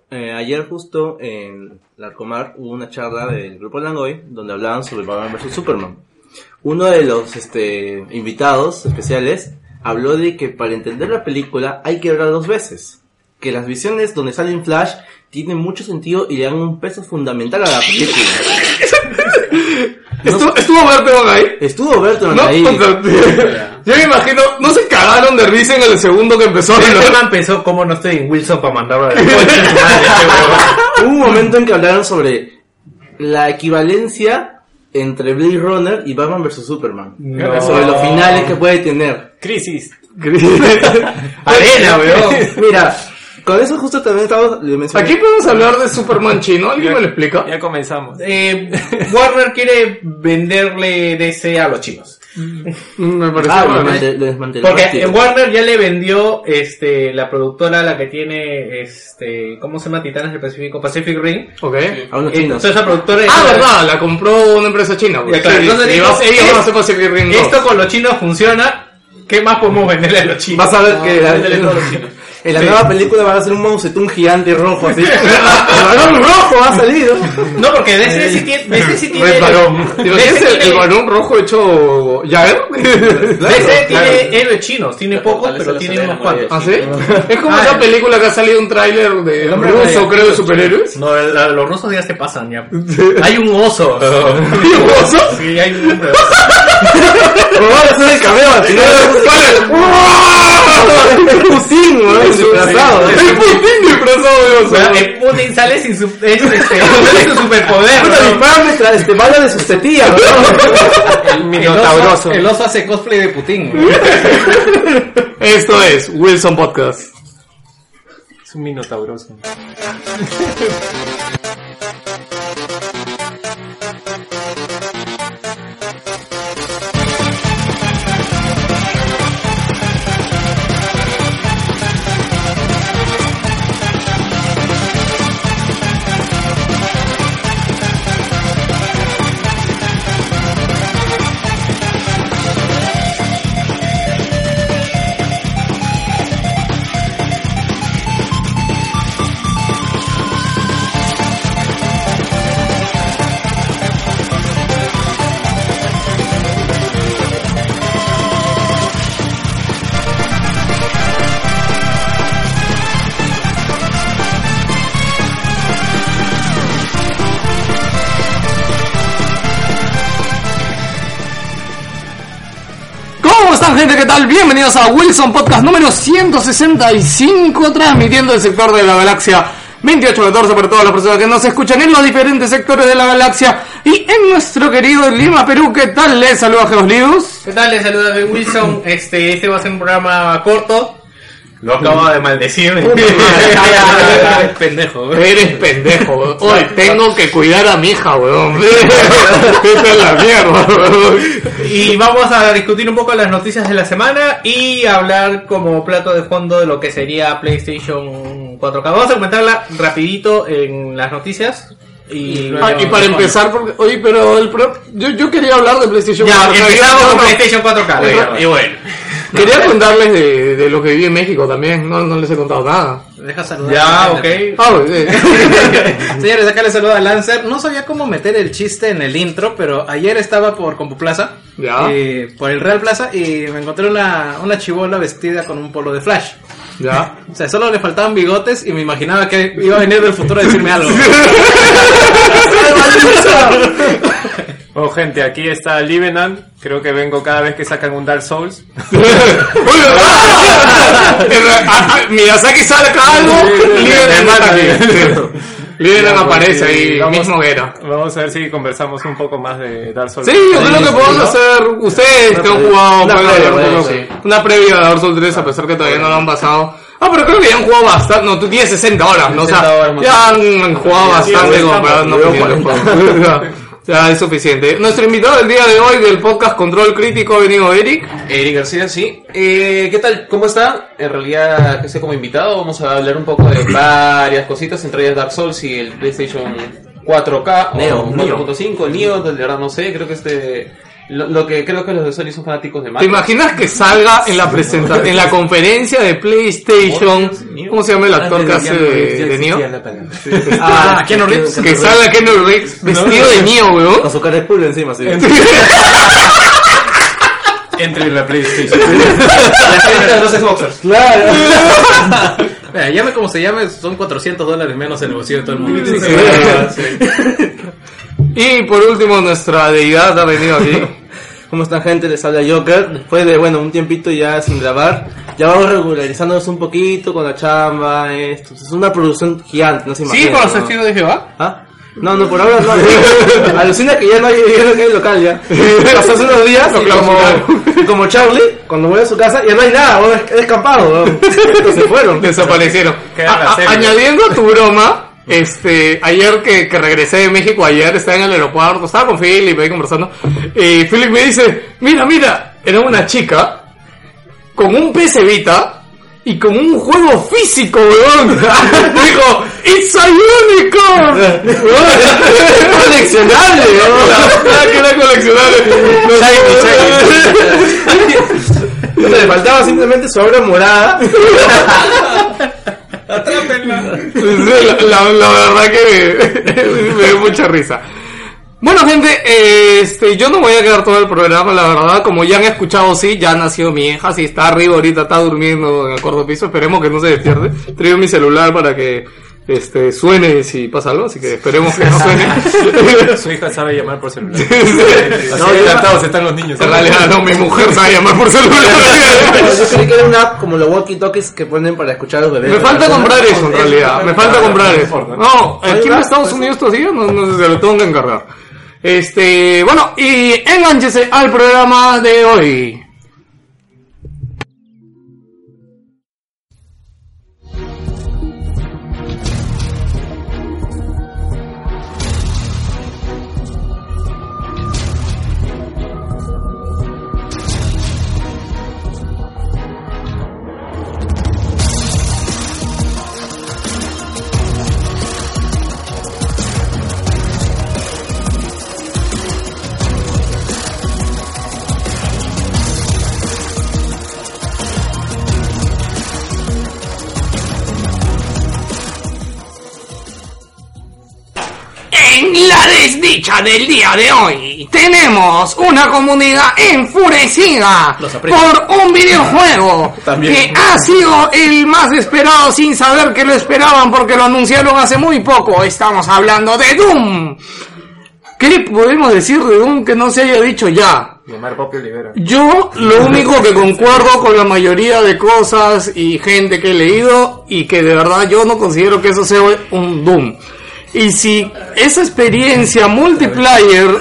Ayer justo en Larcomar hubo una charla del grupo Langoy donde hablaban sobre Batman vs Superman. Uno de los invitados especiales habló de que para entender la película hay que verla 2 veces. Que las visiones donde sale en Flash tienen mucho sentido y le dan un peso fundamental a la película. ¿Estuvo Bertrand ahí? Estuvo Bertrand ahí. Yo me imagino, no se cagaron de risa en el segundo que empezó. El tema empezó como no estoy en Wilson para mandarlo a la Hubo un momento en que hablaron sobre la equivalencia entre Blade Runner y Batman vs Superman. No. Sobre los finales que puede tener. Crisis. Arena, weón. Mira, con eso justo también estamos... Aquí podemos hablar de Superman chino. ¿Alguien me lo explica? Ya comenzamos. Warner quiere venderle DC a los chinos. Me parece porque Warner ya le vendió la productora, la que tiene ¿cómo se llama? Titanes del Pacífico, Pacific Rim. Okay. A unos chinos. Entonces esa productora verdad, la compró una empresa china. Pues. Claro, entonces ellos van a hacer Pacific Rim 2. Esto con los chinos funciona. ¿Qué más podemos venderle a los chinos? Vas a ver que los chinos. En la nueva película va a ser un Mao Zedong gigante rojo así. El balón rojo ha salido. No, porque DC sí tiene Red Balón. ¿El balón rojo hecho Jagger? DC tiene héroes chinos, tiene pocos, pero tiene unos cuantos. ¿Ah, sí? Es como esa película que ha salido un tráiler de ruso, creo, de superhéroes. No, los rusos ya se pasan ya. Hay un oso. ¿Hay un oso? Sí, hay un hombre. Va a ser el cameo al final. Es Putin, weón, disfrazado. Es Putin disfrazado de oso. El Putin sale sin su superpoder. Dispara bala de sus tetillas, El minotauroso. El oso hace cosplay de Putin. Esto es Wilson Podcast. Es un minotauroso. Gente, ¿qué tal? Bienvenidos a Wilson Podcast número 165, transmitiendo el sector de la galaxia 2814 para todas las personas que nos escuchan en los diferentes sectores de la galaxia y en nuestro querido Lima, Perú. ¿Qué tal? Les saluda Geos Lius. ¿Qué tal? Les saluda Wilson. Este va a ser un programa corto. Lo acabo de maldecir. Eres pendejo. Eres pendejo. Hoy tengo que cuidar a mi hija, weón. Esta es la mierda, weón. Y vamos a discutir un poco las noticias de la semana y hablar como plato de fondo de lo que sería PlayStation 4K. Vamos a comentarla rapidito en las noticias. Y para empezar, porque, oye, pero yo quería hablar de PlayStation 4K. Ya, empezamos con PlayStation 4K. Y bueno. Quería contarles de lo que viví en México también, no les he contado nada. Deja saludar. Ya, ok. Señores, acá les saluda a Lancer. No sabía cómo meter el chiste en el intro, pero ayer estaba por Compuplaza, por el Real Plaza, y me encontré una chibola vestida con un polo de Flash. Ya. O sea, solo le faltaban bigotes y me imaginaba que iba a venir del futuro a decirme algo. Oh, gente, aquí está Livenan. Creo que vengo cada vez que sacan un Dark Souls. Miyazaki saca algo. Livenan aparece ahí, mismo era. Vamos a ver si conversamos un poco más de Dark Souls. Sí, yo creo que podemos hacer. Ustedes que han jugado una previa de Dark Souls 3, a pesar que todavía no lo han pasado. Pero creo que ya han jugado bastante. No, tú tienes 60 horas, ¿no? O sea, ya han jugado bastante como para no jugar el juego. Ya es suficiente. Nuestro invitado del día de hoy del podcast Control Crítico ha venido Eric García, sí. ¿Qué tal? ¿Cómo está? En realidad, que sé como invitado, vamos a hablar un poco de varias cositas, entre ellas Dark Souls y el PlayStation 4K Neo, o 4.5, el Neo, de verdad no sé, creo que Lo que creo que los de Sony son fanáticos de ¿Te Mario. imaginas que salga en la presentación, en la conferencia de PlayStation? ¿Cómo se llama el actor que hace de Neo? Keanu Reeves. Que salga Keanu Reeves vestido de Neo, weón. Con su cara de pulga encima, sí. Entre la PlayStation. La gente de los Xboxers. Claro. Mira, llame como se llame, son $400 menos en el bolsillo de todo el mundo. Y por último, nuestra deidad ha venido aquí. ¿Cómo están, gente? Les habla Joker. Después de, un tiempito ya sin grabar, ya vamos regularizándonos un poquito con la chamba, esto. Es una producción gigante, no se imagina. ¿Sí? ¿Con los ¿no? testigos de Jehová? ¿Ah? No, por ahora no. Alucina que ya no hay local ya. Pasó hace unos días y como Charlie, cuando vuelve a su casa, ya no hay nada, weón, es descampado, weón. Se fueron. Desaparecieron. Queda la serie. Añadiendo a tu broma, ayer que regresé de México, ayer estaba en el aeropuerto, estaba con Philip ahí conversando, y Philip me dice, mira, era una chica con un PC Vita y con un juego físico, weón. Dijo, it's a unicorn. Coleccionable, weón. Que era coleccionable. No, le faltaba simplemente su obra morada. La verdad que me dio mucha risa. Bueno, gente, yo no voy a quedar todo el programa, la verdad. Como ya han escuchado, sí, ya nació mi hija, sí, está arriba ahorita, está durmiendo en el cuarto piso. Esperemos que no se despierte. Traigo mi celular para que suene si pasa algo, así que esperemos que no suene. Su hija sabe llamar por celular. No, Así adelantados están los niños. en realidad no, mi mujer sabe llamar por celular. Yo creí que era una app como los walkie-talkies que ponen para escuchar a los bebés. Me falta comprar eso en realidad, me falta comprar eso. No, aquí en Estados Unidos todavía no sé, se lo tengo que encargar. Bueno, y engánchese al programa de hoy. En la desdicha del día de hoy tenemos una comunidad enfurecida por un videojuego que ha sido el más esperado sin saber que lo esperaban porque lo anunciaron hace muy poco. Estamos hablando de Doom. ¿Qué podemos decir de Doom que no se haya dicho ya? Llamar propio libera. Yo lo único que concuerdo con la mayoría de cosas y gente que he leído y que de verdad yo no considero que eso sea un Doom. Y si esa experiencia multiplayer,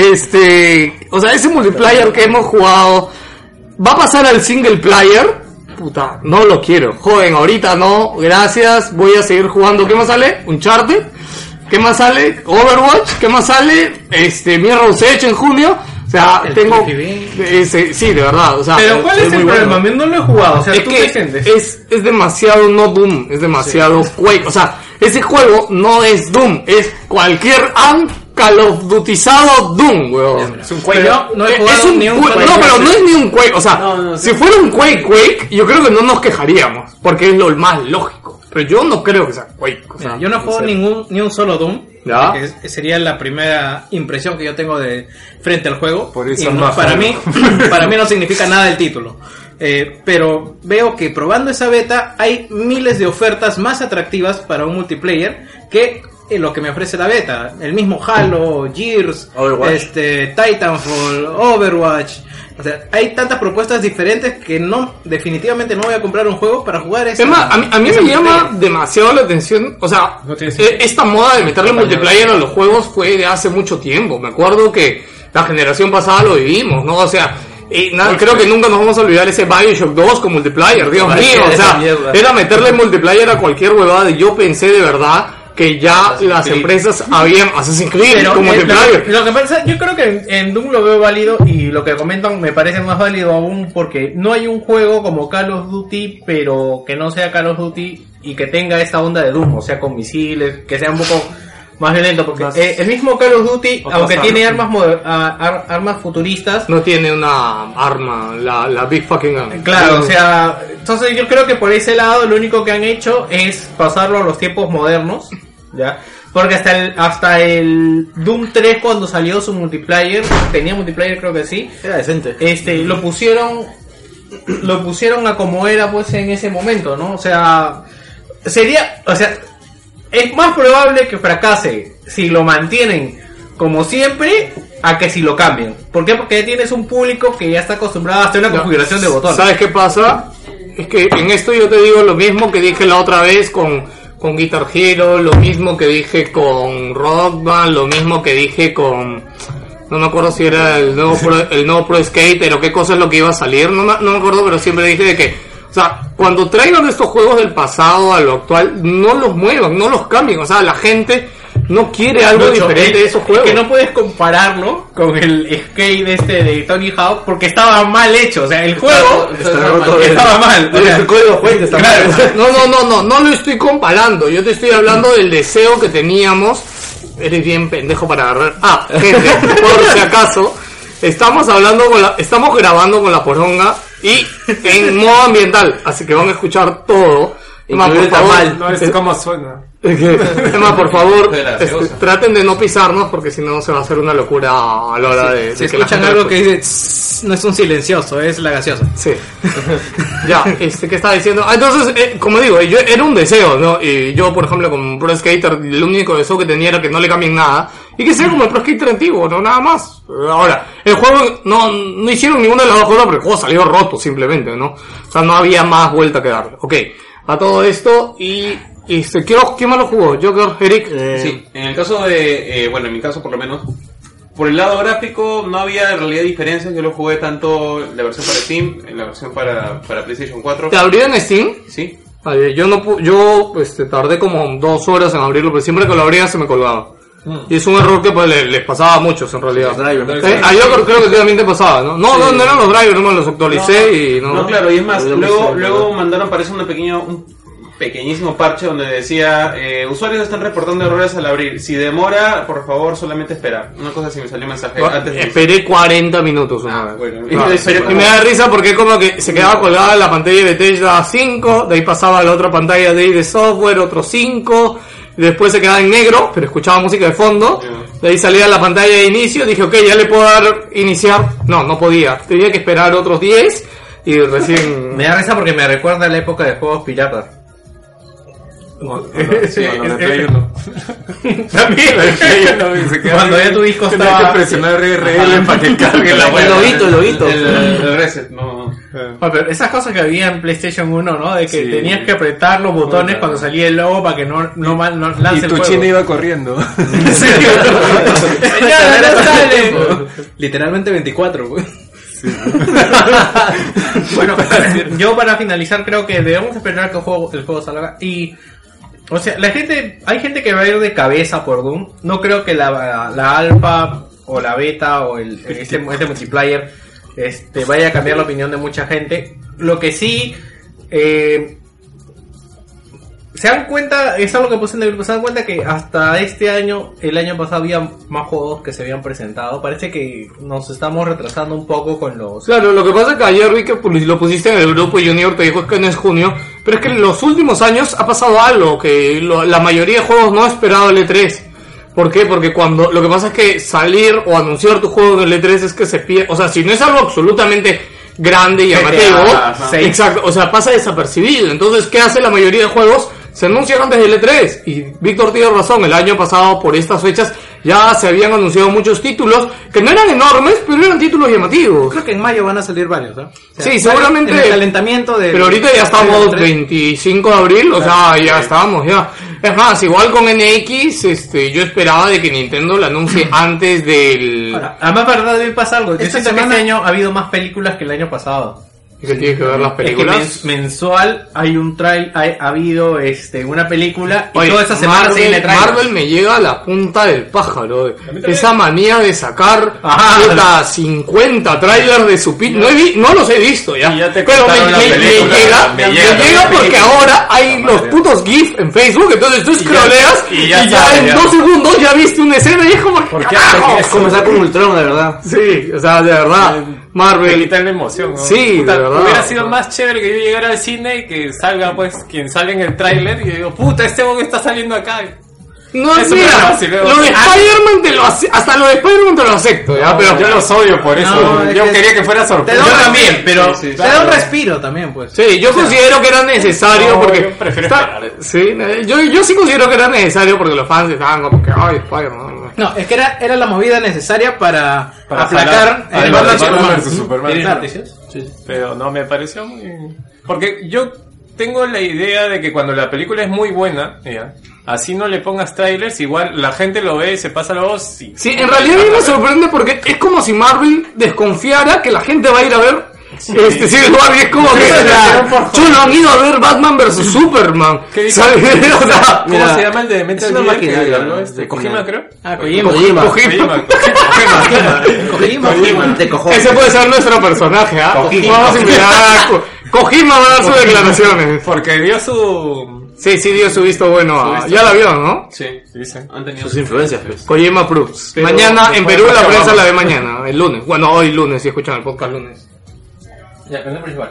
o sea, ese multiplayer que hemos jugado va a pasar al single player, puta, no lo quiero. Joven, ahorita no, gracias, voy a seguir jugando. ¿Qué más sale? Uncharted. ¿Qué más sale? Overwatch. ¿Qué más sale? Mirror's Edge en junio. O sea, tengo... sí, de verdad. O sea, pero ¿cuál es el problema? No lo he jugado. O sea, es ¿tú que qué sientes? es demasiado no Doom. Es demasiado Quake. O sea, ese juego no es Doom. Es cualquier Call of Dutyzado Doom, weón. Es un Quake. No he jugado ni un Quake. No, pero no es ni un Quake. O sea, si fuera un Quake, yo creo que no nos quejaríamos. Porque es lo más lógico. Pero yo no creo que sea Quake. O sea, yo no juego ni un solo Doom. ¿Ya? Que sería la primera impresión que yo tengo de frente al juego. Por eso y no, para mí no significa nada el título. Pero veo que probando esa beta hay miles de ofertas más atractivas para un multiplayer que lo que me ofrece la beta. El mismo Halo, Gears, Overwatch. Titanfall, Overwatch. O sea, hay tantas propuestas diferentes que definitivamente no voy a comprar un juego para jugar ese. Es más, a mí me llama demasiado la atención, o sea, esta moda de meterle multiplayer a los juegos fue de hace mucho tiempo. Me acuerdo que la generación pasada lo vivimos, ¿no? O sea, creo que nunca nos vamos a olvidar ese Bioshock 2 con multiplayer, Dios mío, o sea, era meterle multiplayer a cualquier huevada y yo pensé de verdad que ya las empresas habían Assassin's Creed como multiplayer. Lo que pasa, yo creo que en Doom lo veo válido y lo que comentan me parece más válido aún porque no hay un juego como Call of Duty, pero que no sea Call of Duty y que tenga esta onda de Doom, o sea, con misiles, que sea un poco más violento, porque Más- el mismo Call of Duty, Otras aunque tiene armas. armas futuristas, No tiene una arma, la Big Fucking Gun. claro, o sea, entonces yo creo que por ese lado lo único que han hecho es pasarlo a los tiempos modernos, ¿ya? Porque hasta el Doom 3 cuando salió su multiplayer, tenía multiplayer creo que sí, Era decente. lo pusieron a como era pues en ese momento, ¿no? O sea, es más probable que fracase si lo mantienen como siempre a que si lo cambian. ¿Por qué? Porque ya tienes un público que ya está acostumbrado a hacer una configuración de botones. ¿Sabes qué pasa? Es que en esto yo te digo lo mismo que dije la otra vez con Guitar Hero, lo mismo que dije con Rock Band, lo mismo que dije con... No me acuerdo si era el nuevo Pro Skater o qué cosa es lo que iba a salir, no me acuerdo, pero siempre dije de que, o sea, cuando traigan estos juegos del pasado a lo actual, no los muevan, no los cambien, o sea, la gente no quiere algo Lucho, diferente de esos juegos. Es que no puedes compararlo con el skate de Tony Hawk porque estaba mal hecho, o sea, el juego estaba mal. O sea, El código fuente está claro. mal. No lo estoy comparando, yo te estoy hablando del deseo que teníamos. Eres bien pendejo para agarrar. Gente, por si acaso, estamos grabando con la poronga y en modo ambiental, así que van a escuchar todo. Emma, por favor, No es como suena. Emma, por favor, De la gaseosa. traten de no pisarnos porque si no se va a hacer una locura a la hora de Si que la escuchan gente algo lo que dice "Tss", no es un silencioso, es la gaseosa. Sí. Ya, ¿qué estaba diciendo? Entonces, como digo, yo era un deseo, ¿no? Y yo, por ejemplo, como Pro Skater, el único deseo que tenía era que no le cambien nada y que sea como el Pro Skater antiguo, no nada más. Ahora, el juego no hicieron ninguna de las dos cosas porque el juego salió roto simplemente, ¿no? O sea, no había más vuelta que darle. Ok, a todo esto ¿quién más lo jugó? Joker, Eric. Sí, en el caso de, bueno, en mi caso por lo menos, por el lado gráfico no había en realidad diferencias. Yo lo jugué tanto en la versión para Steam, en la versión para PlayStation 4. ¿Te abrió en Steam? Sí. Vale, yo tardé como 2 horas en abrirlo, pero siempre que lo abría se me colgaba. Y es un error que pues, les pasaba a muchos en realidad. A yo creo que también te pasaba, ¿no? No eran los drivers, no me los actualicé y no. No, claro, y es más, Yo luego mandaron, parece un pequeñísimo parche donde decía, usuarios están reportando errores al abrir. Si demora, por favor, solamente espera. Una cosa así me salió un mensaje antes de Esperé 40 minutos una vez. bueno. No, Esperé y como- me da risa porque como que se quedaba colgada la pantalla de Bethesda 5, de ahí pasaba a la otra pantalla de ID Software, otro 5, y después se quedaba en negro, pero escuchaba música de fondo, de ahí salía la pantalla de inicio, dije ok, ya le puedo dar iniciar, no podía, tenía que esperar otros 10 y recién... Me da risa porque me recuerda a la época de juegos piratas. Sí, no, de Play uno. También. Cuando ya tu disco Tenía estaba... que presionar RL para que cargue la El lobito. El reset, no. Bueno, pero esas cosas que había en PlayStation 1, ¿no? De que Sí. tenías que apretar los botones cuando salía el logo para que no lance Y el tu juego. chino iba corriendo. Ya, no sale. Literalmente 24, güey. Bueno, yo para finalizar creo que debemos esperar que el juego salga y... O sea, hay gente que va a ir de cabeza por Doom. No creo que la alfa o la beta o este multiplayer vaya a cambiar la opinión de mucha gente. Lo que sí... se dan cuenta, es algo que puse en el grupo, se dan cuenta que hasta el año pasado había más juegos que se habían presentado. Parece que nos estamos retrasando un poco con los... Claro, lo que pasa es que ayer vi que lo pusiste en el grupo y Junior te dijo es que no es junio, pero es que en los últimos años ha pasado algo, que la mayoría de juegos no ha esperado el E3. ¿Por qué? Porque lo que pasa es que salir o anunciar tu juego en el E3 es que se pierde, o sea, si no es algo absolutamente grande y llamativo, exacto, o sea, pasa desapercibido. Entonces, ¿qué hace la mayoría de juegos? Se anuncian antes del E3 y Víctor tiene razón, el año pasado por estas fechas ya se habían anunciado muchos títulos que no eran enormes, pero eran títulos llamativos. Creo que en mayo van a salir varios, ¿no? Sí, seguramente. En el calentamiento de... Pero ahorita ya estamos 25 de abril, o sea, ya estamos, ya. Es más, igual con NX, yo esperaba de que Nintendo lo anuncie antes del... Además, para verdad, pasa algo. Yo Esta siento que semana- este año ha habido más películas que el año pasado. que tiene que ver las películas. Es que mensual hay un ha habido una película y Oye, toda esta semana se viene trailers. Marvel me llega a la punta del pájaro. Esa manía de sacar 50 trailers de su no los he visto ya. Y ya te pero contaron la película, me llega porque ahora hay los putos GIF en Facebook, entonces tú scrolleas y ya en 2 segundos ya viste una escena y es como es como estar con Ultron, de verdad. Sí, o sea, de verdad. Te Marvel. quitan la emoción, ¿no? Sí, Puta, de verdad. hubiera sido más chévere que yo llegara al cine y que salga, pues, quien sale en el tráiler y yo digo, puta, este hombre está saliendo acá. No, Eso mira, me fácil, lo de Spider-Man hasta lo de Spider-Man te lo acepto, ya, pero yo los odio por eso. No, yo es que quería que fuera sorpresa. Yo también, pero Te da un respiro también, pues. sí, yo considero que era necesario No, porque yo prefiero esperar. sí, yo sí considero que era necesario porque los fans estaban como que ay, Spider-Man. No, es que era la movida necesaria para aplacar sacar el a Batman Batman Superman. versus Superman. ¿Tienes Claro. noticias? Pero no me pareció muy... Porque yo tengo la idea de que cuando la película es muy buena, ya, así no le pongas trailers, igual la gente lo ve, se pasa la voz y... Sí, en realidad a mí me sorprende porque es como si Marvel desconfiara que la gente va a ir a ver Civil War y es como que chulo, han ido a ver Batman vs Superman. ¿Qué dice? ¿Sabes? O sea, ¿Cómo mira, se llama el de Metal es una Gear máquina, que ya, habló de Kojima, creo? Ah, Kojima. Kojima. De cojones. ese puede ser nuestro personaje, ¿ah? Vamos a invitar a Kojima va a dar sus declaraciones. Porque dio su... Sí, dio su visto bueno. Ya la vio, ¿no? Sí, dicen. Han tenido Sus influencias, pues. Kojima Proofs. Pero Mañana en después Perú la acabamos. prensa la ve mañana, el lunes. Bueno, hoy lunes, si escuchan el podcast lunes. Ya, canción principal.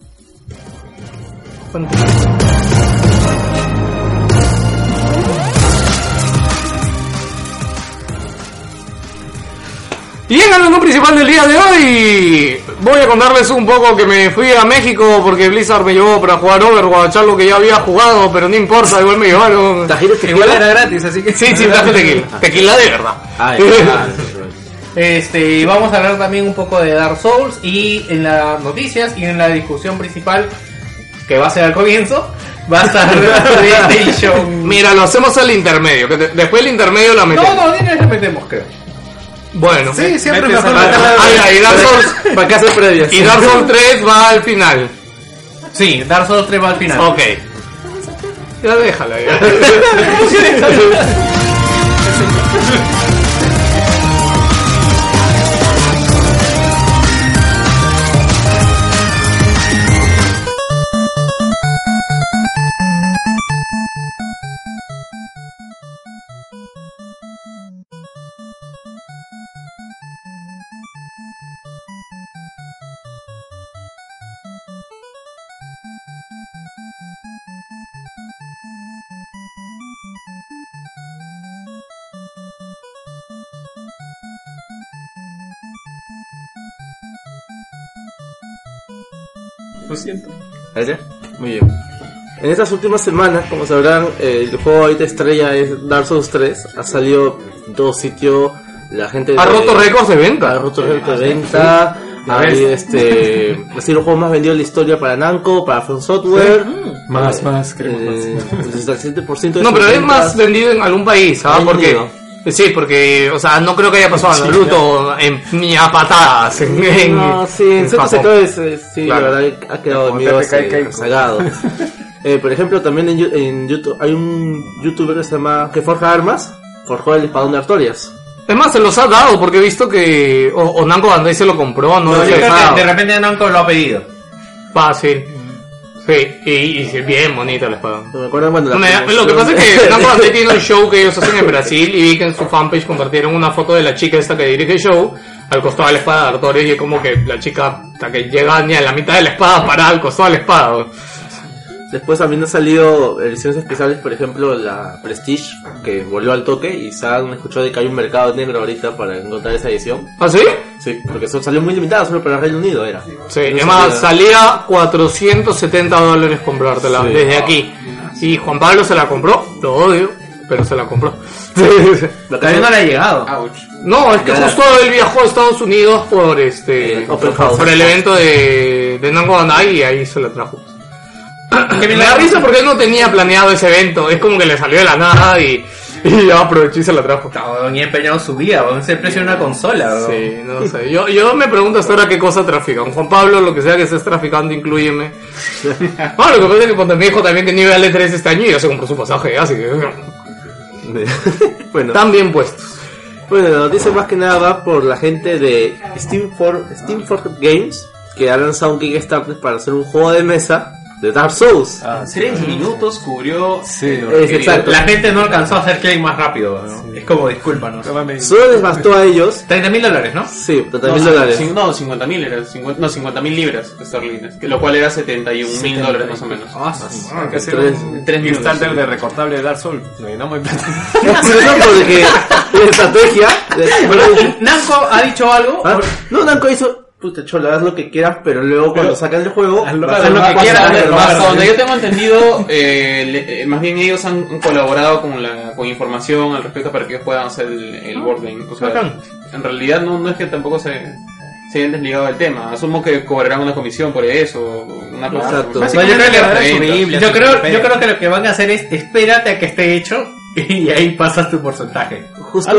Y en el menú principal del día de hoy, voy a contarles un poco que me fui a México porque Blizzard me llevó para jugar Overwatch, algo que ya había jugado, pero no importa, igual me llevaron. ¿Tajitos tequila? Igual era gratis, así que... Sí, traje tequila. Tequila de verdad. Vamos a hablar también un poco de Dark Souls y en las noticias y en la discusión principal que va a ser al comienzo va a estar PlayStation. Mira, lo hacemos al intermedio, que después del intermedio la metemos. No, ni nos metemos, creo. Bueno. Sí, siempre Metes mejor a la- meterla- Y Dark Souls, ¿Para qué hacer previas? y Dark Souls 3 va al final. Sí, Dark Souls 3 va al final. Ok. Ya déjala. Ya. Lo siento. ¿Ese? Muy bien. En estas últimas semanas, como sabrán, el juego ahorita estrella es Dark Souls 3. Ha salido en todo sitio. La gente Ha roto récords de Ha venta. roto récords de venta. Hay ha sido el juego más vendido en la historia para Namco, para From Software. Más, queremos El 67% de No, sus pero es ventas- más vendido en algún país, ¿ah? Reino Porque... Unido. Sí, porque, o sea, no creo que haya pasado a Naruto ni a patadas en No, sí, en ciertos Japón. sectores sí, Claro. la verdad ha quedado Como medio TPK y Keiko. rezagado. Por ejemplo, también en YouTube hay un youtuber que se llama que forja armas, forjó el espadón de Artorias. Es más, se los ha dado porque he visto que o Namco Bandai se lo compró, no, No, lo yo sé. creo que de repente Namco lo ha pedido. Fácil. Sí, y sí, bien bonito el espadón. ¿Me acuerdan? Bueno, la Lo que pasa es que promoción- Namco Bandai tiene un show que ellos hacen en Brasil y vi que en su fanpage compartieron una foto de la chica esta que dirige el show al costado de la espada de Artorias y es como que la chica hasta que llega ni a la mitad de la espada parada al costado de la espada. Después también han salido ediciones especiales, por ejemplo la Prestige, que volvió al toque y se han escuchado de que hay un mercado negro ahorita para encontrar esa edición. ¿Ah, sí? Sí, porque salió muy limitada, solo para el Reino Unido era. Sí, No es más, salía- salía $470 comprártela Sí. desde aquí. Y Juan Pablo se la compró, lo odio, pero se la compró. Todavía no le ha llegado. No, es que Ya. justo él viajó a Estados Unidos por Open House. por el evento de Namco Bandai y ahí se la trajo. Que Me da risa porque él no tenía planeado ese evento, es como que le salió de la nada y Y ya aprovechó y se la trajo. Ni empeñado su vida, es el precio de una consola, weón. Sí, no sé. Yo me pregunto hasta ahora qué cosa trafican. Juan Pablo, lo que sea que estés traficando, inclúyeme. Ah, lo que pasa es que cuando me dijo también que no iba al E3 este año, ya se compró su pasaje, así que... Bueno, Están bien puestos. bueno, la noticia más que nada va por la gente de Steam for Games, que ha lanzado un Kickstarter para hacer un juego de mesa de Dark Souls. 3 minutos cubrió. Exacto. La gente no alcanzó a hacer claim más rápido, ¿no? Es como, discúlpanos. Solo les bastó a ellos, $30,000, ¿no? sí, $30,000. No, 50.000 era. 50.000 libras esterlinas. Lo cual era $71,000 más o menos. Hay que hacer Tres- un 3 minutos. Kickstarter de recortable de Dark Souls. No llenamos de plata. Eso porque la estrategia. Namco ha dicho algo. ¿Ah? No, Namco hizo, puta chola, haz lo que quieras, pero luego cuando sacan el juego, haz lo vas a que hacer quieras, más cosas. Hasta donde yo tengo entendido, más bien ellos han colaborado con información al respecto para que ellos puedan hacer el board game. O sea, Bacán. en realidad no es que tampoco se hayan desligado del tema. Asumo que cobrarán una comisión por eso, una cosa. Exacto. Más No, yo creo básicamente, yo creo que lo que van a hacer es espérate a que esté hecho y ahí pasas tu porcentaje. Justo,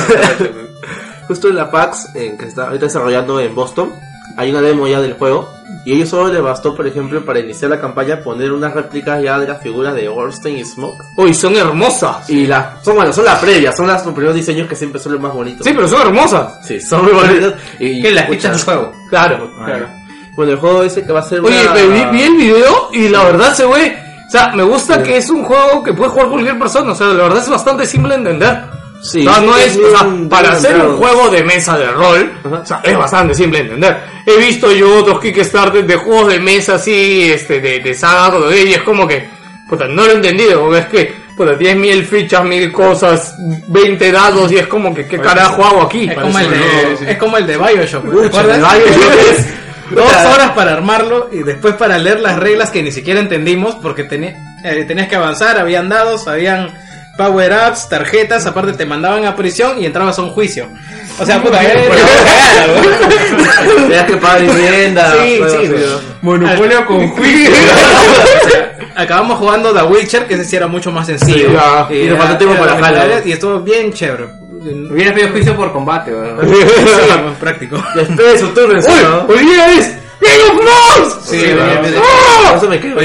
justo en la PAX, que está ahorita desarrollando en Boston, hay una demo ya del juego. Y a ellos solo les bastó, por ejemplo, para iniciar la campaña, poner unas réplicas ya de las figuras de Ornstein y Smoke. Uy, son hermosas. Y son las previas, son los primeros diseños que siempre son los más bonitos. Sí, pero son hermosas. Sí, son muy bonitos. Y, ¿Qué? ¿Las fichas del juego? Claro. claro. Bueno, el juego ese que va a ser Oye, una... vi el video y la verdad se ve... O sea, me gusta que es un juego que puede jugar cualquier persona. O sea, la verdad es bastante simple de entender. Sí, o sea, no sí, es, sí, o sea, un- para bien hacer un entrado. juego de mesa de rol, Ajá. o sea, es bastante simple de entender. He visto yo otros Kickstarter de juegos de mesa así, de saga, y es como que, puta, no lo he entendido, porque es que, puta, tienes 1000 fichas, 1000 cosas, 20 dados, y es como que, ¿qué carajo hago aquí? Es como el de Bioshock. ¿te Pucha, acuerdas? el Bioshock es- 2 horas para armarlo y después para leer las reglas que ni siquiera entendimos porque tenías que avanzar, habían dados, habían power-ups, tarjetas, aparte te mandaban a prisión y entrabas a un juicio. O sea, puta, Tenías que pagar vivienda. Sí, todo sí, así, pero- ¿no? monopolio con juicio. Acabamos jugando The Witcher, que ese sí era mucho más sencillo. Sí, ya. Y nos faltó tiempo para jalar. y estuvo bien chévere. Hubieras pedido juicio por combate, weón. Sí, más práctico. Y espera su turno encima, ¿no? ¡Hoy día es Game of Thrones! Sí, Sí, bien. ¡Ah! por eso me quedo.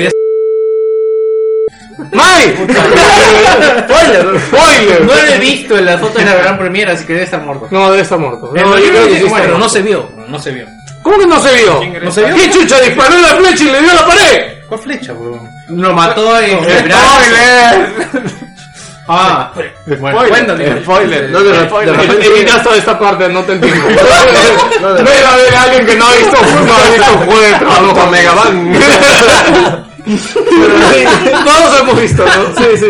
¡Mai! ¡Spoiler! No lo he visto en las fotos de la gran premiera, así que debe estar muerto. No, debe estar muerto. No, No, yo creo que sí está bueno, muerto. no se vio, no se vio. ¿Cómo que no se vio? ¿No se vio? ¿Qué chucha disparó la flecha y le dio a la pared? ¿Cuál flecha, weón? Lo mató en ¡Spoiler! Ah, bueno, cuéntame. Spoiler. No, de repente- Evita toda esta parte, no te entiendo. No, de No iba a haber alguien que no ha visto Juego de Tronos. Megaman. Todos hemos visto, ¿no? Sí,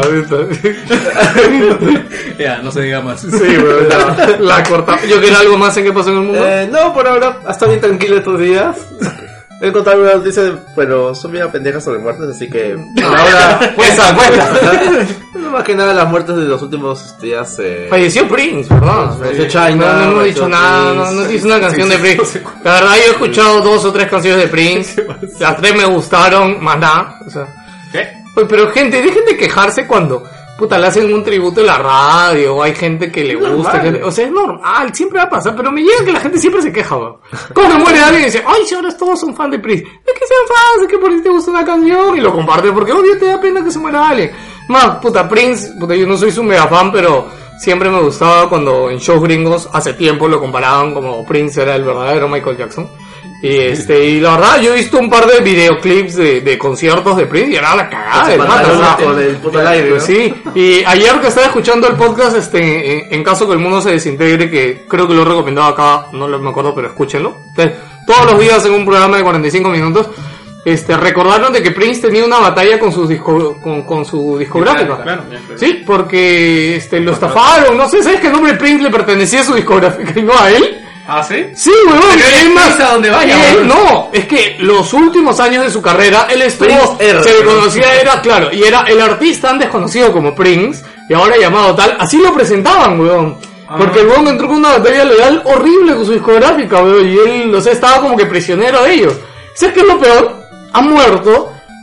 Ya, no se diga más. Sí, bro, la cortamos. Yo quiero algo más en qué pasó en el mundo. No, por ahora ha estado bien tranquilo estos días. He encontrado una noticia, pero son bien pendejas sobre muertes, así que por ahora... Cuenta. No, más que nada las muertes de los últimos días... Falleció Prince, ¿verdad? Falleció China, No he falleció dicho nada, Prince. no hice una canción de Prince. La verdad, yo he escuchado 2 o 3 canciones de Prince. Las 3 me gustaron, más nada. O sea, ¿Qué? Oye, pero gente, dejen de quejarse cuando puta le hacen un tributo en la radio o hay gente que le gusta. O sea, es normal, siempre va a pasar, pero me llega que la gente siempre se queja, ¿va? Como que muere alguien y dice, ay, si ahora todos son fan de Prince. No es que sean fans, es que por si te gusta una canción y lo comparte porque obvio te da pena que se muera alguien. Más, puta, Prince, puta, yo no soy su mega fan, pero siempre me gustaba cuando en shows gringos hace tiempo lo comparaban como Prince era el verdadero Michael Jackson. Y la verdad, yo he visto un par de videoclips de conciertos de Prince y era la cagada del pata, o sea, con el puto live, pues sí, y ayer que estaba escuchando el podcast, en caso que el mundo se desintegre, que creo que lo he recomendado acá, no me acuerdo, pero escúchenlo. Entonces, todos los días en un programa de 45 minutos, recordaron de que Prince tenía una batalla con su discográfica. Claro. Sí, porque lo estafaron, no sé, ¿sabes que el nombre Prince le pertenecía a su discográfica y no a él? ¿Ah, sí? Sí, huevón, Pero es él más, piensa donde vaya, y él- huevón. no, es que los últimos años de su carrera, él estuvo, Prince R, se le ¿no? conocía, era, claro, y era el artista antes conocido como Prince, y ahora llamado tal, así lo presentaban, weón. Porque el weón entró con una batalla legal horrible con su discográfica, weón, y él, o sea, estaba como que prisionero de ellos. ¿Sabes qué es lo peor? Ha muerto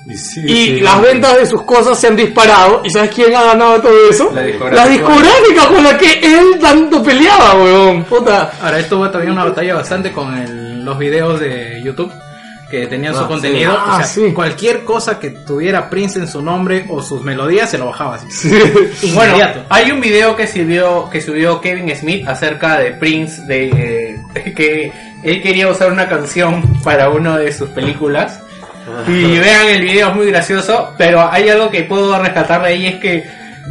Y las ventas de sus cosas se han disparado. ¿Y sabes quién ha ganado todo eso? La discográfica con la que él tanto peleaba, weón. Puta. Ahora, esto va también una batalla bastante con los videos de YouTube que tenían su contenido. Cualquier cosa que tuviera Prince en su nombre o sus melodías se lo bajaba así. Bueno, hay un video que subió Kevin Smith acerca de Prince, de que él quería usar una canción para una de sus películas. Y vean el video, es muy gracioso, pero hay algo que puedo rescatar de ahí, es que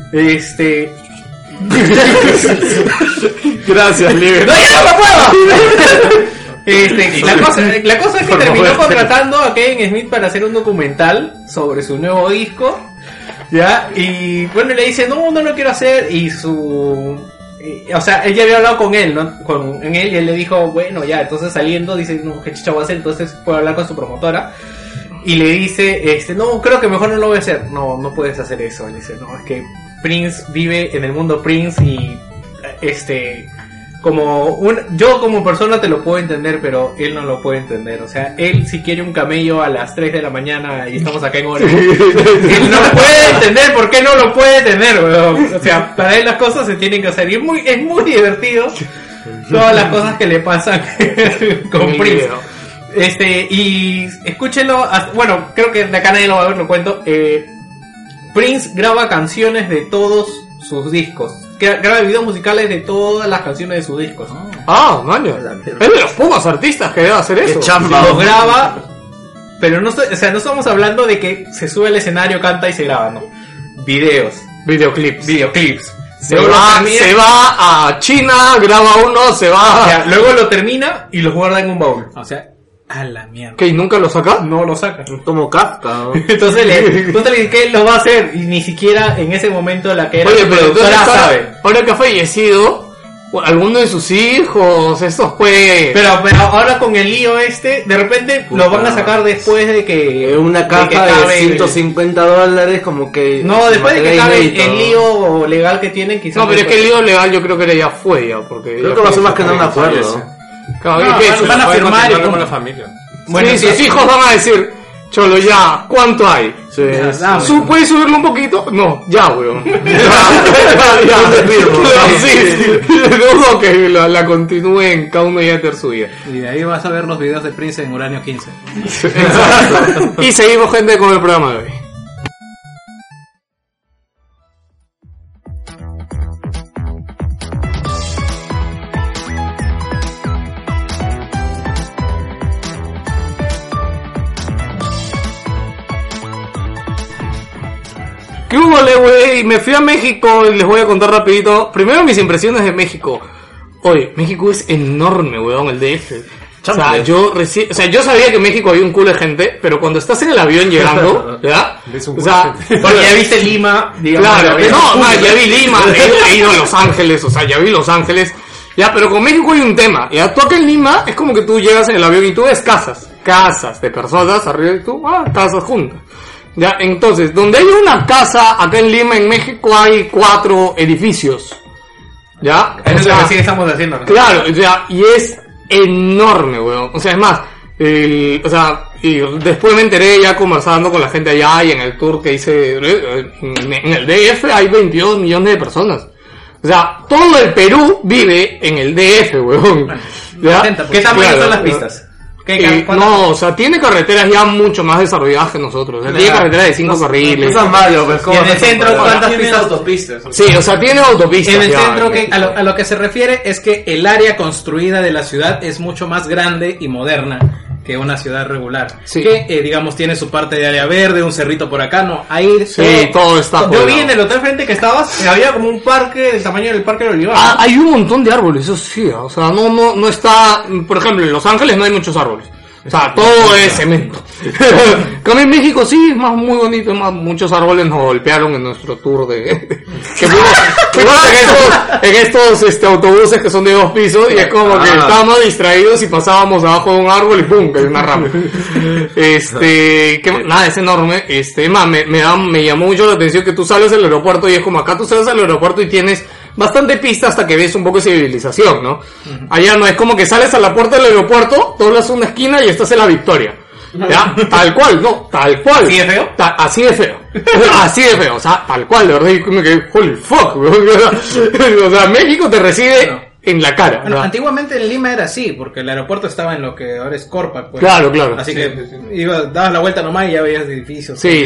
Gracias, Libre. ¡No, ya no puedo! La cosa es que terminó contratando a Kevin Smith para hacer un documental sobre su nuevo disco, ¿ya? Y bueno, le dice, no lo quiero hacer, y o sea, él ya había hablado con él, ¿no? Con él, y él le dijo, bueno, ya, entonces saliendo, dice, no, ¿qué chicha voy a hacer? Entonces puede hablar con su promotora, y le dice, no, creo que mejor no lo voy a hacer. No puedes hacer eso. Le dice, no, es que Prince vive en el mundo Prince y, yo como persona te lo puedo entender, pero él no lo puede entender. O sea, él si quiere un camello a las 3 de la mañana y estamos acá en hora, él no lo puede entender. ¿Por qué no lo puede tener, weón? O sea, para él las cosas se tienen que hacer. Y es muy divertido todas las cosas que le pasan con Prince. Y escúchenlo, bueno, creo que de acá nadie lo va a ver, lo cuento. Prince graba canciones de todos sus discos. Graba videos musicales de todas las canciones de sus discos. Maño. Es de los pocos artistas que debe hacer eso. Los graba, pero no estamos hablando de que se sube al escenario, canta y se graba, no. Videoclips. Se va a China, graba uno, se va. O sea, luego lo termina y los guarda en un baúl. O sea, a la mierda. ¿Qué? ¿Y nunca lo saca? No lo saca. Como Kafka, ¿no? Entonces le dice que él lo va a hacer y ni siquiera en ese momento la que era pero productora sabe. Ahora que ha fallecido, alguno de sus hijos, esos pues... Pero ahora con el lío de repente lo van a sacar después de que... Una caja de $150, como que... No, después de que acabe el lío legal que tienen, quizás... No, pero es que el lío legal yo creo que ya fue ya, porque... Creo que va a ser más que nada un acuerdo. Van a firmar y con la familia. Bueno, sus hijos van a decir, Cholo, ya, ¿cuánto hay? ¿Puedes subirlo un poquito? No, ya, weón. Dudo que la continúen, cada uno ya tener su vida. Y de ahí vas a ver los videos de Prince en Uranio 15. Exacto. Y seguimos, gente, con el programa de hoy. ¿Qué hubo, güey? Me fui a México y les voy a contar rapidito. Primero mis impresiones de México. Oye, México es enorme, weón, el DF. O sea, yo sabía que en México había un culo de gente, pero cuando estás en el avión llegando, ¿ya? O sea, porque ya viste Lima, digamos. Claro, ya vi Lima, he ido a Los Ángeles, o sea, ya vi Los Ángeles. Ya, pero con México hay un tema. Ya, tú acá en Lima es como que tú llegas en el avión y tú ves casas de personas arriba y tú, casas juntas. Ya, entonces, donde hay una casa acá en Lima, en México, hay 4 edificios. ¿Ya? Eso es lo que sí estamos haciendo, ¿no? Claro, o sea, y es enorme, weón. O sea, es más, y después me enteré ya conversando con la gente allá y en el tour que hice, en el DF hay 22 millones de personas. O sea, todo el Perú vive en el DF, weón. ¿Ya? ¿Qué tamaño son las pistas? No, o sea, tiene carreteras ya mucho más desarrolladas que nosotros. O sea, tiene carreteras de 5 carriles. Y en el centro, ¿cuántas pistas? Autopistas. Sí, o sea, tiene autopistas. En el centro, a lo que se refiere es que el área construida de la ciudad es mucho más grande y moderna que una ciudad regular. Sí. Que, digamos, tiene su parte de área verde, un cerrito por acá, no. Ahí todo está. Yo vi en el hotel frente que estabas, había como un parque del tamaño del Parque del Olivar. Hay un montón de árboles, eso sí. O sea, no está. Por ejemplo, en Los Ángeles no hay muchos árboles. O sea, todo es cemento. Como en México sí, es más muy bonito, más muchos árboles nos golpearon en nuestro tour de que fuimos en estos autobuses que son de 2 pisos y es como que estábamos distraídos y pasábamos abajo de un árbol y pum, que hay una rama. Nada, es enorme. Me llamó mucho la atención que tú sales del aeropuerto y es como acá tú sales del aeropuerto y tienes bastante pista hasta que ves un poco de civilización, ¿no? Allá no es como que sales a la puerta del aeropuerto, doblas una esquina y estás en La Victoria. ¿Ya? Tal cual, no, tal cual. ¿Así de feo? Así de feo. Así de feo, o sea, tal cual, de verdad, y me quedé, holy fuck, weón. O sea, México te recibe en la cara. Bueno, ¿no? antiguamente en Lima era así, porque el aeropuerto estaba en lo que ahora es Corpa, pues. Claro, claro. Así que dabas la vuelta nomás y ya veías edificios. Sí.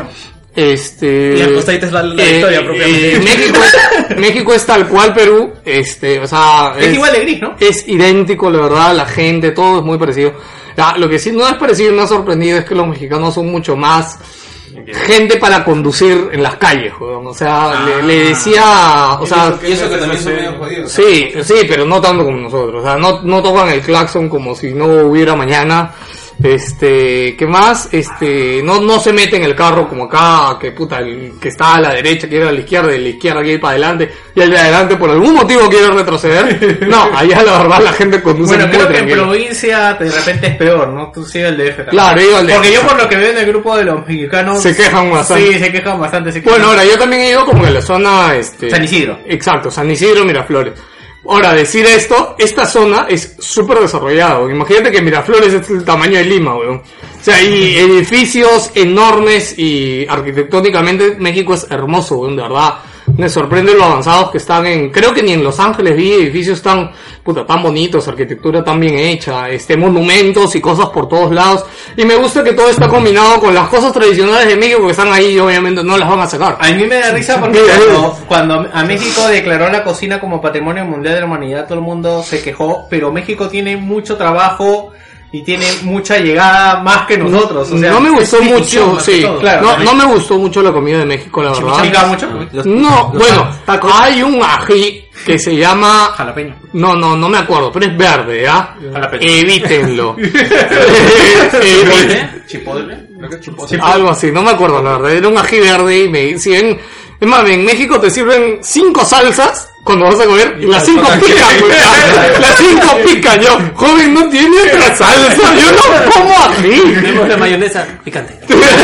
Y al costadito es la historia propiamente. México es tal cual Perú, o sea, es igual de gris, ¿no? Es idéntico, la verdad, la gente, todo es muy parecido. Lo que sí no es parecido y me ha sorprendido es que los mexicanos son mucho más gente para conducir en las calles, weón. O sea, le decía, o sea, y eso que también son medio jodidos. sí, pero no tanto como nosotros. O sea, no tocan el claxon como si no hubiera mañana. ¿Qué más? No se mete en el carro como acá, que puta, el que está a la derecha quiere ir a la izquierda, y la izquierda quiere ir para adelante, y el de adelante por algún motivo quiere retroceder. No, allá la verdad la gente conduce bueno, muy creo que tranquilo. en provincia de repente es peor, ¿no? Tú sigues el DF también. Claro, yo al DF. Porque yo por lo que veo en el grupo de los mexicanos... Se quejan bastante. Sí, se quejan bastante. Bueno, ahora yo también he ido como en la zona, San Isidro. Exacto, San Isidro, Miraflores. Ahora, decir esto, esta zona es súper desarrollada, weón. Imagínate que Miraflores es el tamaño de Lima, weón. O sea, hay edificios enormes y arquitectónicamente México es hermoso, weón, de verdad. Me sorprende lo avanzados que están creo que ni en Los Ángeles vi edificios tan bonitos, arquitectura tan bien hecha, monumentos y cosas por todos lados. Y me gusta que todo está combinado con las cosas tradicionales de México que están ahí y obviamente no las van a sacar. A mí me da risa porque cuando a México declaró la cocina como Patrimonio Mundial de la Humanidad, todo el mundo se quejó, pero México tiene mucho trabajo y tiene mucha llegada más que nosotros. O sea, no me gustó mucho, sí, claro, no me gustó mucho la comida de México, la verdad. ¿Pica mucho? No, bueno, hay un ají que se llama... Jalapeño. No me acuerdo, pero es verde, ¿ya? Jalapeño. Evítenlo. ¿Chipotle? Creo que es chipotle. Algo así, no me acuerdo la verdad. Era un ají verde y es más, en México te sirven 5 salsas cuando vas a comer y las 5 pican, güey. Las 5 pican. Yo, joven, no tiene otra salsa. Yo no como ají. Tenemos la mayonesa picante.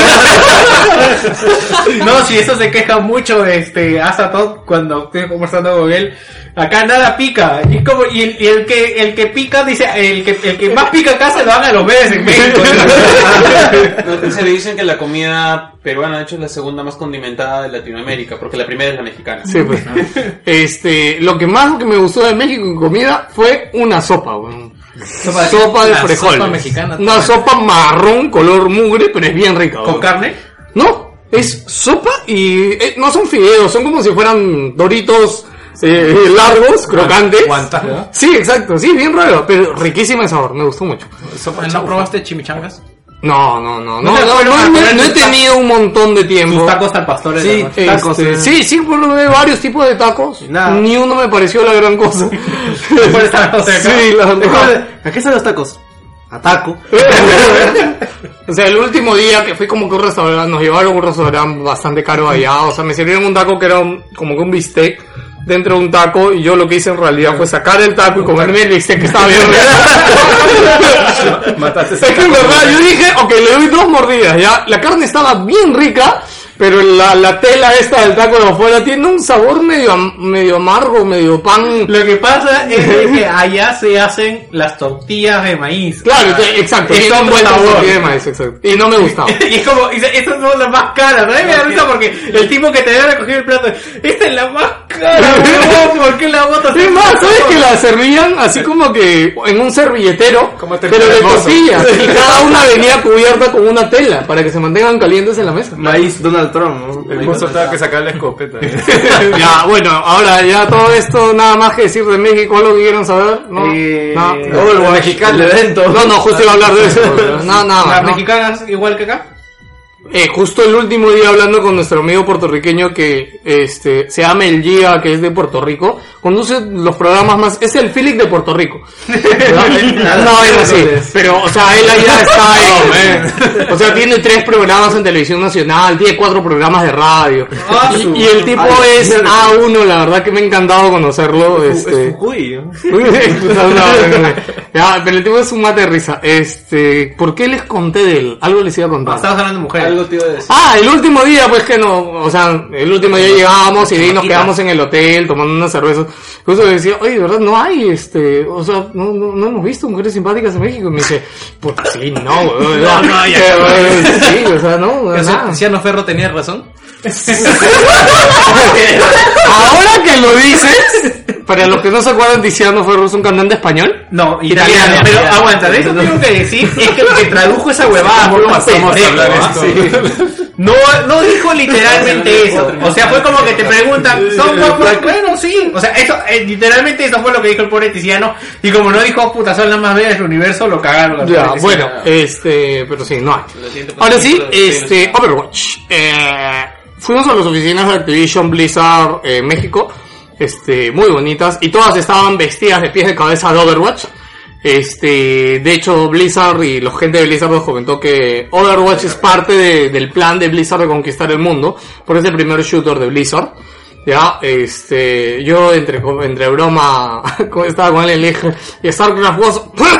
No, si eso se queja mucho de hasta todo cuando estoy conversando con él. Acá nada pica. Y es como, y el que pica dice, el que más pica acá se lo dan a los bebés en México. Se le dicen que la comida peruana de hecho es la segunda más condimentada de Latinoamérica, porque la primera es la mexicana. Sí, pues. Lo que me gustó de México en comida fue una sopa, weón. Sopa de frijoles. Sopa mexicana. Una sopa marrón, color mugre, pero es bien rica. ¿Con carne? No, es sopa y no son fideos, son como si fueran Doritos largos, crocantes. Guantajo. Sí, exacto, sí, bien raro, pero riquísima de sabor, me gustó mucho. ¿No probaste chimichangas? No he tenido un montón de tiempo. Tus tacos al pastor. Sí, tacos. Sí, probé varios tipos de tacos. Nada. Ni uno me pareció la gran cosa. Sí, la verdad. ¿A qué son los tacos? A taco. O sea, el último día que fui como que un restaurante, nos llevaron a un restaurante bastante caro allá. O sea, me sirvieron un taco que era como que un bistec dentro de un taco, y yo lo que hice en realidad fue sacar el taco y comerme el bistec que estaba bien. Mataste Es que en verdad yo dije, ok, le doy 2 mordidas, ya. La carne estaba bien rica, pero la tela esta del taco de afuera tiene un sabor medio amargo, medio pan. Lo que pasa es que allá se hacen las tortillas de maíz. Claro, exacto. Es Tiene un otro buen sabor. sabor de maíz, exacto. Y no me gustaba. Y es como, estas son las más caras. A mí me da risa porque el tipo que te debe recoger el plato, esta es la más cara, weón, ¿por qué la botas? Es más, ¿sabes que la servían así como que en un servilletero, Como te pero de hermoso. tortillas? Y cada una venía cubierta con una tela para que se mantengan calientes en la mesa. Maíz Donald Trump, ¿no? El mozo estaba que sacar la escopeta. Ya, bueno, ahora ya todo esto, nada más que decir de México, algo que quieran saber, ¿no? Oh, el mexicano de evento. No, justo iba a hablar de eso. Nada ¿Las más. ¿no? mexicanas igual que acá? Justo el último día hablando con nuestro amigo puertorriqueño que se llama El Gia, que es de Puerto Rico, conduce los programas más, es el Philip de Puerto Rico. No, es así, pero o sea, él allá está o sea, tiene 3 programas en televisión nacional, tiene 4 programas de radio. Y el tipo es A1, la verdad que me ha encantado conocerlo. Es Fukui, ¿no? Ya, pero el tipo es un mate de risa. ¿Por qué les conté de él? Algo les iba a contar. Estabas hablando de mujeres. Algo algo te iba a decir. Ah, el último día, pues que no, o sea, el último día llegábamos y de ahí nos quedamos en el hotel tomando unas cervezas. Entonces decía, oye, de verdad, no hay, o sea, no hemos visto mujeres simpáticas en México. Y me dice, pues sí, no, weón. No, ya. Sí, o sea, no, nada. Luciano Ferro tenía razón. Ahora que lo dices, para los que no se acuerdan, Tiziano Ferro es un cantante español. No, italiano. Pero aguanta, de eso tengo que decir es que el que tradujo esa huevada fue un pendejo. No dijo literalmente eso. O sea, fue como que te preguntan, ¿son guapos? Bueno, sí. O sea, eso, literalmente eso fue lo que dijo el pobre Tiziano. Y como no dijo, puta, son las más bellas del universo, lo cagaron. Ya, bueno, pero sí, no hay. Ahora sí, Overwatch. Fuimos a las oficinas de Activision Blizzard México, muy bonitas, y todas estaban vestidas de pies de cabeza de Overwatch. De hecho, Blizzard y la gente de Blizzard nos comentó que Overwatch es parte del plan de Blizzard de conquistar el mundo, porque es el primer shooter de Blizzard. Ya, yo entre broma, estaba con él y le dije, y StarCraft was,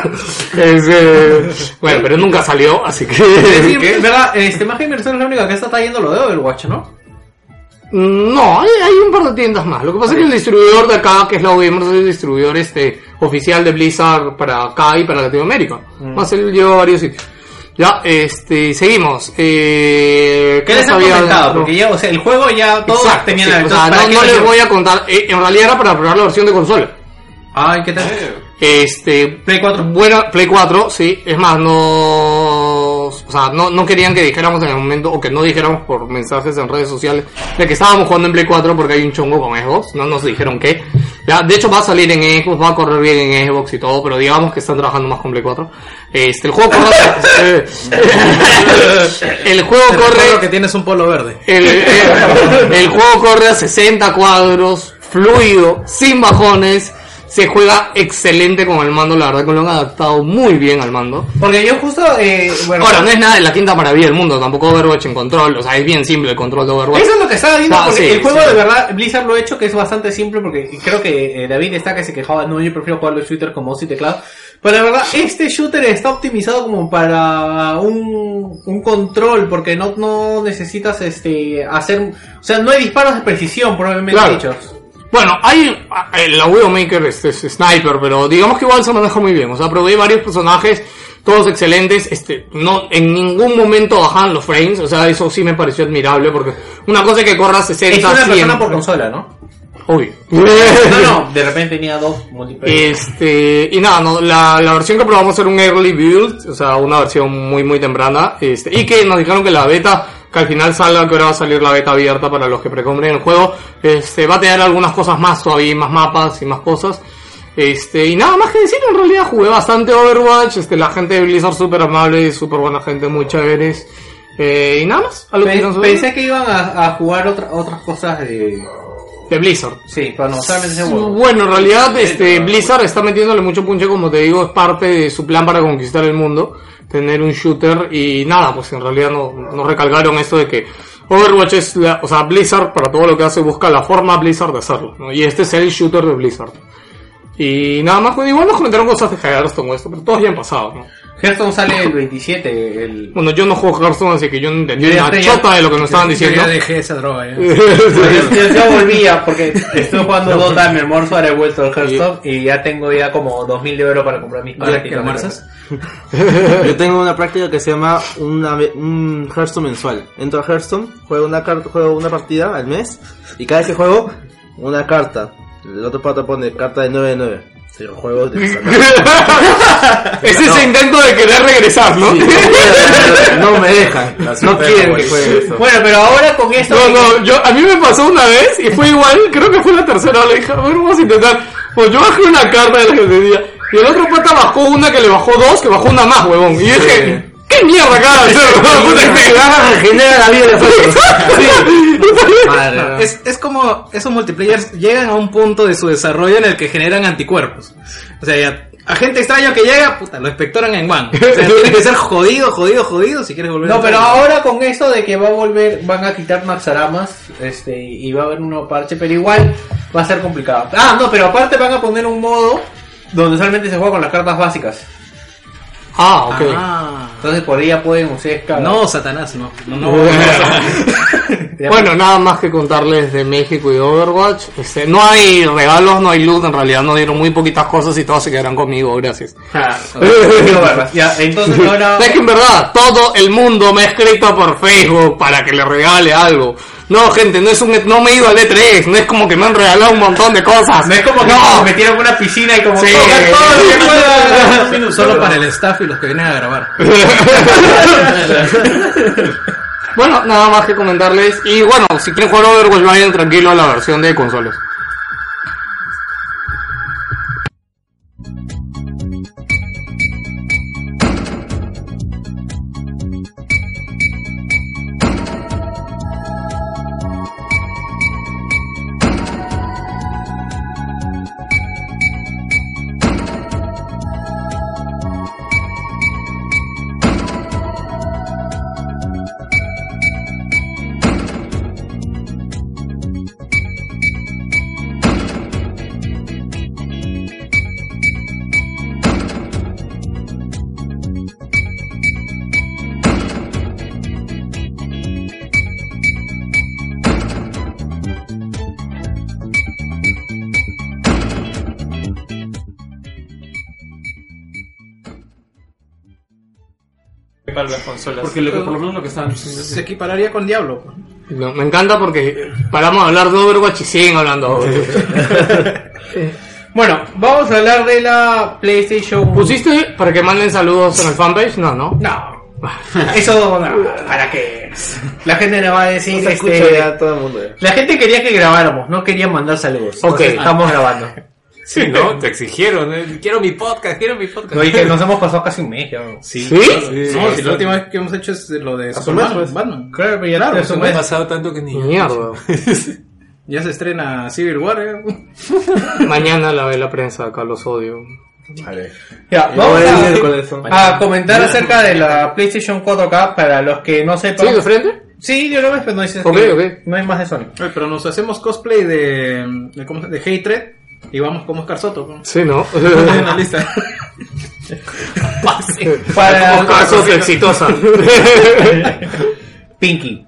bueno, pero nunca salió, así que... Sí, ¿verdad? Magia Inversor es la única que está trayendo lo de Overwatch, ¿no? No, hay un par de tiendas más. Lo que pasa es que el distribuidor de acá, que es la OEM, es el distribuidor oficial de Blizzard para acá y para Latinoamérica. Más él lleva a varios sitios. Ya, seguimos. ¿Qué les han comentado? Porque ya, o sea, el juego ya todos tenían la versión. O sea, no les voy a contar. En realidad era para probar la versión de consola. Ay, ¿qué tal? Play 4. Bueno, Play 4, sí. Es más, no querían que dijéramos en el momento, o que no dijéramos por mensajes en redes sociales, de que estábamos jugando en Play 4 porque hay un chongo con Xbox. No nos dijeron que. Ya, de hecho va a salir en Xbox, va a correr bien en Xbox y todo, pero digamos que están trabajando más con Play 4. El juego corre... el juego corre... que tienes un polo verde. El juego corre a 60 cuadros, fluido, sin bajones. Se juega excelente con el mando, la verdad que lo han adaptado muy bien al mando. Porque yo justo... bueno, ahora, no es nada de la quinta maravilla del mundo, tampoco Overwatch en control, o sea, es bien simple el control de Overwatch. Eso es lo que estaba viendo, porque el juego de verdad, Blizzard lo ha hecho, que es bastante simple, porque creo que David está que se quejaba, no, yo prefiero jugar los shooters con mouse y teclado. Pero la verdad, este shooter está optimizado como para un control, porque no necesitas hacer... O sea, no hay disparos de precisión, probablemente hechos. Bueno, hay la Widowmaker es sniper, pero digamos que igual se maneja muy bien. O sea, probé varios personajes, todos excelentes. No, en ningún momento bajan los frames. O sea, eso sí me pareció admirable, porque una cosa es que corra 60, es una 100. persona por consola, ¿no? Obvio. No, de repente tenía dos multiplayer. Y nada, no, la versión que probamos era un early build, o sea, una versión muy muy temprana, y que nos dijeron que la beta, que al final salga, que ahora va a salir la beta abierta para los que precompren el juego, va a tener algunas cosas más todavía, más mapas y más cosas. Y nada más que decir, en realidad jugué bastante Overwatch, la gente de Blizzard súper amable, súper buena gente, muy chéveres. Y nada más. Pensé que iban a jugar otras cosas de Blizzard. Sí, pero no, solamente ese juego. Bueno, en realidad Blizzard está metiéndole mucho punche, como te digo, es parte de su plan para conquistar el mundo, tener un shooter, y nada, pues en realidad no recalcaron esto de que Overwatch es Blizzard para todo lo que hace busca la forma Blizzard de hacerlo, ¿no? Y este es el shooter de Blizzard. Y nada más, pues igual nos comentaron cosas de Hearthstone o esto, pero todos ya han pasado, ¿no? Hearthstone sale el 27. Bueno, yo no juego Hearthstone, así que yo no entendí una chota de lo que nos estaban diciendo. Yo ya dejé esa droga, ya. yo volvía, porque estuve jugando Dota, me almuerzo, ahora he vuelto al Hearthstone, y ya tengo ya como 2.000 euros para comprar mis prácticas. ¿Qué almuerzas? Yo tengo una práctica que se llama un Hearthstone mensual. Entro a Hearthstone, juego una partida al mes, y cada vez que juego, una carta. El otro pato pone carta de 9-9. Sí, juego de es ese intento de querer regresar, ¿no? Sí, no me dejan. No quieren que juegue eso. Bueno, pero ahora con esto... A mí me pasó una vez y fue igual, creo que fue la tercera. Le dije, a ver, vamos a intentar. Pues yo bajé una carta de la que tenía y el otro pata bajó una que le bajó dos, que bajó una más, huevón. Y yo dije... ¿Qué mierda acaba de hacer? Genera la vida de nosotros. Es como esos multiplayers llegan a un punto de su desarrollo en el que generan anticuerpos. O sea, ya, agente extraño que llega, puta, lo espectoran en one. O sea, tiene que ser jodido si quieres volver. No, pero ahora con eso de que van a quitar Maxaramas, y va a haber un nuevo parche, pero igual va a ser complicado. Ah, no, pero aparte van a poner un modo donde solamente se juega con las cartas básicas. Ah, ok. Entonces por ella pueden ustedes cagar. No, Satanás, no. Bueno, nada más que contarles de México y de Overwatch. No hay regalos, no hay loot, en realidad nos dieron muy poquitas cosas y todos se quedarán conmigo, gracias. Ya, entonces ahora... Es que en verdad, todo el mundo me ha escrito por Facebook para que le regale algo. No, gente, no me he ido al E3, no es como que me han regalado un montón de cosas. No es como que me metieron en una piscina y como sí, todo lo que pueda. Solo para el staff y los que vienen a grabar. Bueno, nada más que comentarles. Y bueno, si quieren jugar Overwatch, vayan tranquilo a la versión de consolas. Para las consolas. Porque por lo menos lo que estaban diciendo Se equipararía con Diablo. No, me encanta porque paramos de hablar de Overwatch y siguen hablando de Overwatch. Bueno, vamos a hablar de la PlayStation. ¿Pusiste para que manden saludos en el fanpage? No. No. Eso no, para que la gente nos va a decir todo el mundo. La gente quería que grabáramos, no querían mandar saludos. Ok. Entonces, estamos grabando. Sí, ¿no? Te exigieron. Quiero mi podcast. No, y que nos hemos pasado casi un mes ya. ¿Sí? No, si la última vez que hemos hecho es lo de Batman. Claro, pero ya Claro, Me ha pasado tanto que ni... Mierda. Ya se estrena Civil War. Mañana la ve la prensa, acá los odio. Ya, vamos a comentar acerca de la PlayStation 4K para los que no sepan. ¿Sí, de frente? Sí, yo lo veo, pero no dices Ok, que ok. no hay más de Sony. Pero nos hacemos cosplay de Hatred y vamos como Oscar Soto. ¿No? Sí, ¿no? En la lista. Para Casos exitosa. Pinky.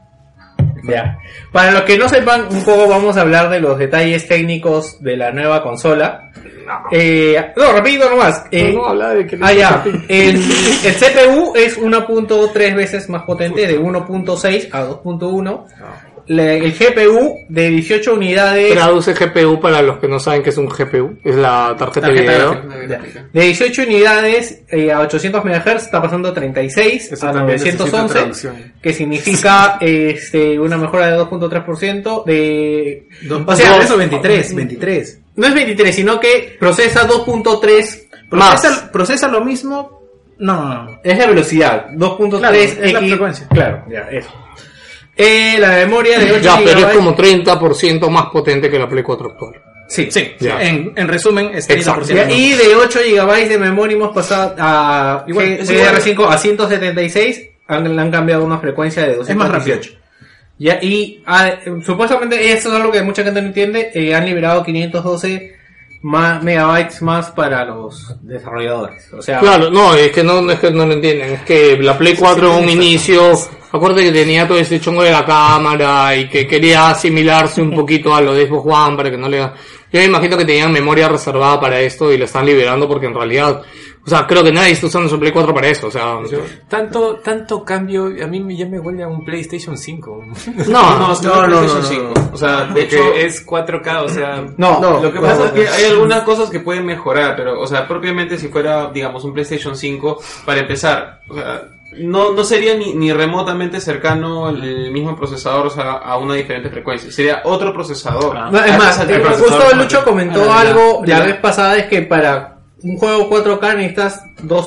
Ya. Para los que no sepan, un poco vamos a hablar de los detalles técnicos de la nueva consola. No, rapidito nomás. No, habla de que Ya. El CPU es 1.3 veces más potente, de 1.6 a 2.1. El GPU de 18 unidades. Traduce GPU para los que no saben qué es un GPU. Es la tarjeta de video. De 18 unidades a 800 MHz está pasando 36 Eso a también necesita 911, traducción. que significa una mejora de 2.3% de... O sea, eso 23. No es 23, sino que procesa 2.3 ¿Procesa lo mismo? No. es la velocidad, 2.3 Claro, es la frecuencia. Claro, ya, eso. La memoria de 8 Ya, pero es GB. como 30% más potente que la Play 4 actual. Sí. Ya. En resumen, es Exacto. 30%. Y de 8 GB de memoria hemos pasado a Igual, GDDR5 a 176, han cambiado una frecuencia de 218. Es más rápido. Ya, y supuestamente eso es algo que mucha gente no entiende, han liberado 512 megabytes más para los desarrolladores. O sea, Claro, no, es que no lo entienden. Es que la Play 4 en un inicio, acuérdate que tenía todo ese chongo de la cámara y que quería asimilarse un poquito a lo de Xbox One para que no le... Yo me imagino que tenían memoria reservada para esto y lo están liberando porque en realidad, o sea, creo que nadie está usando su Play 4 para eso, o sea... Tanto cambio, a mí ya me huele a un PlayStation 5. No, PlayStation 5. O sea, de hecho, es 4K, o sea... no, lo que pasa es que hay algunas cosas que pueden mejorar, pero, o sea, propiamente si fuera, digamos, un PlayStation 5, para empezar, o sea, no sería ni remotamente cercano el mismo procesador, o sea, a una diferente frecuencia. Sería otro procesador. No, es más, El justo procesador Lucho comentó Ah, algo ya. la vez pasada, es que para un juego 4K necesitas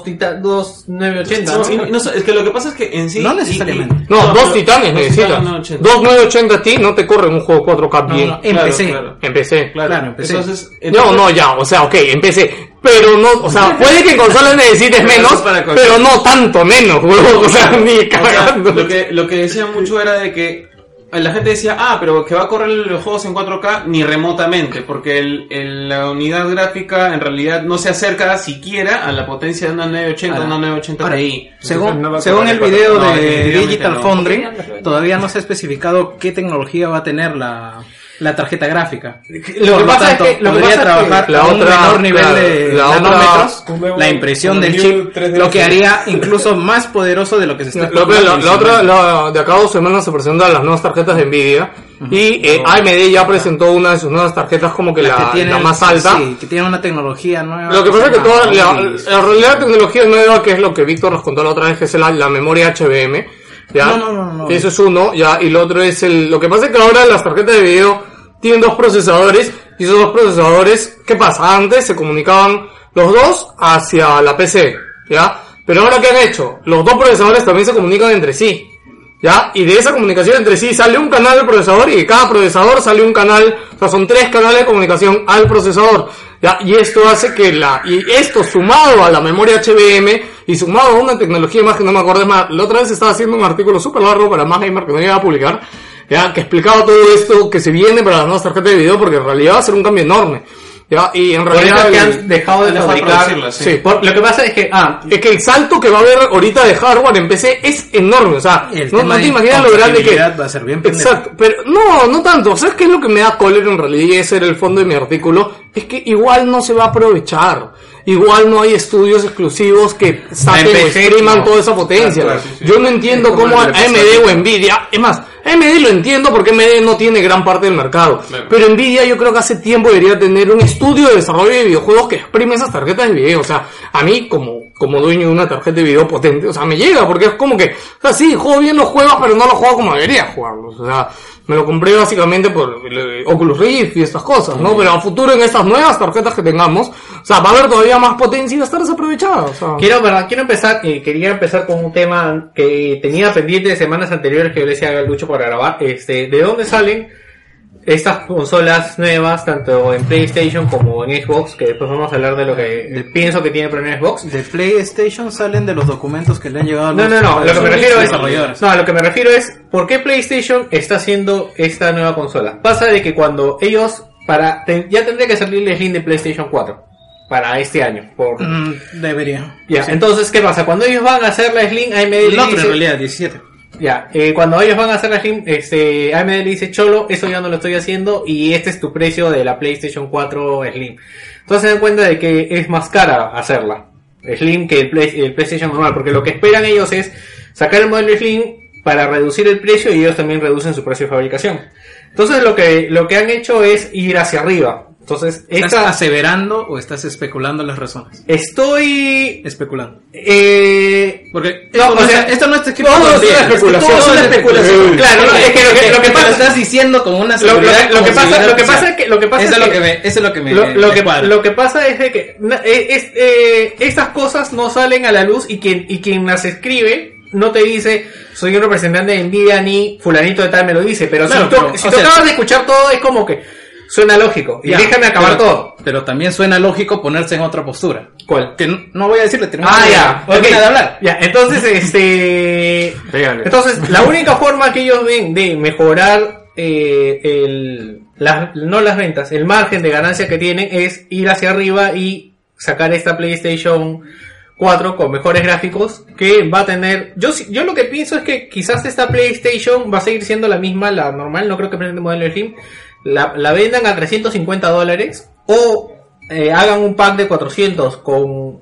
2980, ¿no? No, es que lo que pasa es que en sí... No necesariamente. No, dos pero- titanes necesitas. 980. 2980 Ti no te corren un juego 4K bien. No, empecé. Claro. Empecé. Claro, empecé. Entonces, No, ya, o sea, ok, empecé. Pero no, o sea, puede que en consolas necesites menos, eso para consolas. pero no tanto menos, bro. O sea, ni O sea, cagando. lo que decía mucho era de que la gente decía, pero que va a correr los juegos en 4K ni remotamente, porque la unidad gráfica en realidad no se acerca siquiera a la potencia de una 980 o una 980 Ti. Según el video de Digital Foundry, todavía no se ha especificado qué tecnología va a tener la tarjeta gráfica. Lo que pasa es que podría trabajar a un menor nivel de nanómetros, la impresión del chip, lo que haría incluso más poderoso de lo que se está de acá a 2 semanas se presentan las nuevas tarjetas de Nvidia y AMD ya presentó una de sus nuevas tarjetas como que la más alta. Sí, que tiene una tecnología nueva. Lo que pasa es que en realidad la tecnología nueva, que es lo que Víctor nos contó la otra vez, que es la memoria HBM. ¿Ya? No. Eso es uno, ya, y lo otro es lo que pasa es que ahora las tarjetas de video tienen 2 procesadores, y esos 2 procesadores, ¿qué pasa? Antes se comunicaban los dos hacia la PC, ¿ya? Pero ahora, ¿qué han hecho? Los 2 procesadores también se comunican entre sí, ¿ya? Y de esa comunicación entre sí sale un canal del procesador, y de cada procesador sale un canal, o sea, son 3 canales de comunicación al procesador, ¿ya? Y esto hace que y esto sumado a la memoria HBM, y sumado a una tecnología más que no me acuerdo, es más, la otra vez estaba haciendo un artículo súper largo para Más Gamer que no iba a publicar, ya, que explicaba todo esto que se viene para las nuevas tarjetas de video, porque en realidad va a ser un cambio enorme. Ya, y en realidad que han dejado de fabricar. Sí. Lo que pasa es que es que el salto que va a haber ahorita de hardware en PC es enorme, o sea, no te imaginas lo grande que va a ser bien pendejo. Exacto, pero no tanto. ¿Sabes qué es lo que me da cólera en realidad? Y ese era el fondo de mi artículo, es que igual no se va a aprovechar. Igual no hay estudios exclusivos que saquen o streaman toda esa potencia. Claro, sí. Yo no entiendo cómo AMD o Nvidia, es más, AMD lo entiendo porque AMD no tiene gran parte del mercado. Claro. Pero Nvidia yo creo que hace tiempo debería tener un estudio de desarrollo de videojuegos que exprime esas tarjetas de video. O sea, a mí como dueño de una tarjeta de video potente, o sea, me llega porque es como que, o sea, sí, juego bien los juegos, pero no los juego como debería jugarlos. O sea, me lo compré básicamente por Oculus Rift y estas cosas, ¿no? Pero a futuro en estas nuevas tarjetas que tengamos, o sea, va a haber todavía más potencia y va a estar desaprovechada. O sea. Quería empezar con un tema que tenía pendiente de semanas anteriores que yo le decía a Lucho para grabar. ¿De dónde salen estas consolas nuevas, tanto en PlayStation como en Xbox? Que después vamos a hablar de lo que pienso que tiene problema Xbox. De PlayStation salen de los documentos que le han llegado a los lo que me refiero es a lo que me refiero es ¿por qué PlayStation está haciendo esta nueva consola? Pasa de que cuando ellos ya tendría que salir el Slim de PlayStation 4 para este año. Debería. Ya, sí. Entonces, ¿qué pasa? Cuando ellos van a hacer la Slim, AMD le dice... en realidad, 17. Ya, cuando ellos van a hacer la Slim, AMD le dice, cholo, eso ya no lo estoy haciendo y este es tu precio de la PlayStation 4 Slim. Entonces se dan cuenta de que es más cara hacerla, Slim, que el PlayStation normal, porque lo que esperan ellos es sacar el modelo Slim para reducir el precio y ellos también reducen su precio de fabricación. Entonces lo que han hecho es ir hacia arriba. Entonces, ¿estás aseverando o estás especulando las razones? Estoy especulando. Porque esto no está escrito. Todo es una especulación. Todo es una especulación. Claro, es que lo que pasa, lo estás diciendo con una seguridad. Lo que pasa es que lo que pasa es de que estas cosas no salen a la luz y quien las escribe no te dice soy un representante de Nvidia ni fulanito de tal me lo dice, pero claro, si tú acabas de escuchar todo es como que suena lógico. Y déjame acabar todo. Pero también suena lógico ponerse en otra postura. ¿Cuál? Que no voy a decirle. Ya. Termina de hablar. Ya, entonces, entonces, la única forma que ellos ven de mejorar no las ventas, el margen de ganancia que tienen es ir hacia arriba y sacar esta PlayStation 4 con mejores gráficos que va a tener. Yo lo que pienso es que quizás esta PlayStation va a seguir siendo la misma, la normal. No creo que presente modelo Slim. La vendan a $350 o hagan un pack de 400 con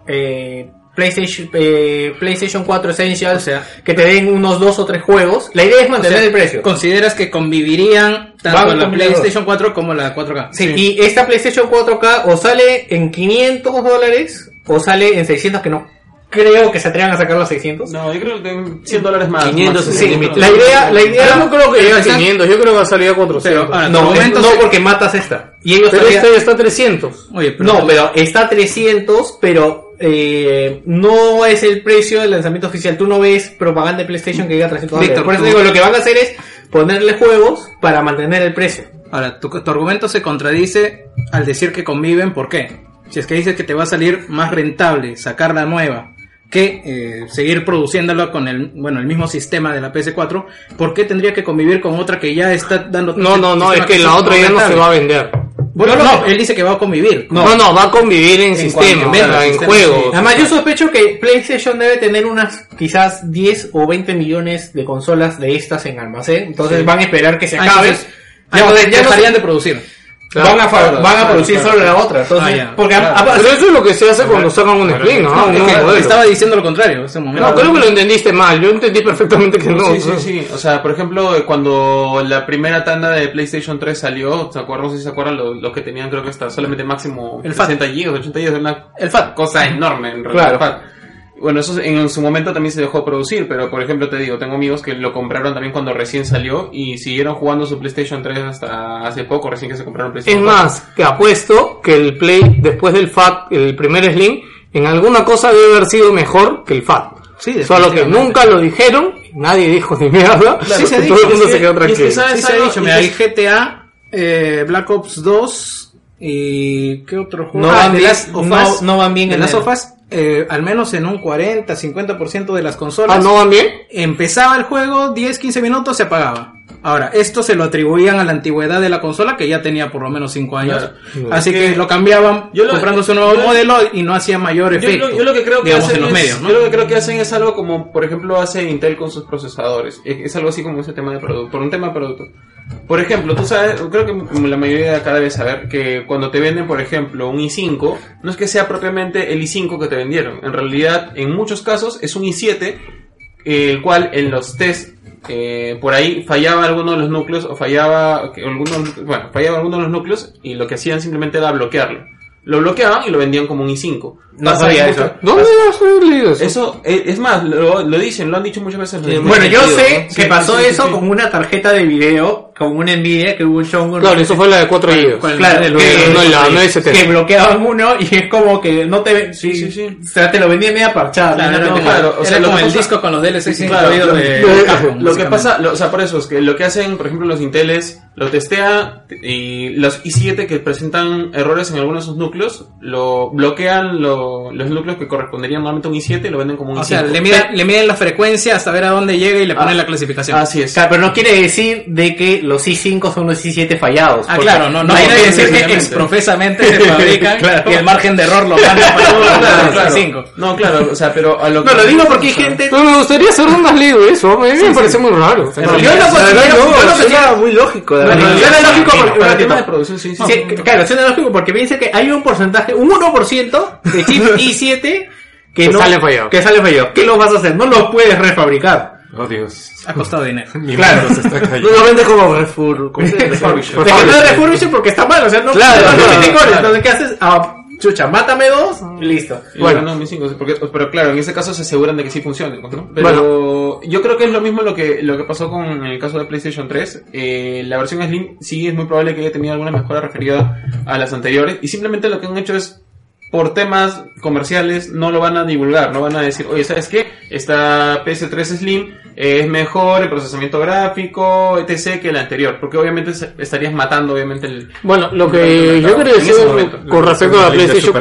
PlayStation 4 Essentials, o sea, que te den unos 2 o 3 juegos. La idea es mantener el precio. ¿Consideras que convivirían tanto la PlayStation 4 como la 4K? Sí, y esta PlayStation 4K o sale en $500 o sale en 600, que no creo que se atrevan a sacar los 600. No, yo creo que $100 más. 500 más. Sí, la idea no creo que llegue a 500, yo creo que va a salir a 400. Pero, no, porque matas esta. Y ellos pero esta ya está a 300. Oye, pero está a 300, pero no es el precio del lanzamiento oficial. Tú no ves propaganda de PlayStation que llega a $300. Víctor, por eso digo, lo que van a hacer es ponerle juegos para mantener el precio. Ahora, tu argumento se contradice al decir que conviven. ¿Por qué? Si es que dices que te va a salir más rentable sacar la nueva que seguir produciéndola con el mismo sistema de la PS4, ¿por qué tendría que convivir con otra que ya está dando? No, es que la otra ya no se va a vender. Bueno, no, él dice que va a convivir. No, va a convivir en sistema, en juegos. Además, yo sospecho que PlayStation debe tener unas quizás 10 o 20 millones de consolas de estas en almacén. Entonces van a esperar que se acabe. Entonces, ya dejarían de producir. Claro, van a producir solo la otra. Entonces, porque pero eso es lo que se hace cuando sacan un Slim, ¿no? Estaba diciendo lo contrario en ese momento. No, creo que lo entendiste mal. Yo entendí perfectamente que no. Sí. O sea, por ejemplo, cuando la primera tanda de PlayStation 3 salió, no sé si se acuerdan los que tenían, creo que hasta solamente máximo el 60 GB, 80 GB, el FAT. Cosa enorme en realidad. Claro. El FAT. Bueno, eso en su momento también se dejó de producir, pero por ejemplo te digo, tengo amigos que lo compraron también cuando recién salió y siguieron jugando su PlayStation 3 hasta hace poco, recién que se compraron PlayStation 4. Es más, que apuesto que el Play, después del FAT, el primer Slim, en alguna cosa debe haber sido mejor que el FAT. Sí, solo que nunca lo dijeron, nadie dijo ni mierda, claro, sí, todo el mundo se quedó tranquilo. Sí se ha dicho, mira, hay GTA, Black Ops 2 y ¿qué otro juego? No van bien en las sofás. Al menos en un 40-50% de las consolas. ¿No van bien? Empezaba el juego, 10-15 minutos se apagaba. Ahora, esto se lo atribuían a la antigüedad de la consola, que ya tenía por lo menos 5 años. Claro. Así que lo cambiaban comprándose un nuevo modelo y no hacía mayor efecto. Yo lo que creo que hacen en los medios, ¿no? Yo lo que creo que hacen es algo como, por ejemplo, hace Intel con sus procesadores. Es algo así como ese tema de producto, por un tema de producto. Por ejemplo, tú sabes, creo que la mayoría de acá debe saber que cuando te venden, por ejemplo, un i5, no es que sea propiamente el i5 que te vendieron. En realidad, en muchos casos, es un i7, el cual en los test por ahí fallaba alguno de los núcleos o fallaba alguno de los núcleos y lo que hacían simplemente era bloquearlo. Lo bloqueaban y lo vendían como un i5. No sabía eso. ¿Dónde has leído eso? Eso, es más, lo han dicho muchas veces. Bueno, yo sé que pasó eso con una tarjeta de video, con una Nvidia que hubo un show. Claro, eso fue la de 4 GB. Claro, que bloqueaban uno y es como que no te... Sí. O sea, te lo vendía media parchada. Claro, o sea, era como el disco con los DLCs incluidos de Capcom. Lo que pasa, o sea, por eso es que lo que hacen, por ejemplo, los Inteles, lo testea y los i7 que presentan errores en algunos de sus núcleos, lo bloquean los núcleos que corresponderían normalmente a un i7 y lo venden como un i5. O sea, le miden la frecuencia hasta ver a dónde llega y le ponen la clasificación. Así es. Claro, pero no quiere decir de que los i5 son los i7 fallados. Claro, no quiere decir que exprofesamente se fabrican y el margen de error lo manda para los i5. No, claro, o sea, pero a lo que... No, lo digo porque hay gente... Pero me gustaría hacer unas libres, eso, a mí me parece muy raro. Yo no sería muy lógico. Suena lógico para el tema de producción, sí. Claro, suena lógico porque me dice que hay un porcentaje, un 1% de chips i7 que sale fallado. ¿Qué los vas a hacer? No los puedes refabricar. Oh, Dios. Ha costado dinero. Claro. No lo vende como refurbish porque está mal, o sea, no tiene core. Entonces, ¿qué haces? Chucha, mátame 2 y listo. Bueno, no, mis 5, pero claro, en ese caso se aseguran de que sí funcione, ¿no? Pero yo creo que es lo mismo lo que pasó con el caso de PlayStation 3. La versión Slim sí es muy probable que haya tenido alguna mejora referida a las anteriores y simplemente lo que han hecho es, por temas comerciales, no lo van a divulgar, no van a decir, oye, ¿sabes qué? Esta PS3 Slim es mejor en procesamiento gráfico, etc. que la anterior, porque obviamente estarías matando obviamente el... Bueno, lo que yo quería decir con respecto a la PlayStation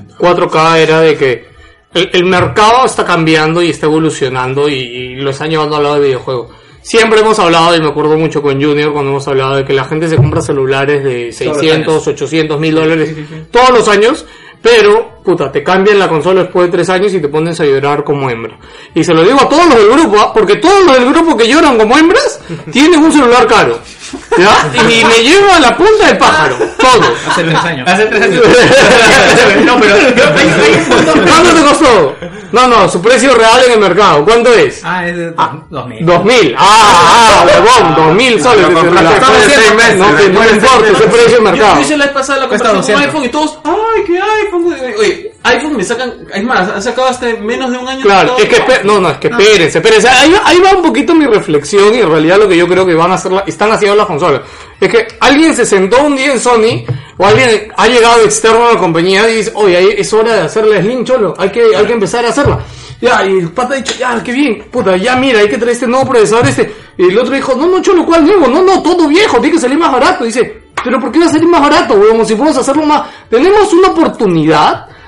4K era de que el mercado está cambiando y está evolucionando y lo están llevando al lado de videojuegos. Siempre hemos hablado, y me acuerdo mucho con Junior cuando hemos hablado de que la gente se compra celulares de 600, 800, $1,000 todos los años, pero, puta, te cambian la consola después de 3 años y te pones a llorar como hembra. Y se lo digo a todos los del grupo, porque todos los del grupo que lloran como hembras tienen un celular caro. ¿Ya? Y me llevo a la punta del pájaro, todo. Hace 3 años. No, pero ¿cuánto te costó? No, su precio real en el mercado, ¿cuánto es? Es de 2.000. 2.000. huevón, 2.000 soles. No importa ese precio de mercado. Yo hice la vez pasada la comparación con iPhone y todos, ¡ay, qué iPhone! Oye, iPhone me sacan, es más, han sacado hasta menos de un año. Claro, es que espérense. Ahí va un poquito mi reflexión y en realidad lo que yo creo que están haciendo las consolas. Es que alguien se sentó un día en Sony o alguien ha llegado externo a la compañía y dice, oye, es hora de hacer la Slim, cholo, hay que empezar a hacerla. Ya, y el pata ha dicho, ya, qué bien, puta, ya mira, hay que traer este nuevo procesador, y el otro dijo, no, cholo, ¿cuál nuevo? No, todo viejo, tiene que salir más barato. Y dice, pero ¿por qué va a salir más barato, weón? Si podemos hacerlo más, tenemos una oportunidad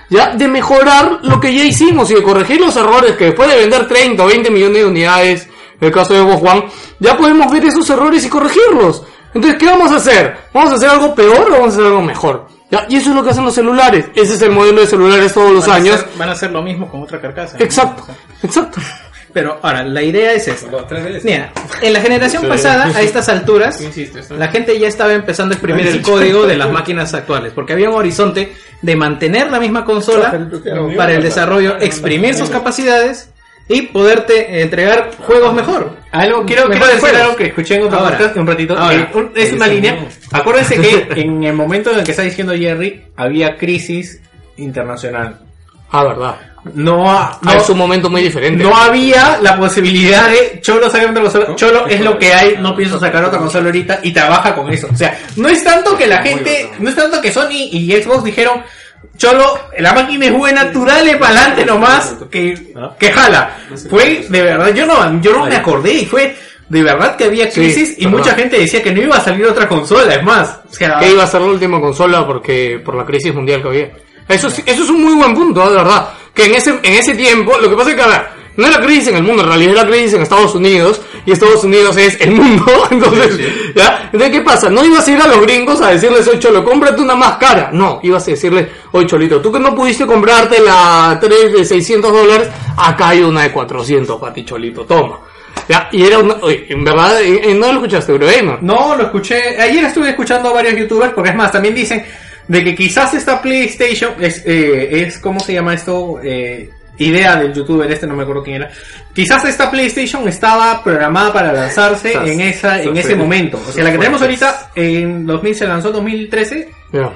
ya de mejorar lo que ya hicimos y de corregir los errores que después de vender 30 o 20 millones de unidades, en el caso de Xbox One, ya podemos ver esos errores y corregirlos. Entonces, ¿qué vamos a hacer? ¿Vamos a hacer algo peor o vamos a hacer algo mejor? ¿Ya? Y eso es lo que hacen los celulares. Ese es el modelo de celulares todos los años. Van a hacer lo mismo con otra carcasa. Exacto, exacto. Pero ahora, la idea es esta. Mira, en la generación pasada, a estas alturas, la gente ya estaba empezando a exprimir el código de las máquinas actuales, porque había un horizonte de mantener la misma consola para el desarrollo, exprimir sus capacidades y poderte entregar juegos mejor. Quiero decir algo que escuché en otro podcast un ratito. Es una línea. Acuérdense que en el momento en el que está diciendo Jerry, había crisis internacional. Verdad. Es un momento muy diferente. No había la posibilidad de Cholo sacar otra consola. Cholo es lo que hay, no pienso sacar otra consola ahorita y trabaja con eso. O sea, no es tanto que la gente, no es tanto que Sony y Xbox dijeron, Cholo, la máquina es buena, tú dale para adelante nomás, que jala. Fue de verdad, yo no me acordé y fue de verdad que había crisis y mucha gente decía que no iba a salir otra consola, es más. O sea, que iba a ser la última consola por la crisis mundial que había. Eso es un muy buen punto, de verdad. Que en ese tiempo, lo que pasa es que, a ver, no era crisis en el mundo, en realidad era crisis en Estados Unidos, y Estados Unidos es el mundo, entonces, ¿ya? Entonces, ¿qué pasa? No ibas a ir a los gringos a decirles, oye, Cholo, cómprate una más cara. No, ibas a decirles, oye, Cholito, tú que no pudiste comprarte la 3 de $600, acá hay una de 400 para ti, Cholito, toma. Ya, y era en verdad, ¿no lo escuchaste, Eurogamer? No, lo escuché, ayer estuve escuchando a varios youtubers, porque es más, también dicen de que quizás esta PlayStation es ¿cómo se llama esto? Idea del youtuber no me acuerdo quién era. Quizás esta PlayStation estaba programada para lanzarse en ese momento. O sea, la que tenemos ahorita en 2000 se lanzó en 2013.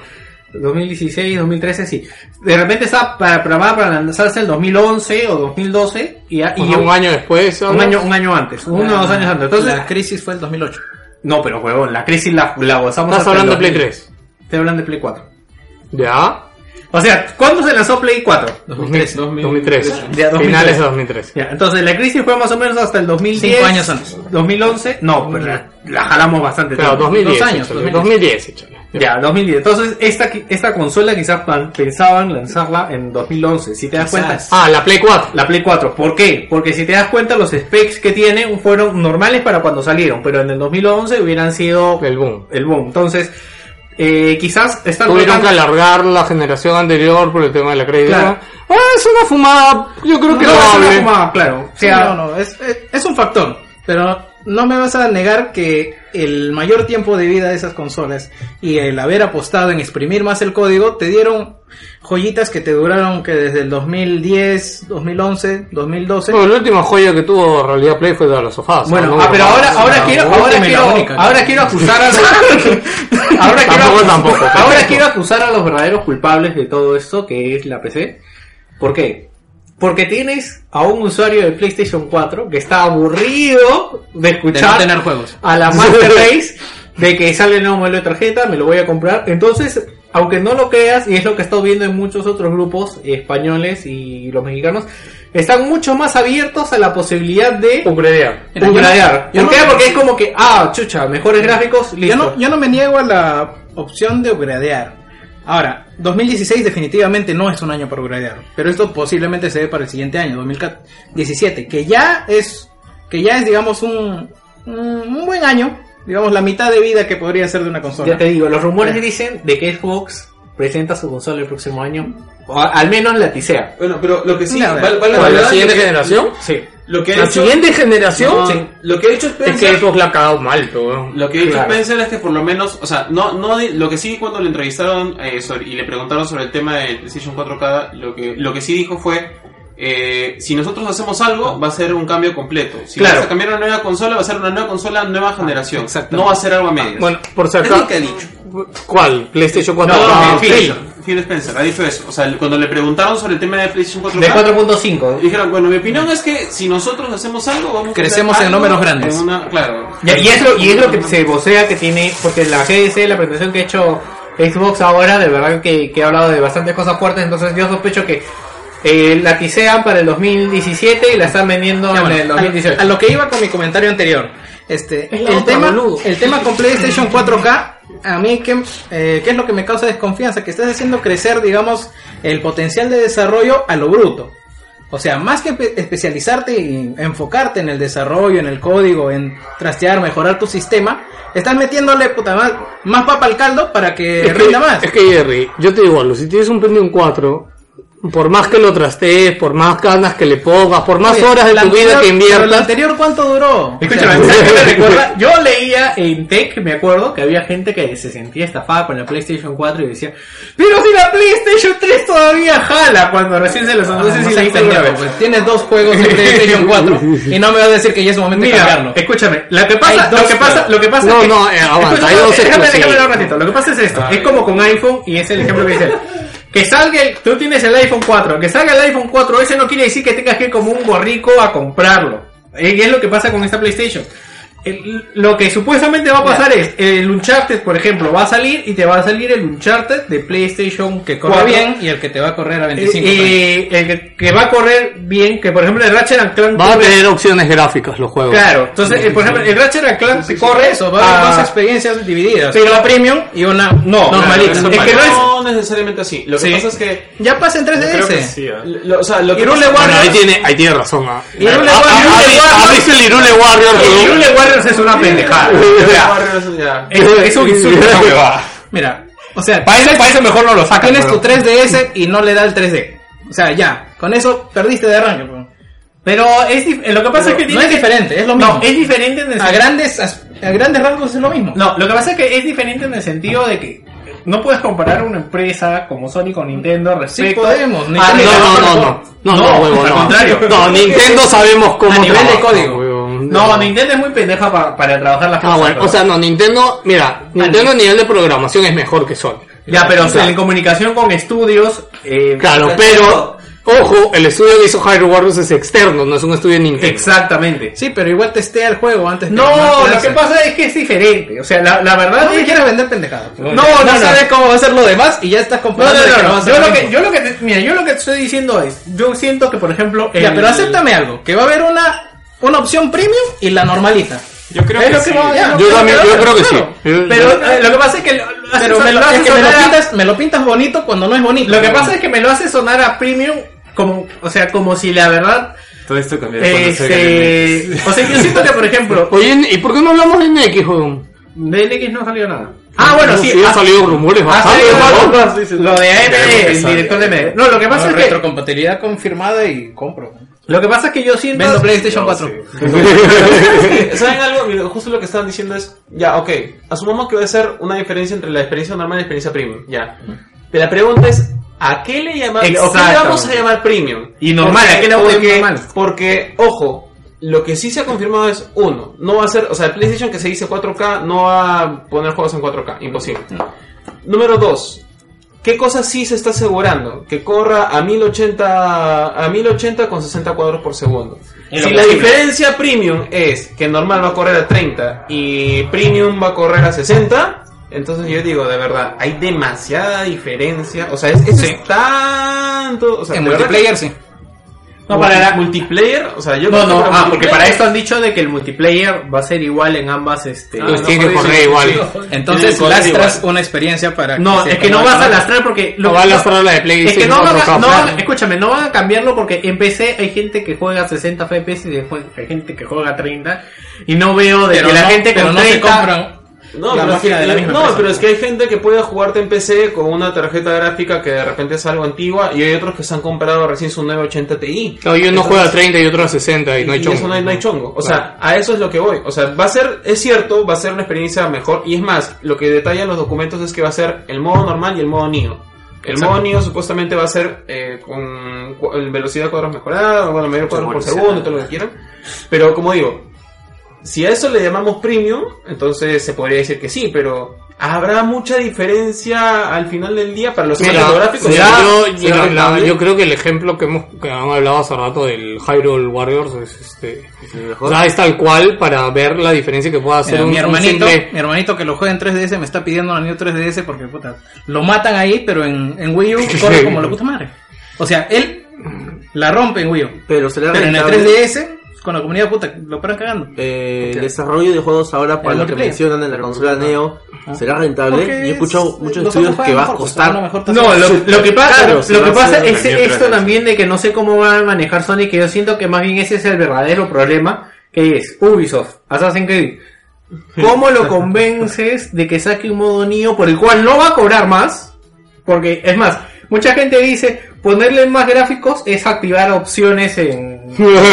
2016, 2013, sí. De repente estaba programada para lanzarse en 2011 o 2012 y un año después. Un año antes, 1 o 2 años antes. Entonces, la crisis fue el 2008. No, pero huevón, la crisis la gozamos. ¿Estás hablando de Play 3? Estoy hablando de Play 4. ¿Ya? O sea, ¿cuándo se lanzó Play 4? 2003. Finales de 2003. Ya, entonces la crisis fue más o menos hasta el 2010. 5 años antes. 2011. No, pero la jalamos bastante. Claro, 2010. 2 años. 2010. Ya, 2010. Entonces, esta consola quizás pensaban lanzarla en 2011. Si te das cuenta. La Play 4. La Play 4. ¿Por qué? Porque si te das cuenta, los specs que tiene fueron normales para cuando salieron. Pero en el 2011 hubieran sido el boom. Entonces, quizás tuvieron que alargar la generación anterior por el tema de la crédito. Claro. Es una fumada, yo creo que no es una fumada, claro. O sea, es un factor, pero no me vas a negar que el mayor tiempo de vida de esas consolas y el haber apostado en exprimir más el código te dieron joyitas que te duraron que desde el 2010, 2011, 2012. Bueno, la última joya que tuvo Realidad Play fue de los sofás. Bueno, pero ahora quiero acusar a ahora quiero acusar a los verdaderos culpables de todo esto, que es la PC. ¿Por qué? Porque tienes a un usuario de PlayStation 4 que está aburrido de escuchar de no tener juegos a la Master Race de que sale el nuevo modelo de tarjeta, me lo voy a comprar. Entonces, aunque no lo creas, y es lo que he estado viendo en muchos otros grupos españoles y los mexicanos, están mucho más abiertos a la posibilidad de upgradear. ¿Por qué? Porque es como que, chucha, mejores gráficos, listo. Yo no me niego a la opción de upgradear. Ahora, 2016 definitivamente no es un año para upgradear, pero esto posiblemente se ve para el siguiente año, 2017, que ya es digamos un buen año, digamos la mitad de vida que podría ser de una consola. Ya te digo, los rumores dicen de que Xbox presenta su consola el próximo año, o al menos la tisea. Bueno, pero lo que sí, ¿la siguiente generación? Sí. Siguiente generación, sí. Lo que ha dicho Spencer, es que Xbox la ha cagado mal, todo. Lo que ha dicho Spencer es que por lo menos, o sea, no lo que sí cuando le entrevistaron y le preguntaron sobre el tema de PlayStation 4K, lo que sí dijo fue si nosotros hacemos algo, va a ser un cambio completo. Si vas a cambiar una nueva consola, va a ser una nueva consola, nueva generación. No va a ser algo a medias. Bueno, por si acaso. Es lo que ha dicho. ¿Cuál? PlayStation 4. Phil Spencer ha dicho eso. O sea, cuando le preguntaron sobre el tema de PlayStation 4K, de 4.5, dijeron, bueno, mi opinión es que si nosotros hacemos algo, crecemos en números grandes. Claro. Y es lo que se vocea que tiene, porque la GDC, la presentación que ha hecho Xbox ahora, de verdad que ha hablado de bastantes cosas fuertes, entonces yo sospecho que la tisean para el 2017 y la están vendiendo en el 2018. A lo que iba con mi comentario anterior, el tema con PlayStation 4K a mí, ¿qué es lo que me causa desconfianza? Que estás haciendo crecer, digamos, el potencial de desarrollo a lo bruto. O sea, más que especializarte y enfocarte en el desarrollo, en el código, en trastear, mejorar tu sistema, estás metiéndole más papa al caldo para que rinda más. Es que Jerry, yo te digo algo, si tienes un Pentium 4, por más que lo trastees, por más ganas que le pongas, por más horas de tu vida que inviertas... ¿Pero el anterior cuánto duró? Escúchame, ¿sabes qué me recuerda? Yo leía en Tech, me acuerdo, que había gente que se sentía estafada con la PlayStation 4 y decía, pero si la PlayStation 3 todavía jala cuando recién se los anuncios y la instalaron. Pues tienes 2 juegos de PlayStation 4 y no me vas a decir que ya es un momento de cambiarlo. Escúchame, lo que pasa es que... aguanta, hay dos déjame un ratito. Lo que pasa es esto, es como con iPhone y es el ejemplo que dice... Que salga tú tienes el iPhone 4, que salga el iPhone 4S no quiere decir que tengas que ir como un borrico a comprarlo. Y es lo que pasa con esta PlayStation. Lo que supuestamente va a pasar es, el Uncharted, por ejemplo, va a salir y te va a salir el Uncharted de PlayStation que corre 4, bien y el que te va a correr a 25. El que va a correr bien, que por ejemplo el Ratchet & Clank va a tener opciones gráficas los juegos. Claro, entonces por ejemplo el Ratchet & Clank se corre eso, va a haber 2 experiencias divididas, pero una premium y una normalita. Es que no necesariamente así. Lo que pasa es que ya pasa en 3DS. Sí, o sea, lo que bueno, ahí tiene razón. Irule ¿Has visto el Irule Warrior? El Irule Warriors es una pendejada. Es un insulto. Mira, o sea, para eso mejor no lo sacas. Tienes tu 3DS y no le da el 3D. O sea, ya, con eso perdiste de arranque. Pero lo que pasa es que no es diferente, es lo mismo. No, es diferente en el a grandes rasgos es lo mismo. No, lo que pasa es que es diferente en el sentido de que no puedes comparar una empresa como Sony con Nintendo respecto... Sí podemos. No, al contrario. No, Nintendo sabemos cómo... A nivel de código. No, Nintendo es muy pendeja para trabajar las cosas. Bueno, o sea, no, Nintendo a nivel de programación es mejor que Sony. Ya, pero en comunicación con estudios... claro, pero... Ojo, el estudio que hizo Hyrule Warriors es externo, no es un estudio de Nintendo. Exactamente. Sí, pero igual testea el juego antes de... No, lo que pasa es que es diferente. O sea, la verdad... No me quieres vender pendejadas. No sabes cómo va a ser lo demás y ya estás comprando. Yo lo que te estoy diciendo es... Yo siento que, por ejemplo... Ya, pero acéptame algo. Que va a haber una opción premium y la normalita. Yo creo que sí. Yo creo que sí. Pero lo que pasa es que... me lo pintas bonito cuando no es bonito. Lo que pasa es que me lo hace sonar a premium como si la verdad... Todo esto cambió o sea, yo siento que, por ejemplo... Oye, ¿y por qué no hablamos de NX, joven? De NX no salió nada. Bueno, sí. Han salido rumores bastante. Lo de AMD, el director de AMD. No, lo que pasa es que... Retrocompatibilidad confirmada y compro. Lo que pasa es que yo siento... Vendo PlayStation 4. ¿Saben algo? Mira, justo lo que estaban diciendo es... Ya, ok. Asumamos que va a ser una diferencia entre la experiencia normal y la experiencia premium. Ya. Pero la pregunta es... ¿A qué le llamamos? ¿O qué le vamos a llamar premium? Y normal, ¿a qué le vamos a llamar normal? Porque, ojo... Lo que sí se ha confirmado es, no va a ser... O sea, el PlayStation que se dice 4K no va a poner juegos en 4K. Imposible. Número 2... ¿Qué cosa sí se está asegurando? Que corra a 1080 con 60 cuadros por segundo. Si la diferencia premium es que normal va a correr a 30 y premium va a correr a 60, entonces yo digo, de verdad, hay demasiada diferencia. O sea, eso es tanto... O sea, en multiplayer sí. No, para el multiplayer, o sea, yo porque para esto han dicho de que el multiplayer va a ser igual en ambas, pues tiene que correr igual. Entonces lastras una experiencia para... No, es que no vas a lastrar porque... No va a lastrar la de PlayStation. Es que escúchame, no van a cambiarlo porque en PC hay gente que juega 60 FPS y después hay gente que juega 30 y no veo de que la gente con 30... se compran... pero es que hay gente que puede jugarte en PC con una tarjeta gráfica que de repente es algo antigua y hay otros que se han comprado recién su 980 Ti. Claro, y uno juega a 30 y otro a 60 y no hay chongo. Eso no hay chongo. O sea, a eso es lo que voy. O sea, es cierto, va a ser una experiencia mejor y es más, lo que detallan los documentos es que va a ser el modo normal y el modo Neo. El modo Neo supuestamente va a ser con velocidad de cuadros mejorada, bueno, medio cuadros por segundo, todo lo que quieran. Pero como digo, si a eso le llamamos premium, entonces se podría decir que sí, pero ¿habrá mucha diferencia al final del día para los gráficos? Yo creo que el ejemplo que hemos hablado hace rato del Hyrule Warriors es tal cual para ver la diferencia que pueda hacer. Mi hermanito que lo juega en 3DS me está pidiendo la New 3DS porque lo matan ahí, pero en Wii U corre como la puta madre. O sea, él la rompe en Wii U, pero en el 3DS con la comunidad, puta, lo paran cagando. El desarrollo de juegos ahora para lo que mencionan en la consola Neo será rentable. Y he escuchado muchos estudios que va a costar. No, lo que pasa es esto también de que no sé cómo van a manejar Sony, que yo siento que más bien ese es el verdadero problema, que es Ubisoft, Assassin's Creed. ¿Cómo lo convences de que saque un modo Neo por el cual no va a cobrar más? Porque, es más, mucha gente dice, ponerle más gráficos es activar opciones en...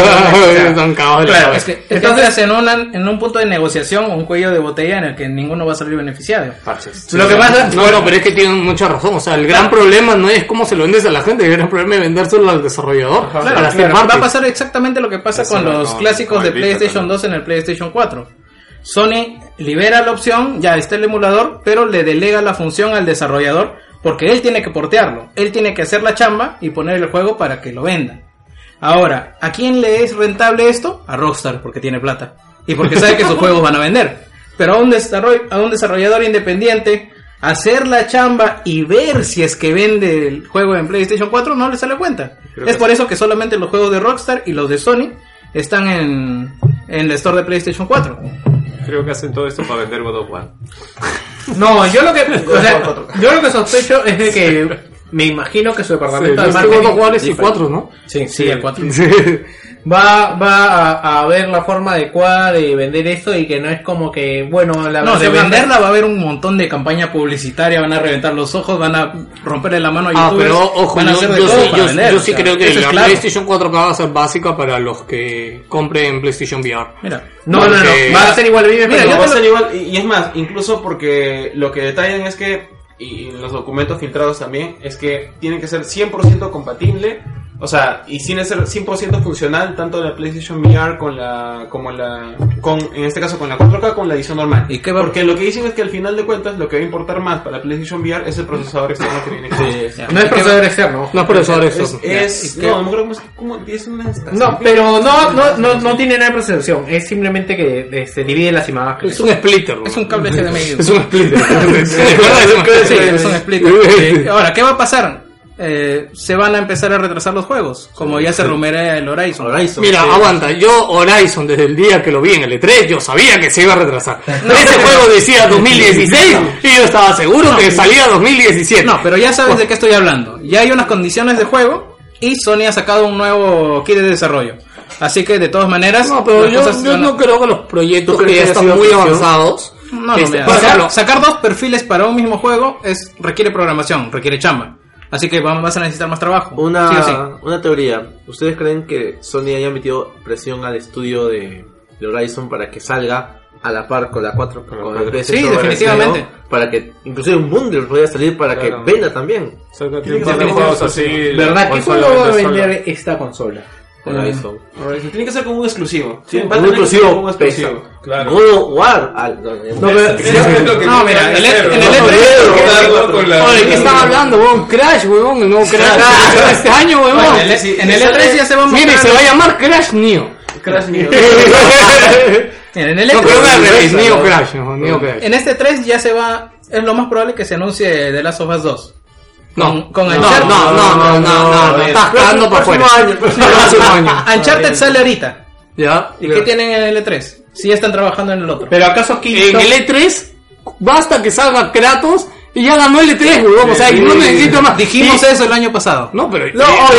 Claro, es que entonces en un punto de negociación, un cuello de botella en el que ninguno va a salir beneficiado. Lo que pasa, pero es que tienen mucha razón. O sea, el gran problema no es cómo se lo vendes a la gente, el gran problema es vendérselo al desarrollador. Va a pasar exactamente lo que pasa con los clásicos de PlayStation 2 en el PlayStation 4. Sony libera la opción, ya está el emulador, pero le delega la función al desarrollador porque él tiene que portearlo, él tiene que hacer la chamba y poner el juego para que lo venda. Ahora, ¿a quién le es rentable esto? A Rockstar, porque tiene plata y porque sabe que sus juegos van a vender. Pero a un desarrollador independiente, hacer la chamba y ver si es que vende el juego en PlayStation 4 no le sale cuenta. Es por eso que solamente los juegos de Rockstar y los de Sony están en el store de PlayStation 4. Creo que hacen todo esto para vender God of War. No, yo lo que sospecho es de que me imagino que su departamento de marketing... God of War es el 4, ¿no? Sí, el 4. Va a ver la forma adecuada de vender esto y que no es como que, bueno... de venderla va a haber un montón de campaña publicitaria, van a reventar los ojos, van a romperle la mano a YouTube. Pero ojo, yo sí creo que la PlayStation 4 va a ser básica para los que compren PlayStation VR. Mira, no, va a ser igual. Va a ser igual, y es más, incluso porque lo que detallan es que, y en los documentos filtrados también, es que tiene que ser 100% compatible. O sea, y sin ser 100% funcional, tanto la PlayStation VR en este caso con la 4K, con la edición normal. ¿Y qué va? Porque lo que dicen es que al final de cuentas, lo que va a importar más para la PlayStation VR es el procesador externo que viene. No es procesador externo. No es procesador externo. No me acuerdo cómo es una estación. No, pero no tiene nada de procesación. Es simplemente que se divide las imágenes. Es un splitter. Es un cable HDMI. Es un splitter. Es un splitter. Ahora, ¿qué va a pasar? Se van a empezar a retrasar los juegos, como ya se rumorea el Horizon. Mira, aguanta, yo Horizon desde el día que lo vi en el E3, yo sabía que se iba a retrasar. Ese juego decía 2016 y yo estaba seguro que salía 2017. No, pero ya sabes de qué estoy hablando. Ya hay unas condiciones de juego y Sony ha sacado un nuevo kit de desarrollo. Así que de todas maneras... No, pero yo no creo que los proyectos que ya están muy avanzados... Sacar dos perfiles para un mismo juego requiere programación, requiere chamba. Así que vas a necesitar más trabajo. Una teoría. ¿Ustedes creen que Sony haya metido presión al estudio de Horizon para que salga a la par con la 4? Con el PS4, sí, definitivamente. Para que inclusive un bundle pueda salir para que venda también. ¿Verdad? ¿Qué juego va a vender esta consola? Horizon. Tiene que ser como un exclusivo. Sí, un exclusivo. Claro. God of War. Mira, en el ¿de qué estaba hablando, weón? Crash, weón. El nuevo Crash este año, weón. En el E3 ya se va a mostrar. Mire, se va a llamar Crash Neo. En el E3 Neo Crash. En este 3 ya se va. Es lo más probable que se anuncie The Last of Us 2. Con Uncharted. No, estás cagando para afuera. Uncharted sale ahorita. ¿Ya? ¿Y qué tienen en el E3? Si ya están trabajando en el otro. Pero acaso en el E3 basta que salga Kratos y ya ganó el E3, weón. O sea, y no necesito más. Dijimos eso el año pasado. No, pero...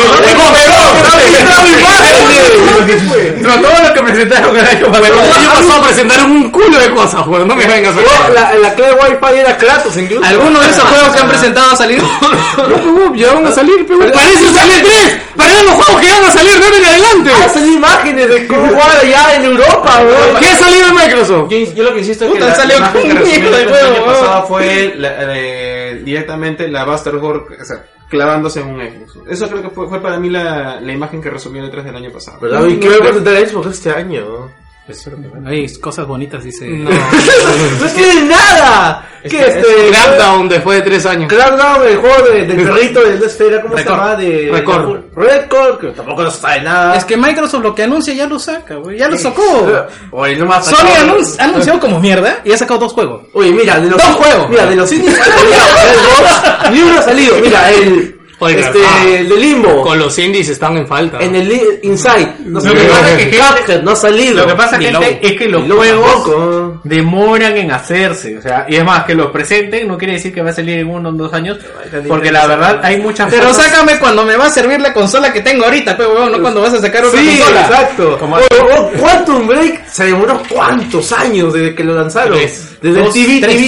No, todo lo que presentaron el año pasado. El año pasado presentaron un culo de cosas, weón. No me vengas a hacer. La clave Wi-Fi era Kratos, incluso. ¿Alguno de esos juegos que han presentado ha salido? Ya van a salir, pero para eso sale E3. Para los juegos que van a salir de ahora en adelante. Han salido imágenes de cómo jugar allá en Europa, weón. ¿Qué ha salido en Microsoft? Yo lo que insisto es que la imagen que resumió el año pasado fue directamente la Buster Horde, o sea, clavándose en un Xbox. Eso creo que fue para mí la imagen que resumió el 3 del año pasado. ¿Verdad? ¿Y qué va a presentar Xbox este año? Hay cosas bonitas, dice. No tiene nada. ¿Qué Crackdown después de 3 años. Crackdown, el juego del perrito de la esfera, ¿cómo se llama? Record, que tampoco no sabe nada. Es que Microsoft lo que anuncia ya lo saca, güey. Ya lo sacó. Oye, no más. Sony ha anunciado como mierda y ha sacado 2 juegos. Oye, mira, de los 2 juegos. Mira, de los indies ni uno ha salido. Mira, Oiga, el de Limbo. Con los indies están en falta. En el Inside. No sé Lo que pasa es que Cuphead no ha salido. Lo que pasa, gente, es que los juegos tampoco. demoran en hacerse. O sea, y es más, que los presenten no quiere decir que va a salir en 1 o 2 años. Porque la verdad hay muchas Pero cosas. sácame cuando me va a servir la consola que tengo ahorita, pero huevón, no cuando vas a sacar otra Sí, consola. exacto. Quantum Break se demoró ¿cuántos años desde que lo lanzaron? Desde el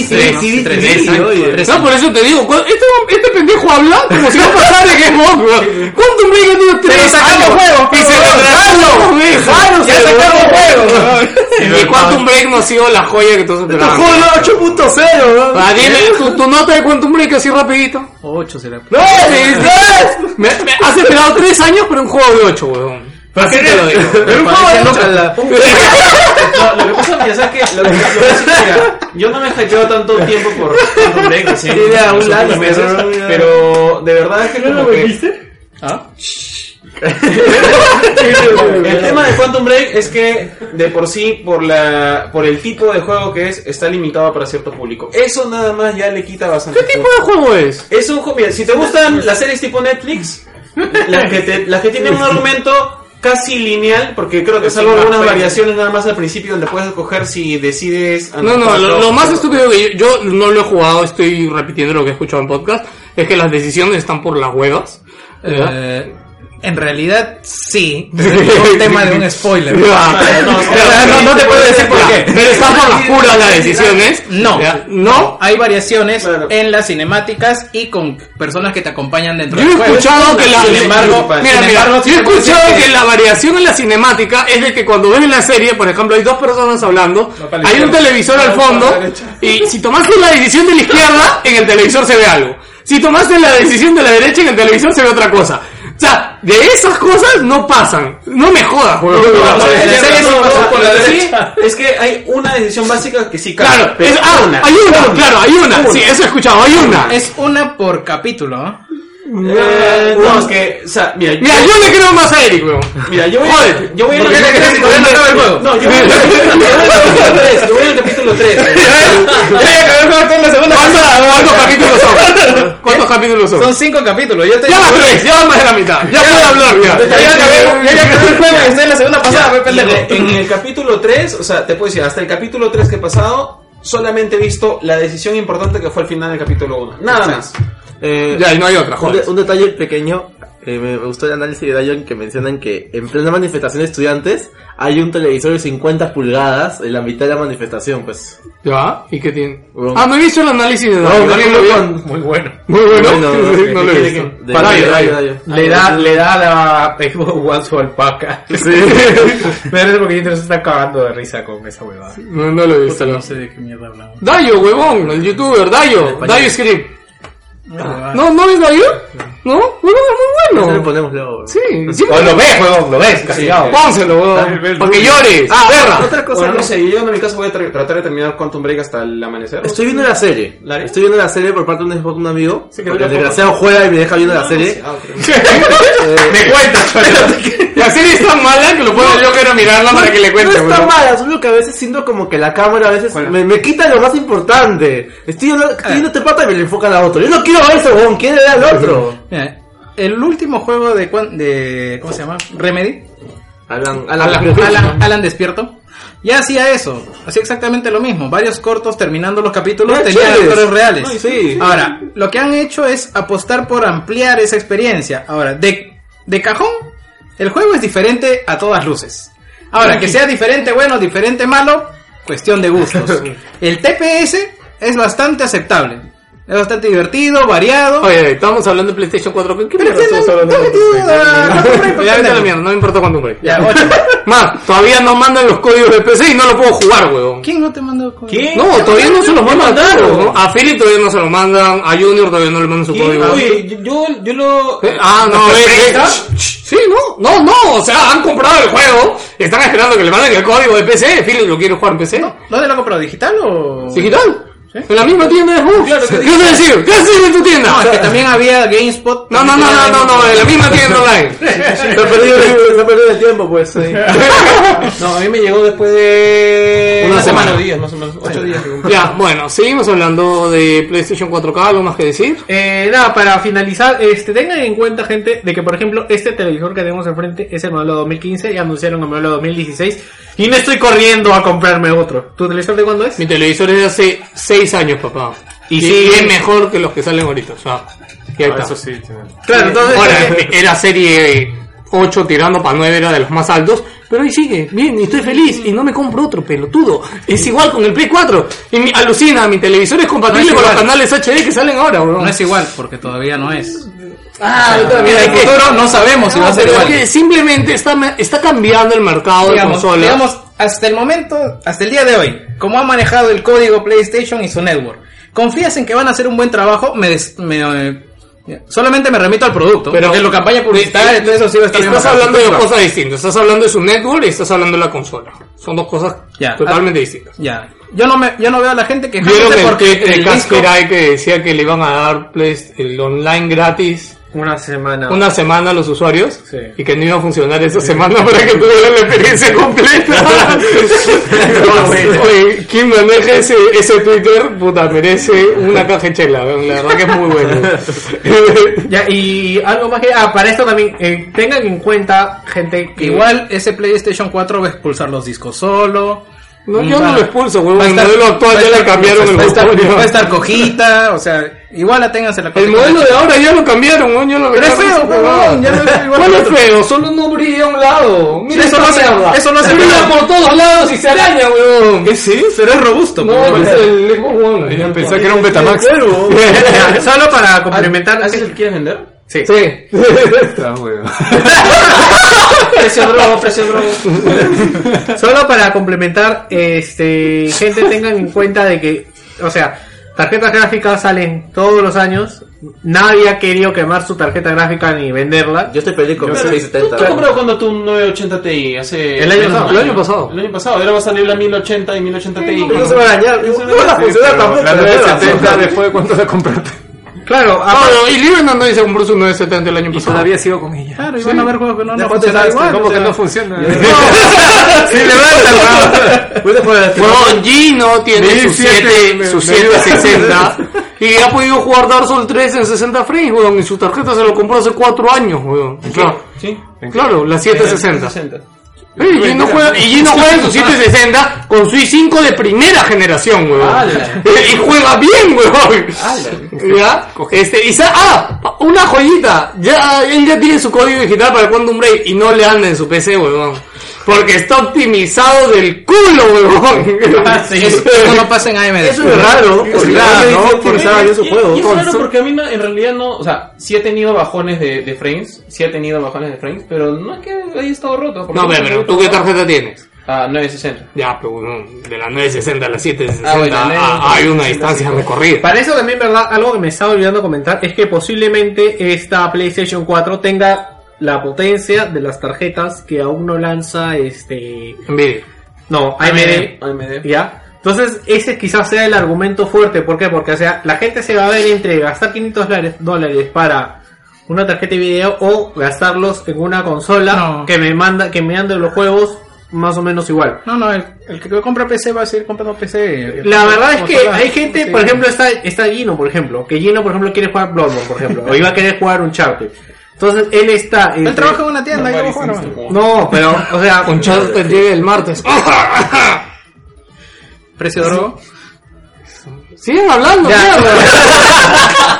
TV. No, por eso te digo, este pendejo habla como si no pasara de Game Over, weón. ¿Cuánto me ha tenido 3 años? juegos, Y se lo Ya sacaron juegos. Y Quantum Break no ha sido la joya que todos esperaban. Juego 8.0, ¿no? Dime tu nota de Quantum Break así rapidito. 8 será. Me has esperado 3 años por un juego de 8, weón. Así te lo digo. Un juego de 8. Lo que pasa, mira, ¿sabes qué? Lo que pasa, mira, yo no me he hypeado tanto tiempo por Quantum Break, que sí, un año, meses, pero de verdad es que como que... ¿Ah? El tema de Quantum Break es que de por sí, por el tipo de juego que es, está limitado para cierto público. Eso nada más ya le quita bastante. ¿Qué tipo de juego es? Es un juego, mira, si te gustan las series tipo Netflix, las que tienen un argumento casi lineal, porque creo que salvo algunas variaciones nada más al principio donde puedes escoger si decides... No, lo más estúpido que yo no lo he jugado, estoy repitiendo lo que he escuchado en podcast, es que las decisiones están por las huevas. En realidad, sí. Es un tema de un spoiler. No te puedo decir por qué. Pero están por las puras las decisiones. No. Hay variaciones en las cinemáticas y con personas que te acompañan dentro del juego. Yo he escuchado que la variación en la cinemática es de que cuando ves la serie, por ejemplo, hay 2 personas hablando, hay un televisor al fondo, y si tomaste la decisión de la izquierda, en el televisor se ve algo. Si tomaste la decisión de la derecha, en el televisor se ve otra cosa. O sea, de esas cosas no pasan. No me jodas, juego. Es que hay una decisión básica que sí cambia. Claro, hay una. Sí, eso he escuchado, hay una. Es una por capítulo, ¿no? No, es que, o sea, mira, yo le creo más a Eric, weón. Mira, yo voy a el capítulo 3. ¿Cuántos capítulos son? Son 5 capítulos. Ya va 3, ya va más de la mitad. Ya puedo hablar, ya. Ya que el juego está en la segunda pasada, pendejo. En el capítulo 3, o sea, te puedo decir, hasta el capítulo 3 que he pasado, solamente he visto la decisión importante que fue al final del capítulo 1. Nada más. Ya, y no hay otra, joder. Un detalle pequeño, me gustó el análisis de Dion que mencionan que en plena manifestación de estudiantes hay un televisor de 50 pulgadas en la mitad de la manifestación, pues. ¿Ya? ¿Y qué tiene? Bueno. No he visto el análisis de Dion. Muy bueno. Muy bueno. No lo he visto. Le da la Xbox One su alpaca. Sí. Me parece porque yo se está cagando de risa con esa huevada. No lo he visto. No sé de qué mierda hablamos. Dayo, huevón, el youtuber, Dayo Script. ¿No ves Dayo? ¿No? Huevón, es muy No le bueno. ponemos luego. Sí, Lo ves, huevón, lo ves, castigado. Pónselo, huevón. Para que llores. Perra. Otra cosa. Bueno, no sé, yo llegando a mi casa voy a tratar de terminar Quantum Break hasta el amanecer. Estoy viendo la serie. Estoy viendo la serie por parte de un amigo. Sí, que Porque el dura desgraciado juega y me deja viendo la serie. Me cuentas, la serie es tan mala que lo puedo yo quiero mirarla para que le cuente, No está mala, solo que a veces siento como que la cámara a veces me quita lo más importante. Estoy viendo este pata y me le enfoca a otro. Yo no quiero ver eso, weón, quiero ver al otro. Mira, el último juego de ¿cómo se llama? Remedy. Alan Despierto. Ya hacía eso, hacía exactamente lo mismo. Varios cortos terminando los capítulos tenían actores reales. Ay, sí. Ahora, lo que han hecho es apostar por ampliar esa experiencia. Ahora, de cajón, el juego es diferente a todas luces. Ahora, que sea diferente bueno, diferente malo, cuestión de gustos. El TPS es bastante aceptable. Es bastante divertido, variado. Oye, estamos hablando de PlayStation 4. ¿Qué Pero estamos hablando de PlayStation? Ya vete a la mierda, no me importa cuánto break. Ya, 8. Más, todavía no mandan los códigos de PC y no lo puedo jugar, weón. ¿Quién no te mandó código? ¿Quién? No, todavía no se los mandan a todos, ¿no? A Philip todavía no se lo mandan, a Junior todavía no le mandan su código. Oye, yo lo... Sí, no, o sea, han comprado el juego, están esperando que le manden el código de PC, Philip lo quiere jugar en PC. ¿Dónde lo compró? ¿Digital o...? ¿Digital? En la misma tienda de Xbox. Claro, ¿Qué vas a decir? ¿Qué vas a decir en tu tienda? No, es que también había GameSpot. No, en la misma tienda online. Se ha perdido el tiempo, pues. Sí. No, a mí me llegó después de Una semana. 8 días, más o menos. 8 días. Ya, bueno, seguimos hablando de PlayStation 4K, ¿algo más que decir? Nada, para finalizar, tengan en cuenta, gente, de que por ejemplo este televisor que tenemos enfrente es el modelo 2015 y anunciaron el modelo 2016 y no estoy corriendo a comprarme otro. ¿Tu televisor de cuándo es? Mi televisor es de hace 6 años, papá. Y sí. es mejor que los que salen ahorita, o sea, y ahí está. Eso sí. Claro, entonces Ahora, era serie 8 tirando para 9, era de los más altos, pero ahí sigue, bien, y estoy feliz, y no me compro otro, pelotudo. Es igual con el Play 4. Y alucina, mi televisor es compatible con los canales HD que salen ahora, bro. No es igual, porque todavía no es. Mira, en el futuro no sabemos si va a ser pero igual. es que simplemente está cambiando el mercado de consolas. Digamos, hasta el momento, hasta el día de hoy, como ha manejado el código PlayStation y su network, ¿confías en que van a hacer un buen trabajo? Solamente me remito al producto, Pero porque la campaña publicitaria, entonces eso sí va a estar bien estás bacán. hablando de dos cosas distintas. Estás hablando de su network y estás hablando de la consola. Son dos cosas Ya, totalmente distintas. Ya. Yo no veo a la gente ¿Vieron quejándose el porque tweet de el disco... Casperay que decía que le iban a dar el online gratis una semana. una semana a los usuarios? Sí. Y que no iba a funcionar esa semana para que tuvieran la experiencia completa. Oye, quien maneja ese Twitter, puta, merece una caja de chela. La verdad que es muy bueno. Ya, y algo más que... para esto también, tengan en cuenta, gente, que Igual ese PlayStation 4 va a expulsar los discos solo. No, yo no lo expulso, huevón. Va a El estar- modelo actual va a ya le estar- cambiaron el va a estar- motor. va a estar cojita, o sea, igual la tengas en la El modelo de ahora ya lo cambiaron, huevón. Ya lo Pero es cambiaron, feo, huevón. huevón, ya no es igual ¿Cuál que es otro. feo? Solo no brilla a un lado. Mira Eso esta no hace- mierda. eso no hace Brilla nada. por todos lados y se araña, huevón. Sí, pero es robusto. No, pues. es el Xbox One. Yo pensé que era un Betamax. Ya, solo para complementar... ¿Haces el que quieres vender? Sí. Sí. Está huevo. Precio drogo. Solo para complementar, gente, tengan en cuenta de que, o sea, tarjetas gráficas salen todos los años. Nadie ha querido quemar su tarjeta gráfica ni venderla. Yo estoy feliz con mi ¿Tú 670. compraste cuando tu 980 Ti? El año pasado. El año pasado. El año pasado. Ahora va a salir la 1080 y 1080 Ti. No se va a dañar. No va a funcionar tampoco. La 970 después de cuánto la compraste. Claro, No, y Riven no se compró su 970 el año Y pasado. todavía sigo con ella. Claro, y van a ver juegos que no Después funcionan te igual. ¿Cómo o que sea, no funciona? sí, levanta, Puede jugar Huevón, Gino tiene su 760 y ha podido jugar Dark Souls 3 en 60 frames, huevón, y su tarjeta se lo compró hace 4 años, huevón. O sea, ¿Sí? claro, la 760. 760. Y Gino juega en su 760 con su i5 de primera generación, huevón. Y juega bien, huevón. ¿Ya? Una joyita. Él ya tiene su código digital para el Quantum Break y no le anda en su PC, huevón. Porque está optimizado del culo, huevón. Eso no pasa en AMD. Eso es raro. Porque no optimizaba bien su juego. Y es raro porque a mí en realidad no, o sea, sí he tenido bajones de frames, pero no es que haya estado roto. porque No, pero ¿tú qué tarjeta tienes? 960. Ya, pero bueno, de la 960 a la 760 Ah, bueno, hay una distancia recorrida. Para eso también, verdad, algo que me estaba olvidando comentar es que posiblemente esta PlayStation 4 tenga la potencia de las tarjetas que aún no lanza Nvidia. no, AMD. ¿Ya? Entonces, ese quizás sea el argumento fuerte. ¿Por qué? Porque, o sea, la gente se va a ver entre gastar $500 para una tarjeta de video o gastarlos en una consola No. que me ande los juegos más o menos igual. No, el que compra PC va a seguir comprando PC. La verdad es que Consola, hay gente, sí. por ejemplo, está Gino, por ejemplo, que Gino, por ejemplo, quiere jugar Bloodborne, por ejemplo, o iba a querer jugar Uncharted. Entonces, él está... Él trabaja en una tienda y yo voy a jugar, hermano. No, pero, o sea... Uncharted llega el martes. Precio de oro. Siguen hablando, Ya. mierda.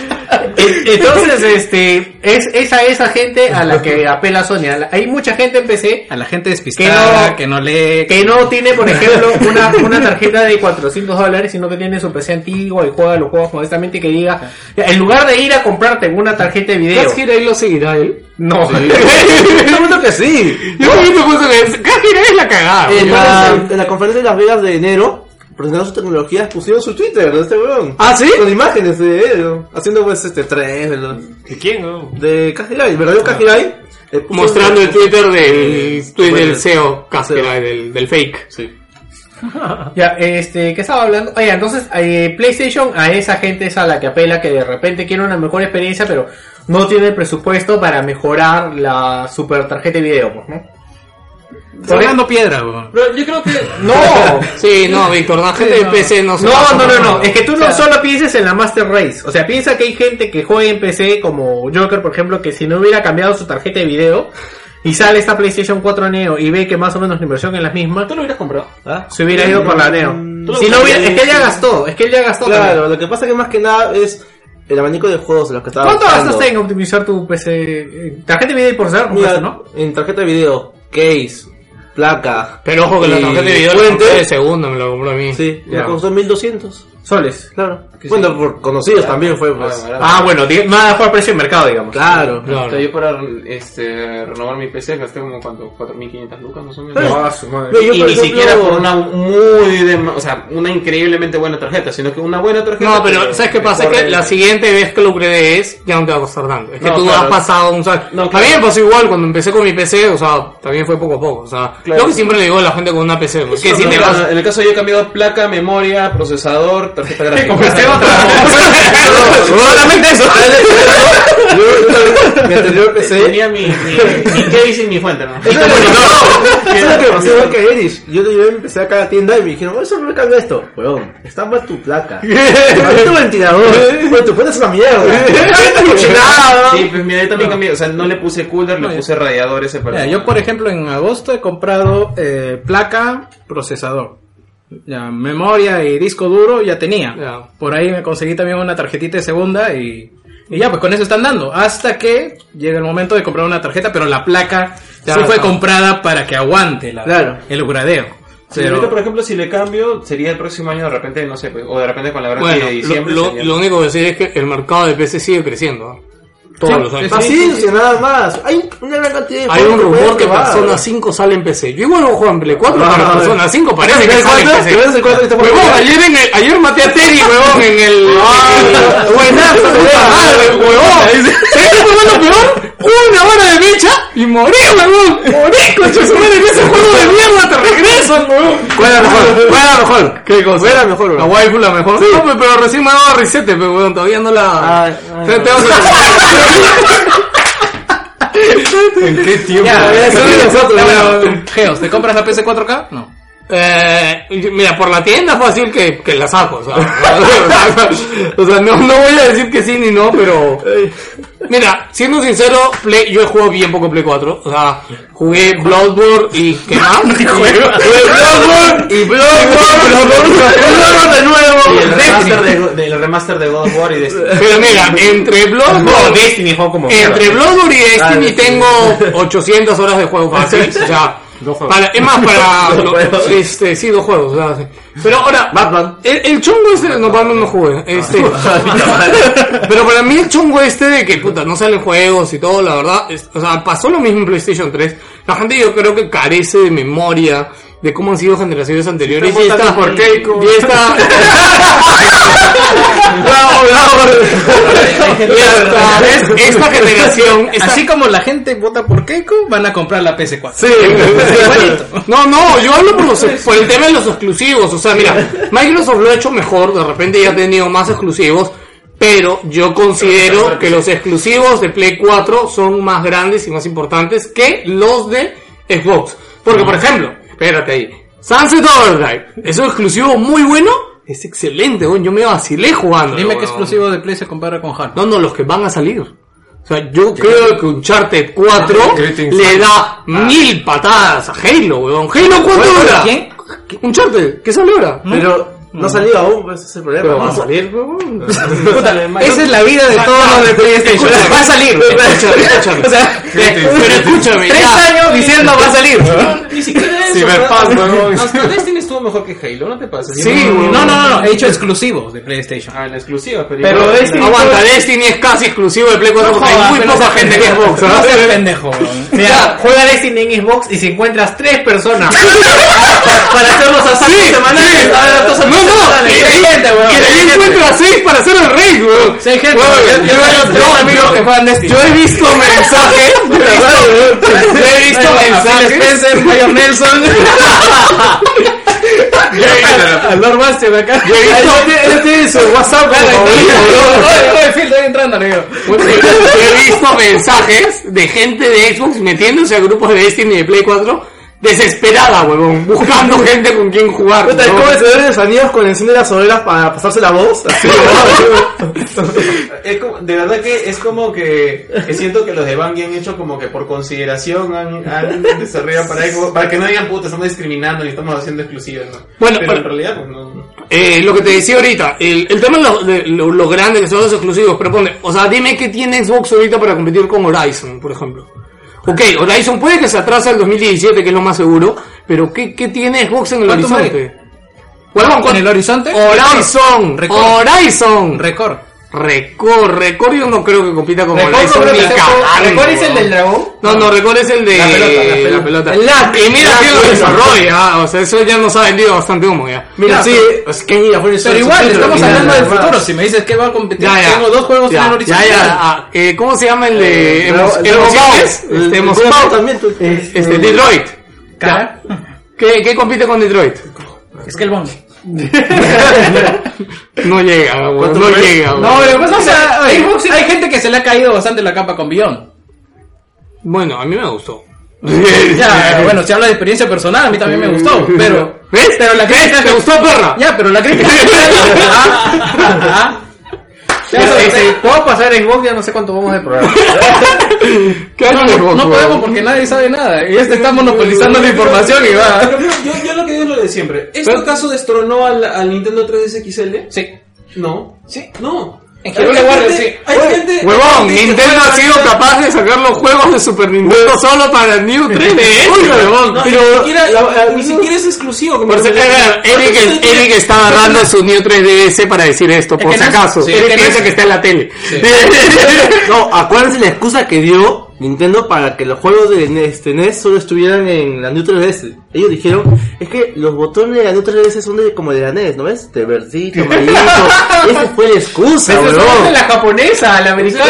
Entonces, es esa gente a la que apela Sony. Hay mucha gente en PC A la gente despistada, que no lee. que no tiene, por ejemplo, una tarjeta de $400, sino que tiene su PC antigua y juega los juegos modestamente, y que diga, en lugar de ir a comprarte una tarjeta de video, ¿Crash Hero lo seguirá él? no, Seguro que sí. Yo también me puse que Crash Hero es la cagada. En la conferencia de Las Vegas de enero, presentando sus tecnologías, pusieron su Twitter de este weón. ¿Ah, sí? Con imágenes de él, haciendo pues tres ¿De quién? No? de Kajirai, el verdadero Kajirai. Mostrando el Twitter del Bueno, CEO Casper, del fake. Sí. Ya, ¿qué estaba hablando? Oye, entonces, PlayStation a esa gente es a la que apela que de repente quiere una mejor experiencia, pero no tiene el presupuesto para mejorar la super tarjeta de video, pues, ¿no? Estoy dando piedra, weón. Pero yo creo que... No, Sí, no, Víctor, la gente de PC no se no, es que tú no solo pienses en la Master Race, o sea, piensa que hay gente que juega en PC como Joker, por ejemplo, que si no hubiera cambiado su tarjeta de video y sale esta PlayStation 4 Neo y ve que más o menos la inversión es la misma, ¿Tú lo hubieras comprado? se hubiera ido por la Neo. Si no hubiera, es que él ya gastó. Claro, también. lo que pasa que más que nada es el abanico de juegos en los que estaba ¿Cuánto buscando. gastaste en optimizar tu PC? Tarjeta de video y procesador, Mira, ¿no? en tarjeta de video, case, placa. Pero ojo que la tarjeta de video la fuente. compré de segunda, me la compró a mí. Sí, me Ya. costó 1200. Soles. Claro. Bueno, por conocidos también fue, pues. Ah, bueno, nada fue a precio de mercado, digamos. Claro. Claro. O sea, yo para renovar mi PC gasté como cuánto, 4.500 lucas más o menos. Pero- Ah, su madre. Yo, Y por ni ejemplo, siquiera por una increíblemente buena tarjeta, sino que una buena tarjeta. No, pero ¿sabes qué pasa? Es que la siguiente vez que lo upgradees ya no te va a costar tanto. Es que No, tú claro. has pasado un... ¿sabes? No, A mí claro. me pasó igual cuando empecé con mi PC, o sea, también fue poco a poco. O sea, Claro. lo que siempre le digo a la gente con una PC, pues, que No, si te no, vas... en el caso yo he cambiado placa, memoria, procesador, tarjeta gráfica. Compraste otra. Solamente eso. Mi anterior PC. Tenía mi case y mi fuente, ¿no? ¿Sabes lo que pasó igual que Erich? Yo empecé acá a la tienda y me dijeron, eso no me cambia esto. Weón, está mal tu placa. Está mal tu ventilador. Pues tu fuente es una mierda. Sí, pues mira, yo también cambié, o sea, no le puse cooler, le puse radiador ese para... Mira, yo por ejemplo en agosto he comprado placa, procesador. Ya, memoria y disco duro ya tenía. Ya. Por ahí me conseguí también una tarjetita de segunda y ya, pues con eso están dando. Hasta que llega el momento de comprar una tarjeta, pero la placa Ya sí fue está. comprada para que aguante Claro. el upgradeo. Sí, Pero- ahorita, por ejemplo, si le cambio, sería el próximo año de repente, no sé, pues, o de repente con la verdad Bueno, de diciembre. lo sería- único que decir es que el mercado de PC sigue creciendo. ¿no? Todos los años. Paciencia, nada más. Hay una gran cantidad de Hay un juegos rumor que pueden probar. Persona 5 sale en PC. Yo igual no juego en Play 4, pero Persona 5 parece que ¿Ves sale en cuánto? PC. ¿Ves el cuánto que está por Huevón, jugar? ayer maté a Terry, huevón, en el... Buenazo, puta madre, huevón. ¿Sabes qué fue lo peor? Una hora de mecha y morí, huevón. Morí, coche, su madre, en ese juego de mierda te regresan, huevón. ¿Cuál era mejor? ¿Cuál era mejor? ¿Qué cosa? ¿Cuál era mejor, La bro? waifu la mejor. No, pero recién me ha dado reset, pero huevón, todavía no la... Tengo que... ¿En qué tiempo? Ya, eso es nosotros, bueno, Geos, ¿te compras la PC 4K? No. Mira, por la tienda fácil que la saco, o sea, o sea, no voy a decir que sí ni no, pero mira, siendo sincero, yo he jugado bien poco Play 4, o sea, jugué Bloodborne y ¿qué más? Jugué Bloodborne y Bloodborne de nuevo. Y el remaster de God of War y de Pero mira, entre Bloodborne Destiny juego como entre Bloodborne y Destiny tengo 800 horas de juego fácil, o sea, es más para sí, 2 juegos, o sea, sí. Pero ahora Batman. el chongo este, no, Batman no jugué, pero para mí el chongo este de que puta no salen juegos y todo, la verdad, o sea, pasó lo mismo en PlayStation 3. La gente yo creo que carece de memoria de cómo han sido generaciones anteriores y esta por Keiko. y esta esta generación Así como la gente vota por Keiko, van a comprar la PS4. Sí, no, yo hablo por el tema de los exclusivos. O sea, mira, Microsoft lo ha hecho mejor, de repente ya ha tenido más exclusivos, pero yo considero que los exclusivos de Play 4 son más grandes y más importantes que los de Xbox. Porque, por ejemplo, espérate ahí, Sunset Overdrive es un exclusivo muy bueno, es excelente, yo me vacilé jugando. Dime qué exclusivo de Play se compara con Halo. No, los que van a salir. O sea, yo creo que Uncharted 4 Greetings. le da 1000 patadas a Halo, weón. ¿Halo cuánto dura? ¿Quién? Uncharted, ¿qué sale ahora? Pero no ha salido aún, pues ese es el problema. Pero va a salir, weón. Esa es la vida de todos los de PlayStation. Va a salir. Escúchame. O sea, Pero escúchame, 3 ya. años diciendo va a salir. Ni siquiera eso. Cyberpunk, weón. Hasta Destiny estuvo mejor que Halo, ¿no te pasa? Sí, weón. No. He dicho exclusivos de PlayStation. Ah, en exclusiva, pero Pero igual- Destiny- Aguanta, Destiny es casi exclusivo de Play 4 porque hay muy poca gente que Xbox, No ¿no? seas pendejo, weón. Mira, juega Destiny en Xbox y si encuentras 3 personas para hacer los asaltos semanales, Que ahí encuentro a 6 para hacer el raid, weón. Sí, hay gente. Weón, Yo veo tres amigos que juegan Destiny. Yo he visto mensajes. Yo he visto Phil mensajes. Spencer, Mayor Nelson. Al Lord Bastion acá. Él tiene su WhatsApp como Estoy entrando, le digo. He visto mensajes de gente de Xbox metiéndose a grupos de Destiny y de Play 4 desesperada, huevón, buscando gente con quien jugar. Puta, ¿cómo se ven los anillos con encima de las orejas para pasarse la voz? Así, Es como, de verdad que es como que siento que los de Bungie han hecho como que por consideración han desarrollado para que no digan puta, estamos discriminando ni estamos haciendo exclusivas, ¿no? Bueno, pero en realidad pues no. Lo que te decía ahorita, el tema de lo grande que son los exclusivos, pero pone, o sea, dime qué tiene Xbox ahorita para competir con Horizon, por ejemplo. Ok, Horizon puede que se atrase al 2017, que es lo más seguro, pero ¿qué tiene Xbox en el horizonte? ¿En el horizonte? Horizon. Record yo no creo que compita con Horizon ni cagando. ¿Record es el del dragón? No, Record es el de la pelota. El LAC. Y mira quién lo desarrolla, o sea, eso ya nos ha vendido bastante humo ya. Mira, sí, es que mira, pero igual, estamos hablando del futuro. Si me dices que va a competir, tengo dos juegos en el horizonte. ¿Cómo se llama el de Emociones también. Detroit. ¿Qué compite con Detroit? Es que el Bond. No llega. No, pero pues, o sea, hay gente que se le ha caído bastante la capa con Beyond. Bueno, a mí me gustó. Ya, bueno, si habla de experiencia personal, a mí también me gustó, pero... ¿Ves? Pero la crítica... ¿Te gustó, perra? Ya, pero la crítica... Puedo pasar en Xbox, ya no sé cuánto vamos de programa. No podemos porque nadie sabe nada. Y está monopolizando la información y va. Pero yo lo que digo es lo de siempre. ¿Esto acaso destronó al Nintendo 3DS XL? Sí. No. Sí. No. En general, sí. Hay gente... Huevón, Nintendo ha sido capaz de sacar los juegos de Super Nintendo solo para el New 3DS. Huevón, pero ni siquiera es exclusivo. Por si Eric está agarrando su New 3DS para decir esto, por si acaso. Eric piensa que está en la tele. No, acuérdense la excusa que dio Nintendo para que los juegos de NES solo estuvieran en la New 3DS. Ellos dijeron, es que los botones de la New 3DS son como de la NES, ¿no ves? De verdito, amarillito. Esa fue la excusa, bro. La japonesa, la americana,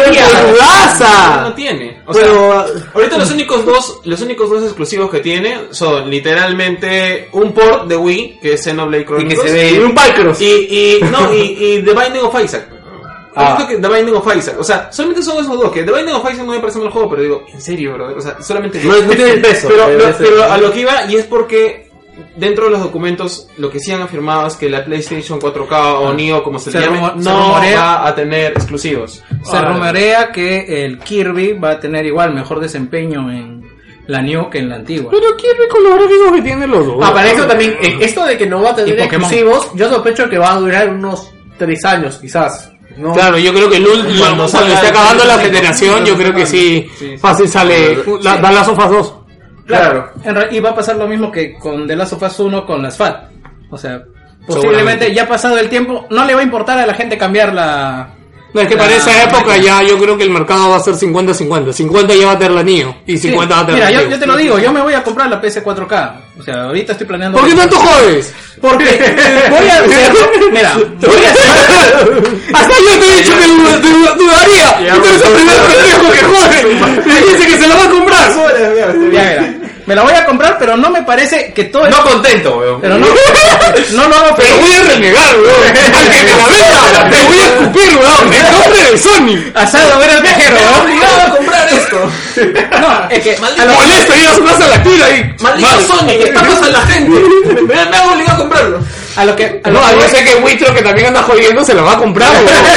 no tiene. O sea, ahorita los únicos dos exclusivos que tiene son literalmente un port de Wii, que es Xenoblade Chronicles, y un Picross. y The Binding of Isaac. The Binding of Isaac, o sea, solamente son esos dos, que The Binding of Isaac no me parece mal juego, pero digo, en serio, bro, o sea, solamente no tiene peso. Pero a lo que iba, y es porque dentro de los documentos lo que sí han afirmado es que la PlayStation 4K o Neo, como se le llame, no va a tener exclusivos. Se rumorea que el Kirby va a tener igual mejor desempeño en la New que en la antigua. Pero Kirby con los gráficos que tiene los dos. Para eso también, esto de que no va a tener exclusivos, yo sospecho que va a durar unos 3 años quizás. No. Claro, yo creo que cuando esté acabando la generación, yo creo que sí, fácil sale The Last of Us 2. Claro. Y va a pasar lo mismo que con The Last of Us 1 con las FAT. O sea, posiblemente ya pasado el tiempo, no le va a importar a la gente cambiar la... No, es que para esa época ya yo creo que el mercado va a ser 50-50. 50 ya va a tener la Neo y 50 va a tener la Mira, yo te lo digo, yo me voy a comprar la PS 4K. O sea, ahorita estoy planeando... ¿Por qué tanto jodes? Porque voy a hacerlo... Mira, voy a hacerlo... Hasta yo te he dicho que dudaría. Y tú eres el primer pendejo que jode. Me dice que se lo va a comprar. Ya, mira. Me la voy a comprar, pero no me parece que todo... No contento, weón. Pero no lo hago. Pero voy a renegar, weón. Al que me la venda, te voy a escupir, weón. En nombre de Sony. Asado, ver al cajero, weón. Obligado a comprar esto. No, es que... Molesto, ir a su casa a la tira ahí. Maldito Sony, que estamos a la gente. Me han obligado a comprarlo. Yo sé que Witro, que también anda jodiendo, se la va a comprar,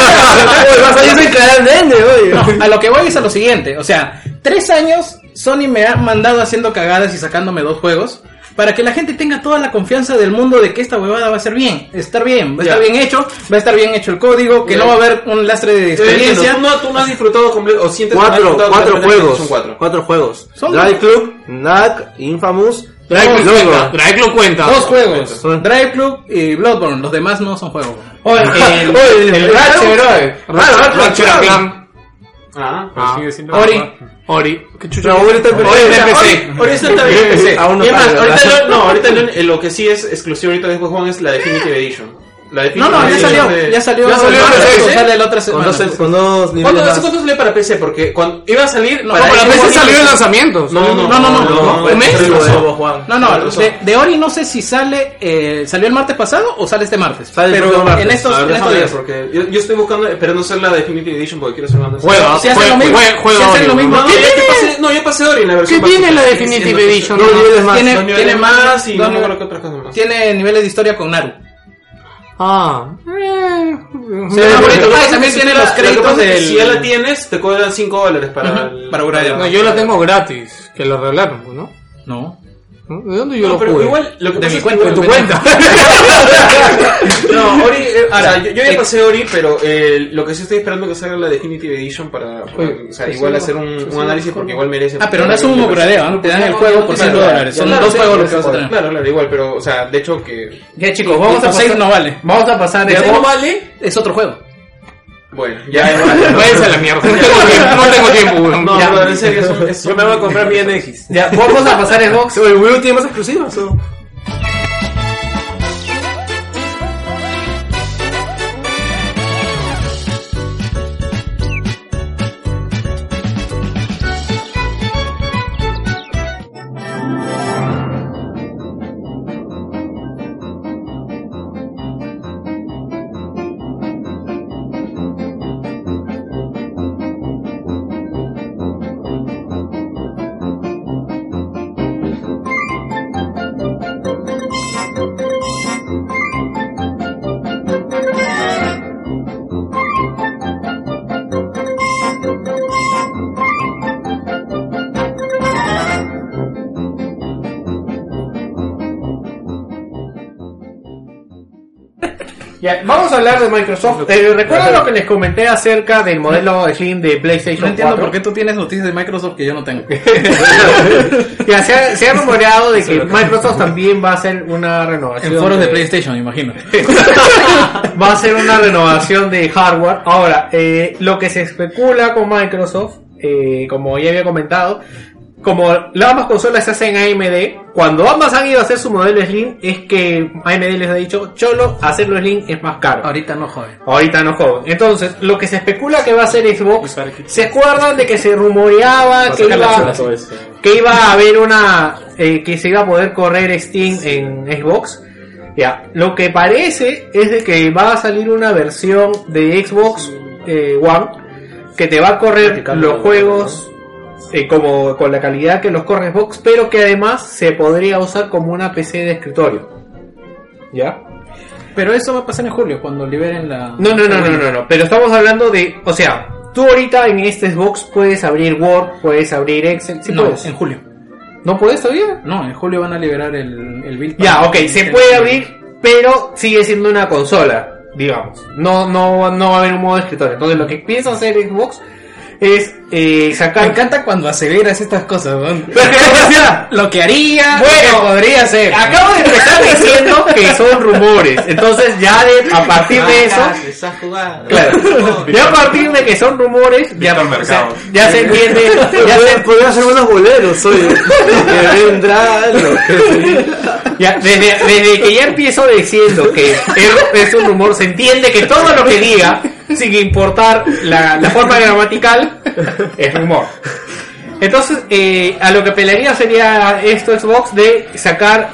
weón. A lo que voy es a lo siguiente. O sea, 3 años Sony me ha mandado haciendo cagadas y sacándome 2 juegos para que la gente tenga toda la confianza del mundo de que esta huevada va a ser bien, va a estar bien hecho el código, que no va a haber un lastre de experiencia. Tú no has disfrutado completo, o sientes 4 juegos. Drive Club, Knack, Infamous. Drive Club cuenta. 2 juegos. Drive Club y Bloodborne. Los demás no son juegos. El Ratchet Clank. Sigue siendo Ori. ¿Qué chucha? Ahorita está bien en PC. Ahorita lo que sí es exclusivo ahorita de Xbox One es la Definitive Edition. Ya salió. Sale el otro semana. Con dos niveles más. ¿Cuánto salió para PC? Porque cuando iba a salir... para PC salió en lanzamientos. No. ¿Un mes? No, de Ori no sé si sale... ¿Salió el martes pasado o sale este martes? Pero en estos días. Porque yo estoy buscando, esperando hacer la Definitive Edition porque quiero hacer una... Si hacen lo mismo. Ya pasé Ori en la versión... ¿Qué tiene la Definitive Edition? Tiene más y no me acuerdo qué otras cosas más. Tiene niveles de historia con Naru. También tiene los créditos del... Si ya la tienes, te cobran $5 para upgradear. No, yo la tengo gratis, que lo arreglaron, ¿no? No. ¿De dónde yo lo pero pude? igual, lo que de pasa mi es cuenta, que de tu cuenta. No, Ori, yo ya pasé Ori, pero lo que sí estoy esperando que salga la Definitive Edition para o sea, igual hacer un análisis porque igual merece. Pero no es un upgradeo, ¿no? Te dan el juego por $5. Son dos juegos los que vas a tener. Claro, igual, pero, o sea, de hecho que... Ya chicos, vamos a pasar... no vale. Vamos a pasar ¿De no vale? Es otro juego. Bueno, ya váyanse a la mierda. No tengo tiempo, weón. No, pero en serio, yo me voy a comprar mi NX. Ya, vamos a pasar Xbox. El Wii U tiene más exclusivas. Ya, vamos a hablar de Microsoft. ¿Recuerdan lo que les comenté acerca del modelo Slim de PlayStation 4? No entiendo por qué tú tienes noticias de Microsoft que yo no tengo. Ya, se ha rumoreado de que Microsoft también va a hacer una renovación. En foros de PlayStation, imagino. Va a hacer una renovación de hardware. Ahora, lo que se especula con Microsoft, como ya había comentado, como ambas consolas se hacen AMD, cuando ambas han ido a hacer su modelo Slim, es que AMD les ha dicho, cholo, hacerlo Slim es más caro. Ahorita no joven. Entonces, lo que se especula que va a hacer Xbox, ¿se acuerdan de que se rumoreaba que iba a haber que se iba a poder correr Steam en Xbox? Ya, lo que parece es de que va a salir una versión de Xbox One que te va a correr los juegos como con la calidad que los corre Xbox, pero que además se podría usar como una PC de escritorio. ¿Ya? Pero eso va a pasar en julio, cuando liberen la... No, pero estamos hablando de... O sea, tú ahorita en este Xbox puedes abrir Word, puedes abrir Excel... ¿Sí no, puedes? En julio. ¿No puedes todavía? No, en julio van a liberar el build. Ya, ok, se puede abrir, pero sigue siendo una consola, digamos. No va a haber un modo de escritorio. Entonces lo que piensa hacer Xbox es sacar... Me encanta cuando aseveras estas cosas, ¿no? Lo que haría... Bueno, podría ser. Acabo de empezar diciendo que son rumores. Entonces ya a partir de eso... Claro, ya a partir de que son rumores, ya se entiende... Podría ser unos boleros, oye. Que vendrá ya, desde que ya empiezo diciendo que es un rumor, se entiende que todo lo que diga, sin importar la forma gramatical, es rumor. Entonces, a lo que pelearía sería esto Xbox de sacar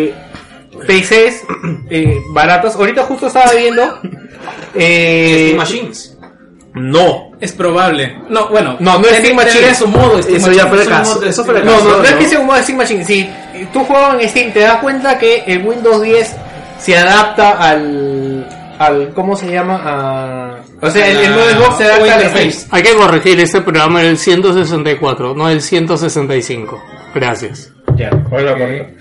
PCs baratos. Ahorita justo estaba viendo Steam Machines. No, es probable. No, bueno, no es Steam Machine. Es un modo Steam Eso ya fue el caso. Eso fue el No, caso. no es que sea un modo Steam Machine. Si tú juegas en Steam, te das cuenta que el Windows 10 se adapta al ¿cómo se llama? O sea, el nuevo Xbox se adapta al Face. Hay que corregir este programa en el 164, no el 165. Gracias. Ya, vuelvo a correr.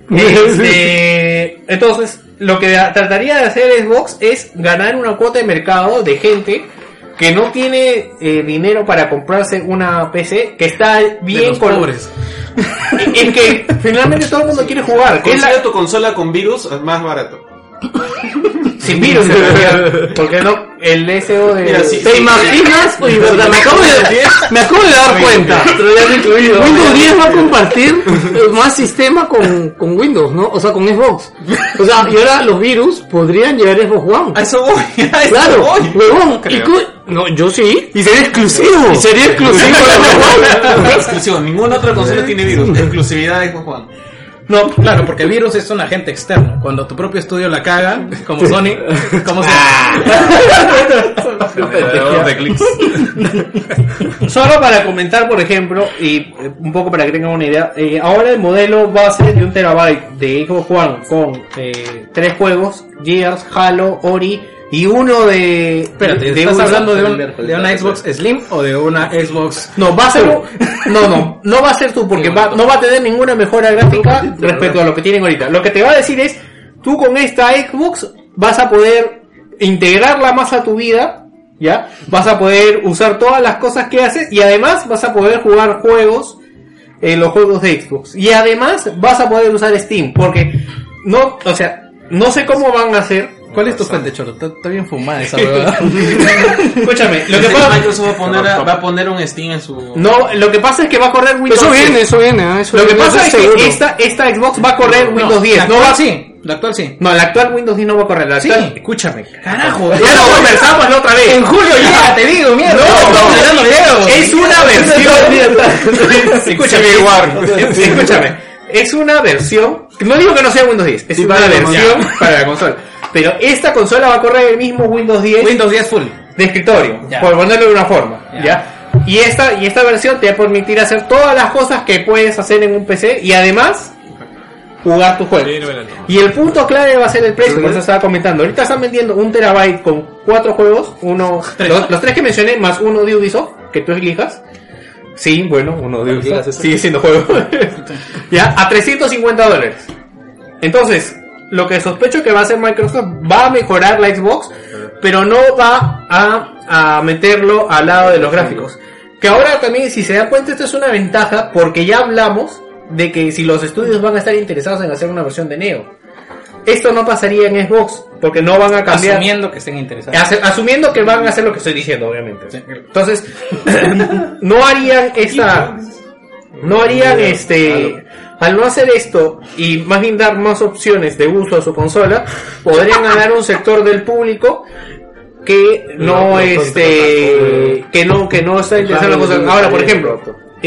Entonces, lo que trataría de hacer Xbox es ganar una cuota de mercado de gente que no tiene dinero para comprarse una PC, que está bien con pobres. En que finalmente todo el mundo quiere jugar. Consigue tu consola con virus más barato. sin virus en realidad. Porque no, el SEO de... Mira, ¿Te imaginas? Oye, verdad, me acabo de dar cuenta. Windows 10 va a compartir más sistema con Windows, ¿no? O sea, con Xbox. O sea, y ahora los virus podrían llegar a Xbox One. A eso voy. Claro, huevón. No, yo sí. Y sería exclusivo. Exclusivo. Ninguna otra consola tiene virus. Exclusividad de Xbox One. No, claro, porque virus es un agente externo. Cuando tu propio estudio la caga, como Sony, ¿cómo se de clics. Solo para comentar, por ejemplo, y un poco para que tengan una idea, ahora el modelo base de 1 terabyte de Xbox One con 3 juegos, Gears, Halo, Ori y uno de... Espérate, ¿estás hablando de una Xbox Slim o de una Xbox... No, va a ser... No va a ser tú, porque no va a tener ninguna mejora gráfica respecto a lo que tienen ahorita. Lo que te va a decir es, tú con esta Xbox vas a poder integrarla más a tu vida, ¿ya? Vas a poder usar todas las cosas que haces y además vas a poder jugar juegos, los juegos de Xbox. Y además vas a poder usar Steam, porque no sé cómo van a hacer. ¿Cuál es tu fuente, Cholo? Está bien fumada esa huevada. Escúchame, lo que pasa... Microsoft va a poner un Steam en su... No, lo que pasa es que va a correr Windows 10. Eso viene. Lo que pasa es que esta Xbox va a correr Windows 10. No va así. La actual sí. No, la actual Windows 10 no va a correr. La actual, Sí. escúchame. Carajo. Ya lo conversamos la otra vez. En julio ya, te digo, mierda. No, es una versión. Escúchame. Es una versión. No digo que no sea Windows 10. Es una versión para la consola. Pero esta consola va a correr el mismo Windows 10. Windows 10 full. De escritorio. Ya. Por ponerlo de una forma. ¿Ya? Y esta versión te va a permitir hacer todas las cosas que puedes hacer en un PC. Y además, jugar tus juegos. Y el punto clave va a ser el precio, por eso estaba comentando. Ahorita están vendiendo 1 terabyte con 4 juegos, los 3 que mencioné, más uno de Ubisoft, que tú elijas. Sí, bueno, uno de Ubisoft sigue siendo juego. Ya, a $350. Entonces, lo que sospecho que va a hacer Microsoft, va a mejorar la Xbox, pero no va a meterlo al lado de los gráficos. Que ahora también, si se dan cuenta, esto es una ventaja, porque ya hablamos de que si los estudios van a estar interesados en hacer una versión de Neo. Esto no pasaría en Xbox, porque no van a cambiar. Asumiendo que estén interesados. Asumiendo que van a hacer lo que estoy diciendo, obviamente. Sí. Entonces, no harían al no hacer esto y más bien dar más opciones de uso a su consola, podrían ganar un sector del público que no está interesado en la consola. Ahora, por ejemplo,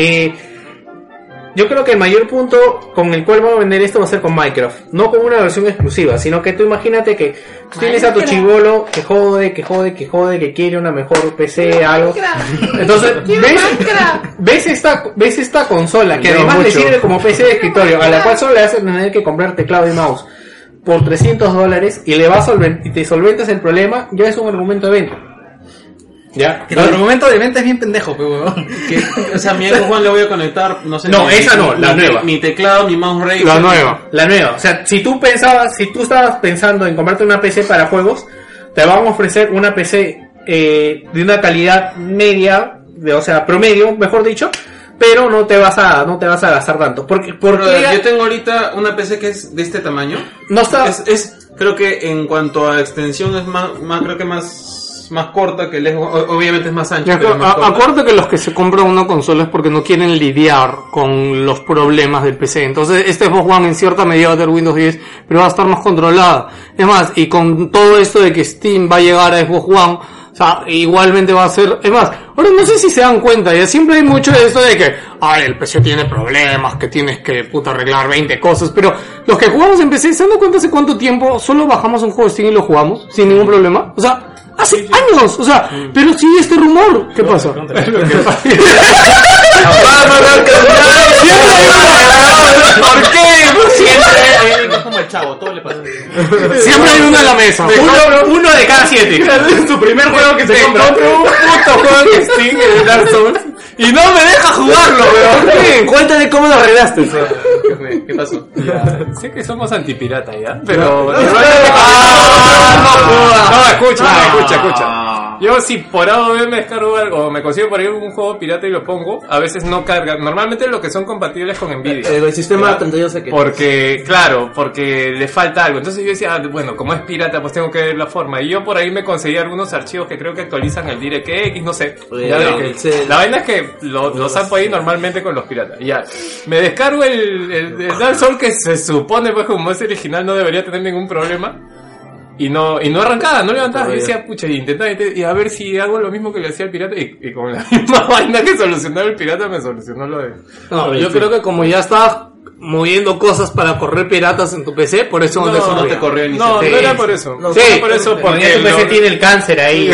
yo creo que el mayor punto con el cual van a vender esto va a ser con Minecraft. No con una versión exclusiva, sino que tú imagínate que tú tienes a tu chibolo que jode, que quiere una mejor PC, algo. Entonces, ves esta consola que además le sirve como PC de escritorio, a la cual solo le vas a tener que comprar teclado y mouse por $300 y y te solventas el problema, ya es un argumento de venta. Ya. El argumento de venta es bien pendejo, pero o sea, mi Xbox One le voy a conectar, no sé. No, esa no, la nueva. Mi teclado, mi mouse ray. La nueva. O sea, si tú estabas pensando en comprarte una PC para juegos, te van a ofrecer una PC de una calidad media, o sea, promedio, mejor dicho, pero no te vas a gastar tanto. Porque yo tengo ahorita una PC que es de este tamaño. No está. Creo que en cuanto a extensión es más corta que el Xbox, obviamente es más ancha. Acuérdate que los que se compran una consola es porque no quieren lidiar con los problemas del PC. Entonces este Xbox One en cierta medida va a tener Windows 10, pero va a estar más controlada. Es más, y con todo esto de que Steam va a llegar a Xbox One, o sea, igualmente va a ser... Es más, ahora no sé si se dan cuenta, ya siempre hay mucho de esto de que el PC tiene problemas, que tienes que arreglar 20 cosas, pero los que jugamos en PC, ¿se dan cuenta hace cuánto tiempo solo bajamos un juego de Steam y lo jugamos sin ningún problema? O sea, hace años, o sea, pero sí este rumor, ¿qué pasa? ¿Por qué? Siempre es como el chavo, todo le pasa. Siempre hay uno en la mesa. Uno de cada 7. Es tu primer juego que se compra. Un puto juego de Steam de Dark Souls y no me deja jugarlo, weón. Cuéntame cómo lo arreglaste. ¿Qué pasó? Sé que somos antipirata ya, pero... No, escucha. Yo si por A o B me descargo algo, o me consigo por ahí un juego pirata y lo pongo, a veces no carga. Normalmente lo que son compatibles con Nvidia. El sistema 32 sé que... Porque, claro, porque le falta algo. Entonces yo decía, bueno, como es pirata, pues tengo que ver la forma. Y yo por ahí me conseguí algunos archivos que creo que actualizan el DirectX, no sé. La vaina es que lo saco ahí normalmente con los piratas. Ya, me descargo el Dark Souls, que se supone, pues como es original, no debería tener ningún problema. Y no arrancaba, no levantaba. Y decía, pucha, intentaba y a ver si hago lo mismo que le hacía el pirata. Y con la misma vaina que solucionaba el pirata, me solucionó lo de... No, yo creo que como ya estaba moviendo cosas para correr piratas en tu PC, por eso no te corrió ni no era por eso. No era por eso, porque tu PC tiene el cáncer ahí.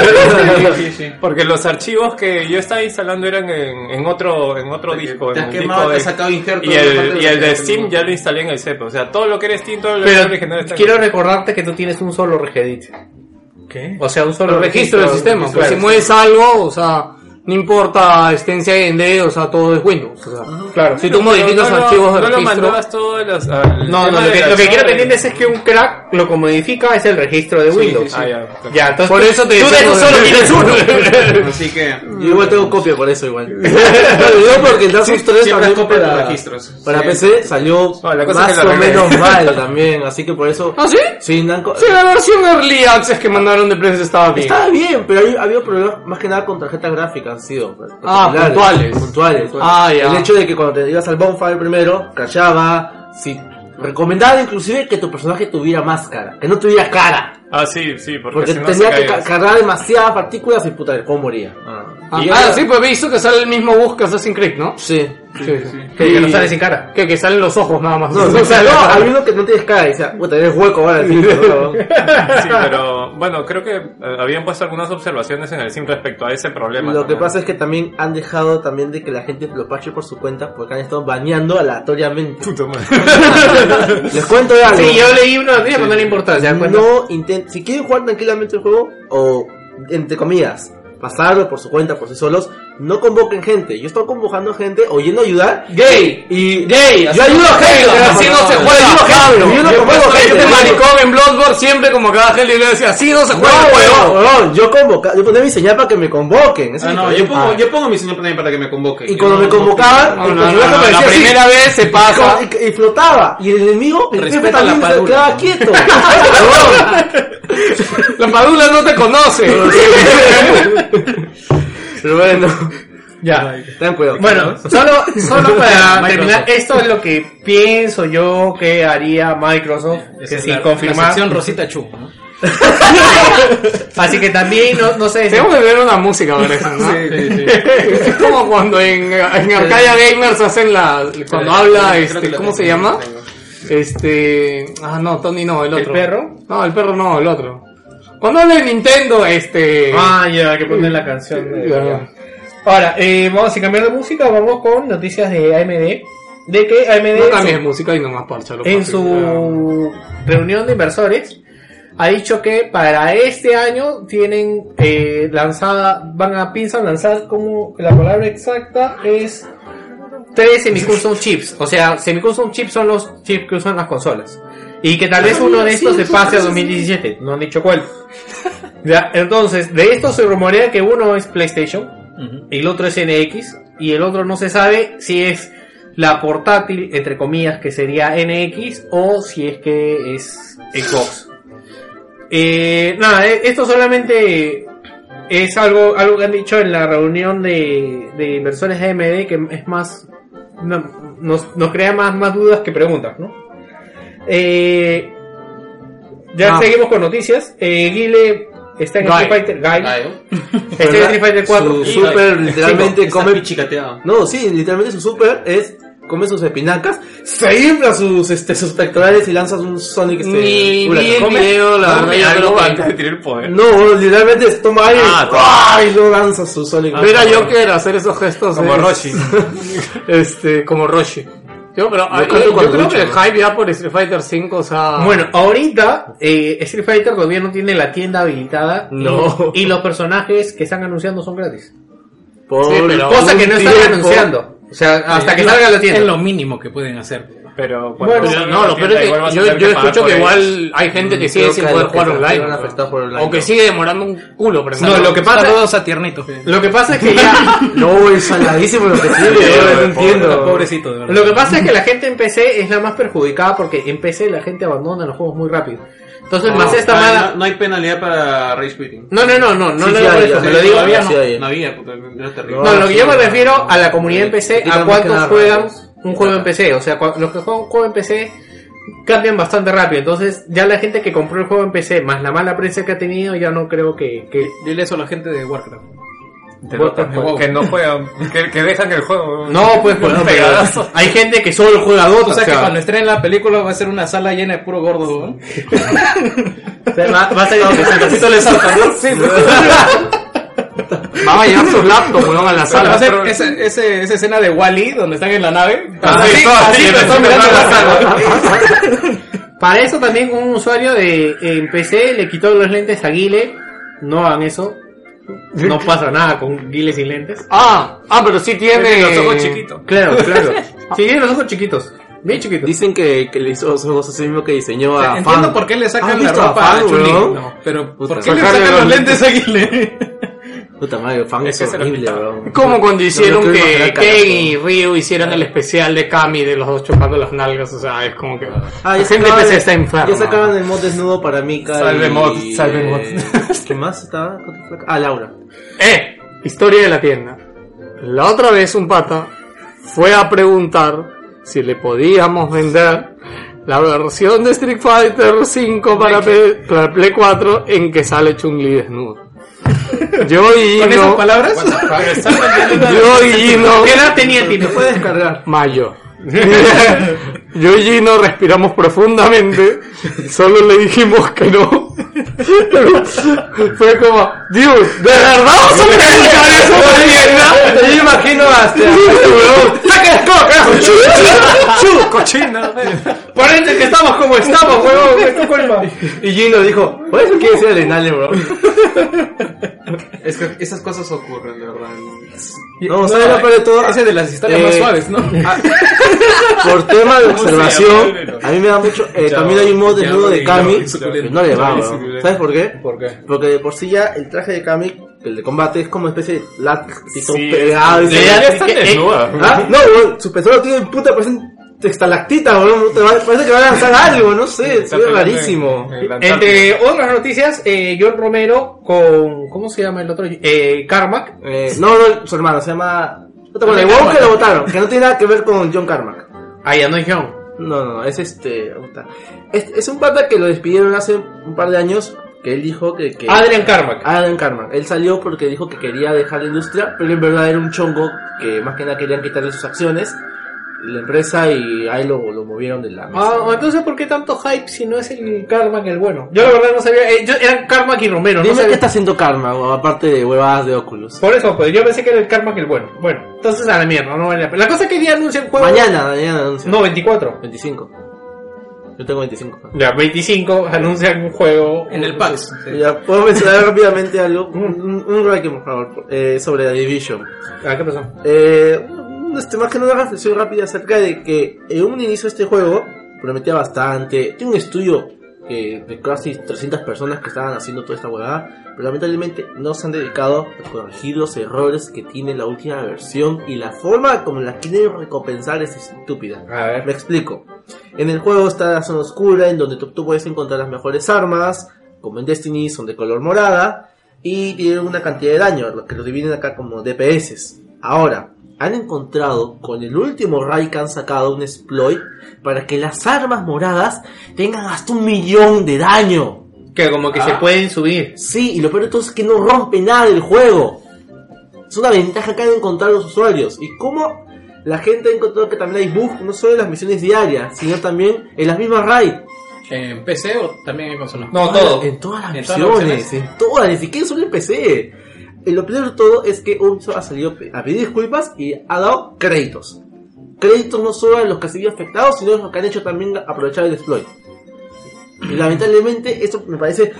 Sí. Porque los archivos que yo estaba instalando eran en otro disco. Te has quemado, te has sacado injertos. Y el de Steam ya lo instalé en el CEP. O sea, todo lo que era Steam, todo lo que era original está. Quiero recordarte que tú tienes un solo regedit. ¿Qué? O sea, un solo registro del sistema. Pues si mueves algo, o sea, no importa esté en CND, o sea, todo es Windows. O sea, claro. Si tú modificas archivos de no registro... lo mandabas todo a las... No, lo que quiero que entiendes es que un crack lo que modifica es el registro de Windows. Ya, entonces por eso te tú de eso solo tienes uno. Así que... Yo igual tengo copia por eso igual. Yo porque el Dark Souls 3 también copia de registros. Para PC salió más o menos mal también, así que por eso... ¿Ah, sí? Sí, Sí, la versión Early Access que mandaron de prensa estaba bien. Estaba bien, pero había problemas más que nada con tarjetas gráficas, han sido puntuales. Ah, ya. El hecho de que cuando te ibas al bonfire primero, crashaba, si recomendaba inclusive que tu personaje tuviera máscara, que no tuviera cara. Ah, sí, Porque si no tenía que cargar demasiadas partículas y puta, el juego moría. Sí, pues he visto que sale el mismo bus que Assassin's Creed, ¿no? Sí. Que no sale sin cara. Que salen los ojos nada más. No, hay uno que no tienes cara y decía, puta, eres hueco ahora. Sí, pero bueno, creo que habían puesto algunas observaciones en el Sim respecto a ese problema. Lo que pasa es que también han dejado también de que la gente lo parche por su cuenta porque han estado baneando aleatoriamente. Puta madre. Les cuento de algo. Sí, yo leí una noticia pero no le importa. No si quieren jugar tranquilamente el juego o entre comillas pasarlo por su cuenta, por sí solos, no convoquen gente. Yo estoy convocando gente o yendo a ayudar. ¡Gay! Yo ayudo a gente. Así no se juega. Yo no convoco gente. Este maricón en Bloodborne siempre como cada gente le decía, así no se juega el juego. Yo ponía mi señal para que me convoquen. Yo pongo mi señal para que me convoquen. Y cuando me convocaban, la primera vez se pasa. Y flotaba. Y el enemigo, el jefe también se quedaba quieto. La Padula no te conoce. Pero bueno, ya, ten cuidado. Bueno, solo para terminar, esto es lo que pienso yo que haría Microsoft, que sin confirmar. La sección Rosita Chu, ¿no? Así que también no sé. Tenemos que ver una música para eso, ¿no? Sí. Es como cuando en Arcadia Gamers hacen cuando habla ¿cómo se llama? No, Tony no, el otro. ¿El perro? No, el perro no, el otro. Cuando habla de Nintendo, ya, que ponen la canción. Ahora, vamos a cambiar de música, vamos con noticias de AMD. De que AMD... No cambies música y nomás párchalo. En su reunión de inversores, ha dicho que para este año tienen piensan lanzar, como la palabra exacta es 3 semicustom chips. O sea, semicustom chips son los chips que usan las consolas. Y que tal vez uno de estos se pase a 2017. No han dicho cuál. Ya, entonces, de esto se rumorea que uno es PlayStation, y el otro es NX, y el otro no se sabe si es la portátil, entre comillas, que sería NX, o si es que es Xbox. Esto solamente es algo que han dicho en la reunión de inversores de AMD, que es más, nos crea más dudas que preguntas, ¿no? Seguimos con noticias. Guile está en Street Fighter. Está en Street Fighter 4. Su super literalmente come pichicateado. No, sí, literalmente su super es come sus espinacas, se infla sus pectorales y lanzas un Sonic vi el video, la verdad, antes de tirar el poder. No, literalmente toma aire y lo lanza su Sonic. Era yo que era hacer esos gestos como Roshi. Como Roshi. Yo creo que el hype ya por Street Fighter 5, o sea... Bueno, ahorita Street Fighter todavía no tiene la tienda habilitada. No. Y los personajes que están anunciando son gratis. Cosa que no están anunciando. O sea, hasta que salga la tienda. Es lo mínimo que pueden hacer. Pero bueno, no, lo peor es que yo escucho que igual hay gente que sigue sin poder jugar online. O que sigue demorando un culo. No, lo que pasa todos a tiernitos. Lo que pasa es que ya... No, es saladísimo lo que tiene, no entiendo. Pobrecito, de verdad. Lo que pasa es que la gente en PC es la más perjudicada porque en PC la gente abandona los juegos muy rápido. Entonces, más esta mala... No hay penalidad para Rage Quitting. No, me lo digo todavía no había, era terrible. No, lo que yo me refiero a la comunidad en PC, a cuántos juegan un juego en PC. O sea, los que juegan un juego en PC cambian bastante rápido. Entonces, ya la gente que compró el juego en PC, más la mala prensa que ha tenido, ya no creo que... Dile eso a la gente de Warcraft. Que no juegan, que dejan el juego. No, pues hay gente que solo juega Dota. O sea, que cuando estrenen la película va a ser una sala llena de puro gordo, ¿no? Va a ser que el ratito le salta, ¿no? Sí, van a llevar sus laptops, weón, a la sala. Va a ser esa escena de Wall-E donde están en la nave. Así están mirando la sala. Para eso también un usuario en PC le quitó los lentes a Guile. No hagan eso. No pasa nada con Guile sin lentes. Pero sí tiene los ojos chiquitos. Claro. Sí, tiene los ojos chiquitos. Bien chiquitos. Dicen que le hizo los ojos así mismo que diseñó a Fan. Entiendo por qué le sacan la ropa a Chun-Li. No, pero ¿por qué le sacan los lentes a Guile? Puta madre, Fan es horrible, bro. Como cuando hicieron que Ken y Ryu hicieron el especial de Kami de los dos chocando las nalgas, o sea, es como que la gente PC está enferma. Ya sacaban el mod desnudo para Mika. Salve mod. ¿Qué más estaba? Laura. Historia de la tienda. La otra vez un pata fue a preguntar si le podíamos vender la versión de Street Fighter 5 para Play 4 en que sale Chun-Li desnudo. Yo y ¿Con esas palabras? Yo y Gino. ¿Qué edad tenía? ¿Te puedes descargar? Mayo. Yo y Gino respiramos profundamente. Solo le dijimos que no. Fue como, dude, ¿de verdad vas a preguntar eso por mierda? Te imagino hasta. ¡Saca el coca! ¡Cochina! Parece que estamos como estamos, huevón. Es tu culpa. Y Gino dijo, por eso quiere ser Arenale, bro. Es que esas cosas ocurren, de verdad. No, ¿sabes lo peor de todo? Ese de las historias más suaves, ¿no? Por tema de observación, a mí me da mucho. También hay un mod desnudo de Kami, pero no le va, bro. ¿Sabes por qué? ¿Por qué? Porque de por sí ya el traje de Kami, el de combate, es como una especie de látex Sí, pegado. ya está desnuda. No, bro, su pezón tiene puta, parece estalactita, bro. Parece que va a lanzar algo, no sé, se ve rarísimo. Entre otras noticias, John Romero con... ¿Cómo se llama el otro? Carmack. No, su hermano, se llama... El huevo que lo votaron, que no tiene nada que ver con John Carmack. Ya no es John. No, es es un pata que lo despidieron hace un par de años, que él dijo que Adrian Carmack. Él salió porque dijo que quería dejar la industria, pero en verdad era un chongo que más que nada querían quitarle sus acciones, la empresa, y ahí lo movieron de la mesa. Entonces ¿por qué tanto hype si no es el Carmack el bueno? Yo la verdad no sabía, eran Carmack y Romero. Dime no sabía qué está haciendo Carmack, aparte de huevadas de Oculus. Por eso, pues yo pensé que era el Carmack el bueno. Bueno, entonces a la mierda, no vale la pena. La cosa es que día anuncia el juego. Mañana anuncia. No, 24. 25. Yo tengo 25. Ya, 25 anuncian un juego En el PAX. Ya, puedo mencionar rápidamente algo. Un ranking, por favor, sobre The Division. ¿Qué pasó? Más que una reflexión rápida acerca de que en un inicio este juego prometía bastante. Tiene un estudio de casi 300 personas que estaban haciendo toda esta huevada, pero lamentablemente no se han dedicado a corregir los errores que tiene la última versión, y la forma como la quieren recompensar es estúpida. A ver. Me explico. En el juego está la zona oscura, en donde tú puedes encontrar las mejores armas, como en Destiny son de color morada, y tienen una cantidad de daño, lo que lo dividen acá como DPS. Ahora, han encontrado con el último raid que han sacado un exploit para que las armas moradas tengan hasta 1.000.000 de daño. Que como que se pueden subir. Sí, y lo peor de todo es que no rompe nada del juego. Es una ventaja que han encontrado los usuarios. Y como la gente ha encontrado que también hay bugs, no solo en las misiones diarias, sino también en las mismas raids. ¿En PC o también en consola? No, todo. En todas las misiones, en todas, ni siquiera solo en PC. Y lo peor de todo es que Ubisoft ha salido a pedir disculpas y ha dado créditos. Créditos no solo a los que se habían afectado, sino a los que han hecho también aprovechar el exploit. Y lamentablemente esto me parece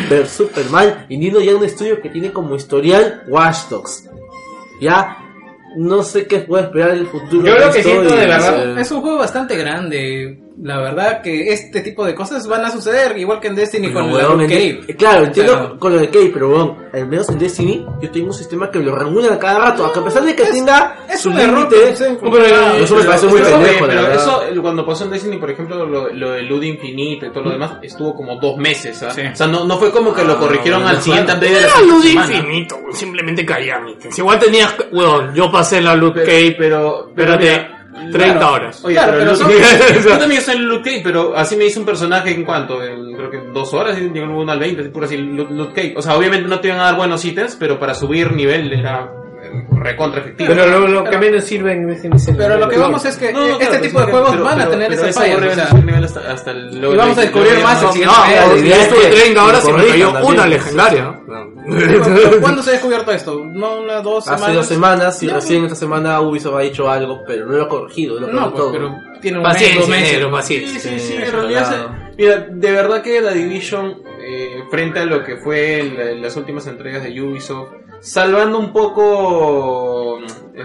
súper mal, viniendo ya de un estudio que tiene como historial Watch Dogs. Ya, no sé qué puede esperar el futuro. Yo lo que siento de verdad es un juego bastante grande. La verdad que este tipo de cosas van a suceder, igual que en Destiny pero, con weón, el Cave. Claro, entiendo con lo de Cave, pero weón, al menos en Destiny yo tengo un sistema que lo regula cada rato, aunque a pesar de que tenga su límite. Eso me parece muy pendejo, pero eso, cuando pasó en Destiny, por ejemplo, lo del loot infinito y todo lo demás, estuvo como 2 meses, ¿sabes? Sí. O sea, no fue como que lo corrigieron al siguiente update de la loot infinito, weón, simplemente caía ítems. Igual tenías, weón, yo pasé la loot cave, pero de 30 horas. Oye, claro, pero yo también soy el loot cave, pero así me hice un personaje en cuanto, creo que 2 horas, y llegó uno al 20, puro así, loot cave. O sea, obviamente no te iban a dar buenos ítems, pero para subir nivel era recontra efectivo. Pero lo que menos sirve en Destiny. Pero lo que vamos es que este tipo de juegos van a tener ese fallo. Nivel hasta el y vamos a descubrir más el siguiente. Estuve 30 horas y me cayó una legendaria. ¿Cuándo se ha descubierto esto? ¿No unas 2 semanas? Hace 2 semanas y recién esta semana Ubisoft ha hecho algo, pero no lo ha corregido. Pero tiene un paciencia. Sí, en realidad, mira, de verdad que la Division, frente a lo que fue las últimas entregas de Ubisoft, salvando un poco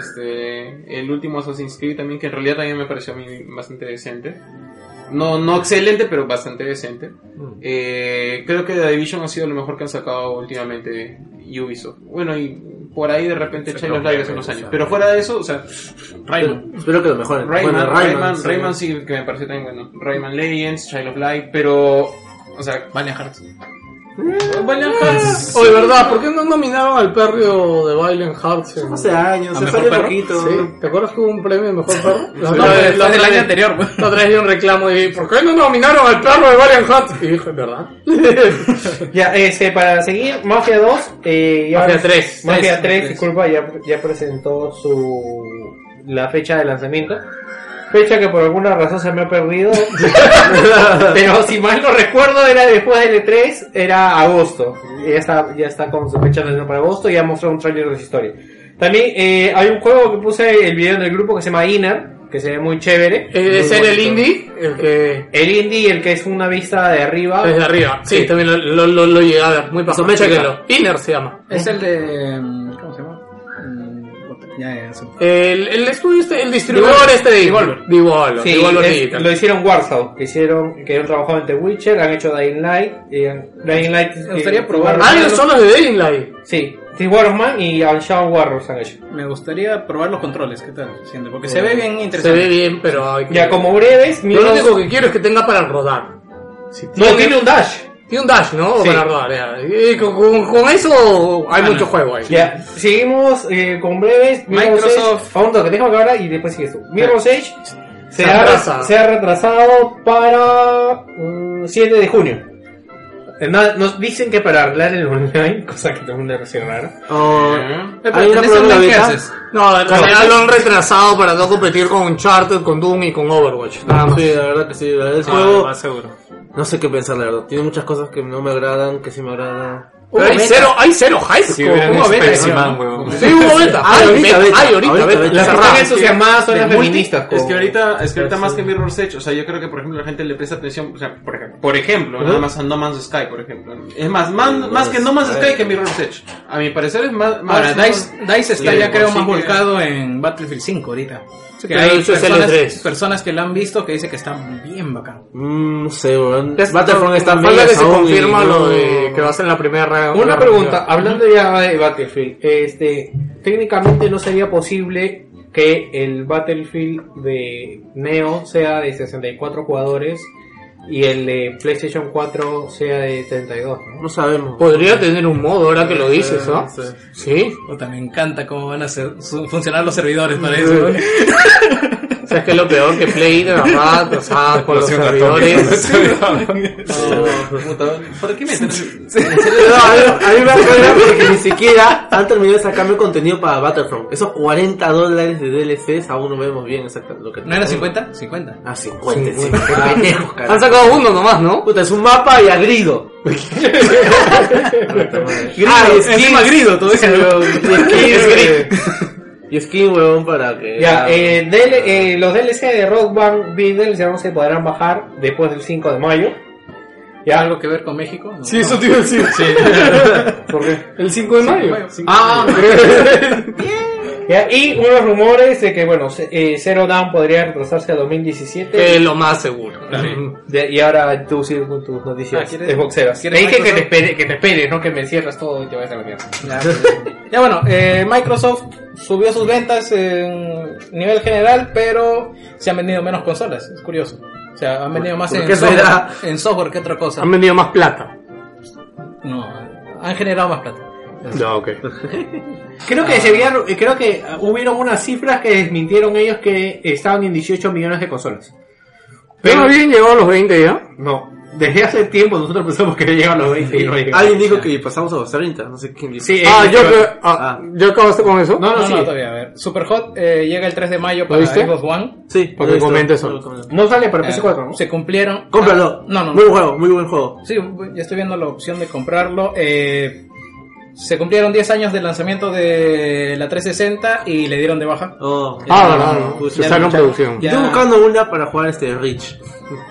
el último Assassin's Creed también, que en realidad también me pareció a mí bastante decente. No excelente, pero bastante decente. Creo que The Division ha sido lo mejor que han sacado últimamente Ubisoft. Bueno, y por ahí de repente Child of Light hace unos años. Pero fuera de eso, o sea, Rayman. Espero que lo mejoren. Rayman sí que me pareció también bueno. Rayman Legends, Child of Light, pero, o sea, Valiant Hearts. Valiant Hearts. Oye, ¿verdad? ¿Por qué no nominaron al perro de Valiant Hearts? Hace años, se salió poquito. Sí. ¿Te acuerdas que hubo un premio de mejor perro? Lo del año anterior. La otra vez dio un reclamo y ¿por qué no nominaron al perro de Valiant Hearts? Y dije, ¿verdad? Ya, para seguir, Mafia 2. Mafia 3. Mafia 3, disculpa, ya presentó la fecha de lanzamiento. Fecha que por alguna razón se me ha perdido. Pero si mal no recuerdo, era después del E3, era agosto. Ya está con su fecha de lanzamiento para agosto y ya mostró un trailer de su historia. También hay un juego que puse el video en el grupo que se llama Inner, que se ve muy chévere. ¿Es el indie? El indie, el que es una vista de arriba. Desde arriba, sí, también lo llegué a ver. Muy pasado. Chéquenlo. Inner se llama. Es el de... ¿cómo se llama? El estudio el distribuidor de Devolver. Sí, lo hicieron Warsaw, que han trabajado en The Witcher, han hecho Dying Light. Dying Light me gustaría probar. Son los de Dying Light. Sí, The War of Man y Unshawn Warriors han hecho. Me gustaría probar los controles, ¿qué tal? Porque se ve bien interesante. Se ve bien, pero ya como breves, lo único que quiero es que tenga para rodar. Tiene un dash. Tiene un dash, ¿no? Sí. Para rodar, y con eso hay mucho juego ahí. Ya, seguimos con breves. Microsoft. A un toque, déjame acabar y después sigues tú. Mirror's Edge se ha retrasado para 7 de junio. Nos dicen que para arreglar el online, cosa que todo el mundo le parece rara. ¿Hay una prueba de No, en realidad lo han retrasado para no competir con Uncharted, con Doom y con Overwatch. Nada más. Sí, la verdad que sí. El juego, más seguro. No sé qué pensar, la verdad. Tiene muchas cosas que no me agradan, que sí me agradan. Pero hay cero high score. Hubo beta. Sí, hubo beta. Hay ahorita beta. Las que están entusiasmadas son las feministas. Es que ahorita más que Mirror's Edge, o sea, yo creo que por ejemplo la gente le presta atención, o sea, por ejemplo, nada más a No Man's Sky, por ejemplo. Es más que No Man's Sky que Mirror's Edge. A mi parecer es más. Ahora, DICE está ya creo más volcado en Battlefield 5 ahorita. Que hay personas que lo han visto que dicen que está bien bacán. No sé, weón. Battlefront está bien. Falta que se confirma lo de que va a ser en la primera red. Una pregunta, hablando ya de Battlefield, técnicamente no sería posible que el Battlefield de Neo sea de 64 jugadores y el de PlayStation 4 sea de 32, ¿no? No sabemos. Podría tener un modo, ahora que lo dices, ¿no? Sí. Me encanta cómo van a funcionar los servidores para eso. O sea, es que lo peor que Play, de verdad, o sea, con los servidores. ¿Por qué me a mí me acuerda porque ni siquiera han terminado de sacarme contenido para Battlefront. Esos $40 de DLCs aún no vemos bien exactamente lo que ¿no era 50? 50. Ah, 50. Han sacado uno nomás, ¿no? Puta, es un mapa y agrido. Encima grido todo eso. Y skin, huevón, para que... Ya, los DLC de Rock Band Beatles ya no se podrán bajar después del 5 de mayo. ¿Ya? ¿Algo que ver con México? No. Sí, eso te iba a decir. Sí. ¿Por qué? El 5 de mayo. Ah, Y unos rumores de que, bueno, Zero Dawn podría retrasarse a 2017. Es lo más seguro. Y ahora tú sigues con tus noticias. Xboxeras. Te dije que te esperes, no que me cierres todo y te vayas a la mierda. Ya bueno, Microsoft subió sus ventas en nivel general, pero se han vendido menos consolas. Es curioso. O sea, han vendido más en software que otra cosa. Han vendido más plata. No, han generado más plata. No, ok. Creo que hubieron unas cifras que desmintieron ellos que estaban en 18 millones de consolas. Pero habían llegado a los 20 ya. No, desde hace tiempo nosotros pensamos que llegaban a los 20 y no llegaban. Alguien dijo que pasamos a los 30, no sé quién dijo. Sí, ¿ya acabaste con eso? No, todavía, a ver. Superhot llega el 3 de mayo para Xbox One. Sí, porque comentes eso. No sale para PS4, ¿no? Se cumplieron. Cómpralo. No. Muy buen juego. Sí, ya estoy viendo la opción de comprarlo. Se cumplieron 10 años del lanzamiento de la 360 y le dieron de baja. Verdad. Está en producción. Estoy buscando una para jugar Reach.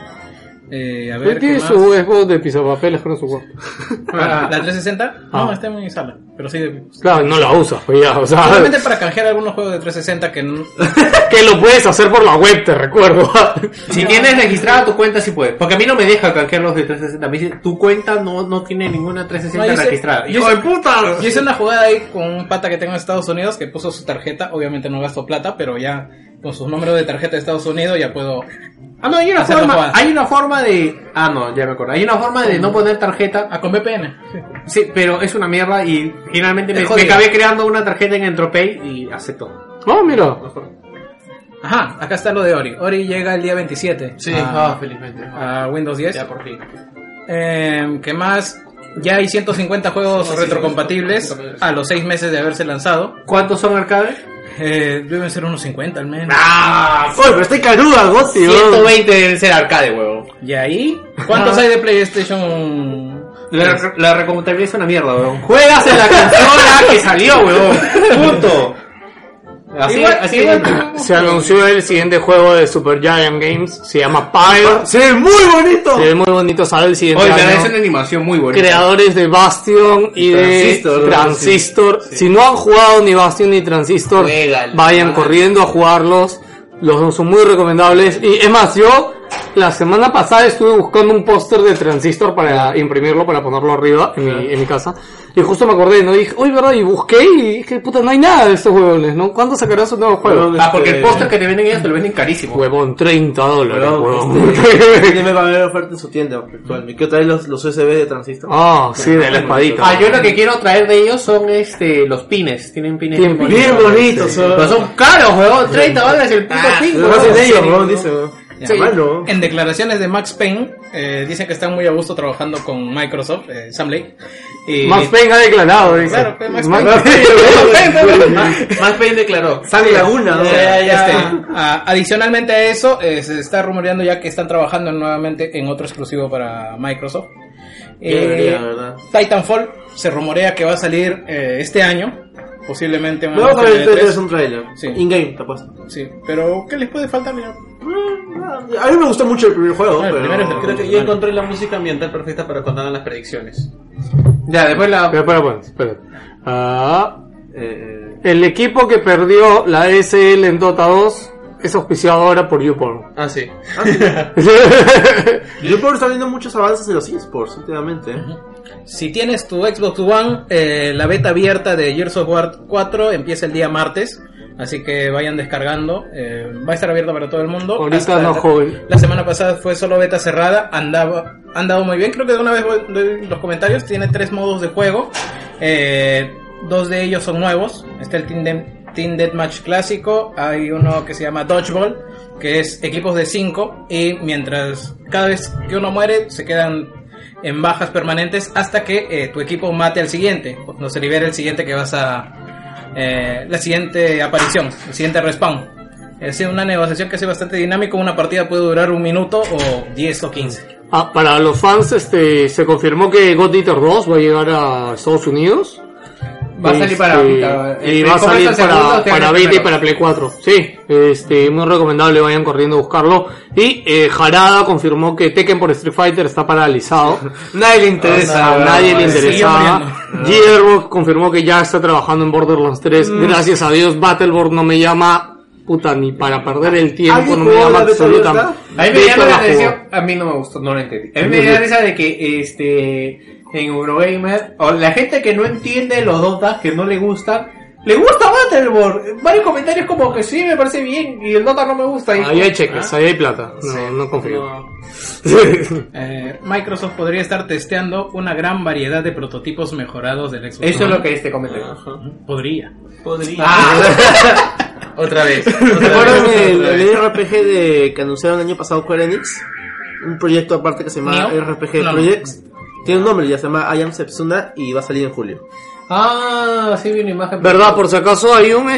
A ver, tiene su Xbox de pisapapeles con su cuarto. ¿La 360? No, está en mi sala. Pero sí. Claro, no la usas, pues ya. O sea, solamente para canjear algunos juegos de 360 que no... que lo puedes hacer por la web, te recuerdo. Si tienes registrada tu cuenta, sí puedes. Porque a mí no me deja canjear los de 360. A mí dice, tu cuenta no tiene ninguna 360 registrada. ¡Hijo de puta! Yo hice una jugada ahí con un pata que tengo en Estados Unidos que puso su tarjeta. Obviamente no gasto plata, pero ya con sus números de tarjeta de Estados Unidos ya puedo... hay una forma de... ya me acuerdo. Hay una forma de no poner tarjeta... con VPN. Sí, pero es una mierda y finalmente me acabé creando una tarjeta en Entropay y aceptó. Mira. Ajá, acá está lo de Ori. Ori llega el día 27. Sí, felizmente. A Windows 10. Ya por fin. ¿Qué más? Ya hay 150 juegos retrocompatibles a los 6 meses de haberse lanzado. ¿Cuántos son arcade? Deben ser unos 50 al menos. Pero está caruda, Gotti. 120 deben ser arcade, huevón. ¿Y ahí? ¿Cuántos hay de PlayStation? La recompatibilidad es una mierda, weón. Juegas en la consola que salió, weón. Punto. Se anunció el siguiente juego de Supergiant Games. Se llama Pyre. Se ve muy bonito. Sale el siguiente año. Es una animación muy bonita. Creadores de Bastion y de Transistor. Sí. Si no han jugado ni Bastion ni Transistor, vayan corriendo a jugarlos. Los dos son muy recomendables. Y es más, yo la semana pasada estuve buscando un póster de Transistor para imprimirlo, para ponerlo arriba en mi casa. Y justo me acordé, ¿no? Dije, uy, ¿verdad? Y busqué y dije, puta, no hay nada de estos huevones, ¿no? ¿Cuándo sacarás un nuevo juego? Porque el póster que te venden ellos te lo venden carísimo. Huevón, $30, huevón. Tiene va a haber oferta en su tienda virtual. Me quiero traer los USB de Transistor. Sí, de la espadita. Yo lo que quiero traer de ellos son los pines. Tienen pines bien bonitos. Pero son caros, huevón. $30 el puto pin. Lo hacen ellos, huevón, dice, huevón. Sí. En declaraciones de Max Payne, dicen que están muy a gusto trabajando con Microsoft, Sam Lake. Max Payne ha declarado, dice. Claro, Max Payne declaró. Sale Laguna, ¿no? Adicionalmente a eso, se está rumoreando ya que están trabajando nuevamente en otro exclusivo para Microsoft. Titanfall se rumorea que va a salir este año. Posiblemente un trailer. Sí. In-game, te apuesto. Sí, pero ¿qué les puede faltar? Mira? A mí me gustó mucho el primer juego, pero... Creo que ya encontré la música ambiental perfecta para cuando hagan las predicciones. Ya, después la... Espera. El equipo que perdió la SL en Dota 2 es auspiciado ahora por YouPorn. Sí. YouPorn está viendo muchos avances de los eSports últimamente. Si tienes tu Xbox One, la beta abierta de Gears of War 4 empieza el día martes. Así que vayan descargando. Va a estar abierto para todo el mundo. Ahorita no, joven. La semana pasada fue solo beta cerrada. Han dado muy bien. Creo que de una vez doy los comentarios. Tiene 3 modos de juego. 2 de ellos son nuevos. Está el Team Deathmatch clásico. Hay uno que se llama Dodgeball, que es equipos de 5. Y mientras cada vez que uno muere, se quedan en bajas permanentes hasta que tu equipo mate al siguiente. Cuando se libere el siguiente que vas a... la siguiente aparición, el siguiente respawn. Es una negociación que es bastante dinámico. Una partida puede durar 1 minuto o 10 o 15. Para los fans, se confirmó que God Eater 2 va a llegar a Estados Unidos. Va a salir para Vita. Y va a salir para Vita y para Play 4. Sí, muy recomendable, vayan corriendo a buscarlo. Y Harada confirmó que Tekken por Street Fighter está paralizado. Nadie le interesa. A nadie le interesaba. Gearbox confirmó que ya está trabajando en Borderlands 3. Gracias a Dios, Battleborn no me llama ni para perder el tiempo, no me llama absolutamente. A mí me llama la atención, a mí no me gustó, no lo entendí. A mí me da risa de que en Eurogamer, o la gente que no entiende los Dota, que no le gusta Battleborn. Varios comentarios como que sí, me parece bien, y el Dota no me gusta. Ahí hay cheques, ahí hay plata. No confío. Microsoft podría estar testeando una gran variedad de prototipos mejorados del Xbox. Eso es lo que comentario. Podría. Otra vez. ¿Te acuerdas del RPG que anunciaron el año pasado Square Enix? Un proyecto aparte que se llama RPG Projects. Tiene un nombre, ya se llama I Am Setsuna y va a salir en julio. Sí vi una imagen. ¿Verdad? Por si acaso hay un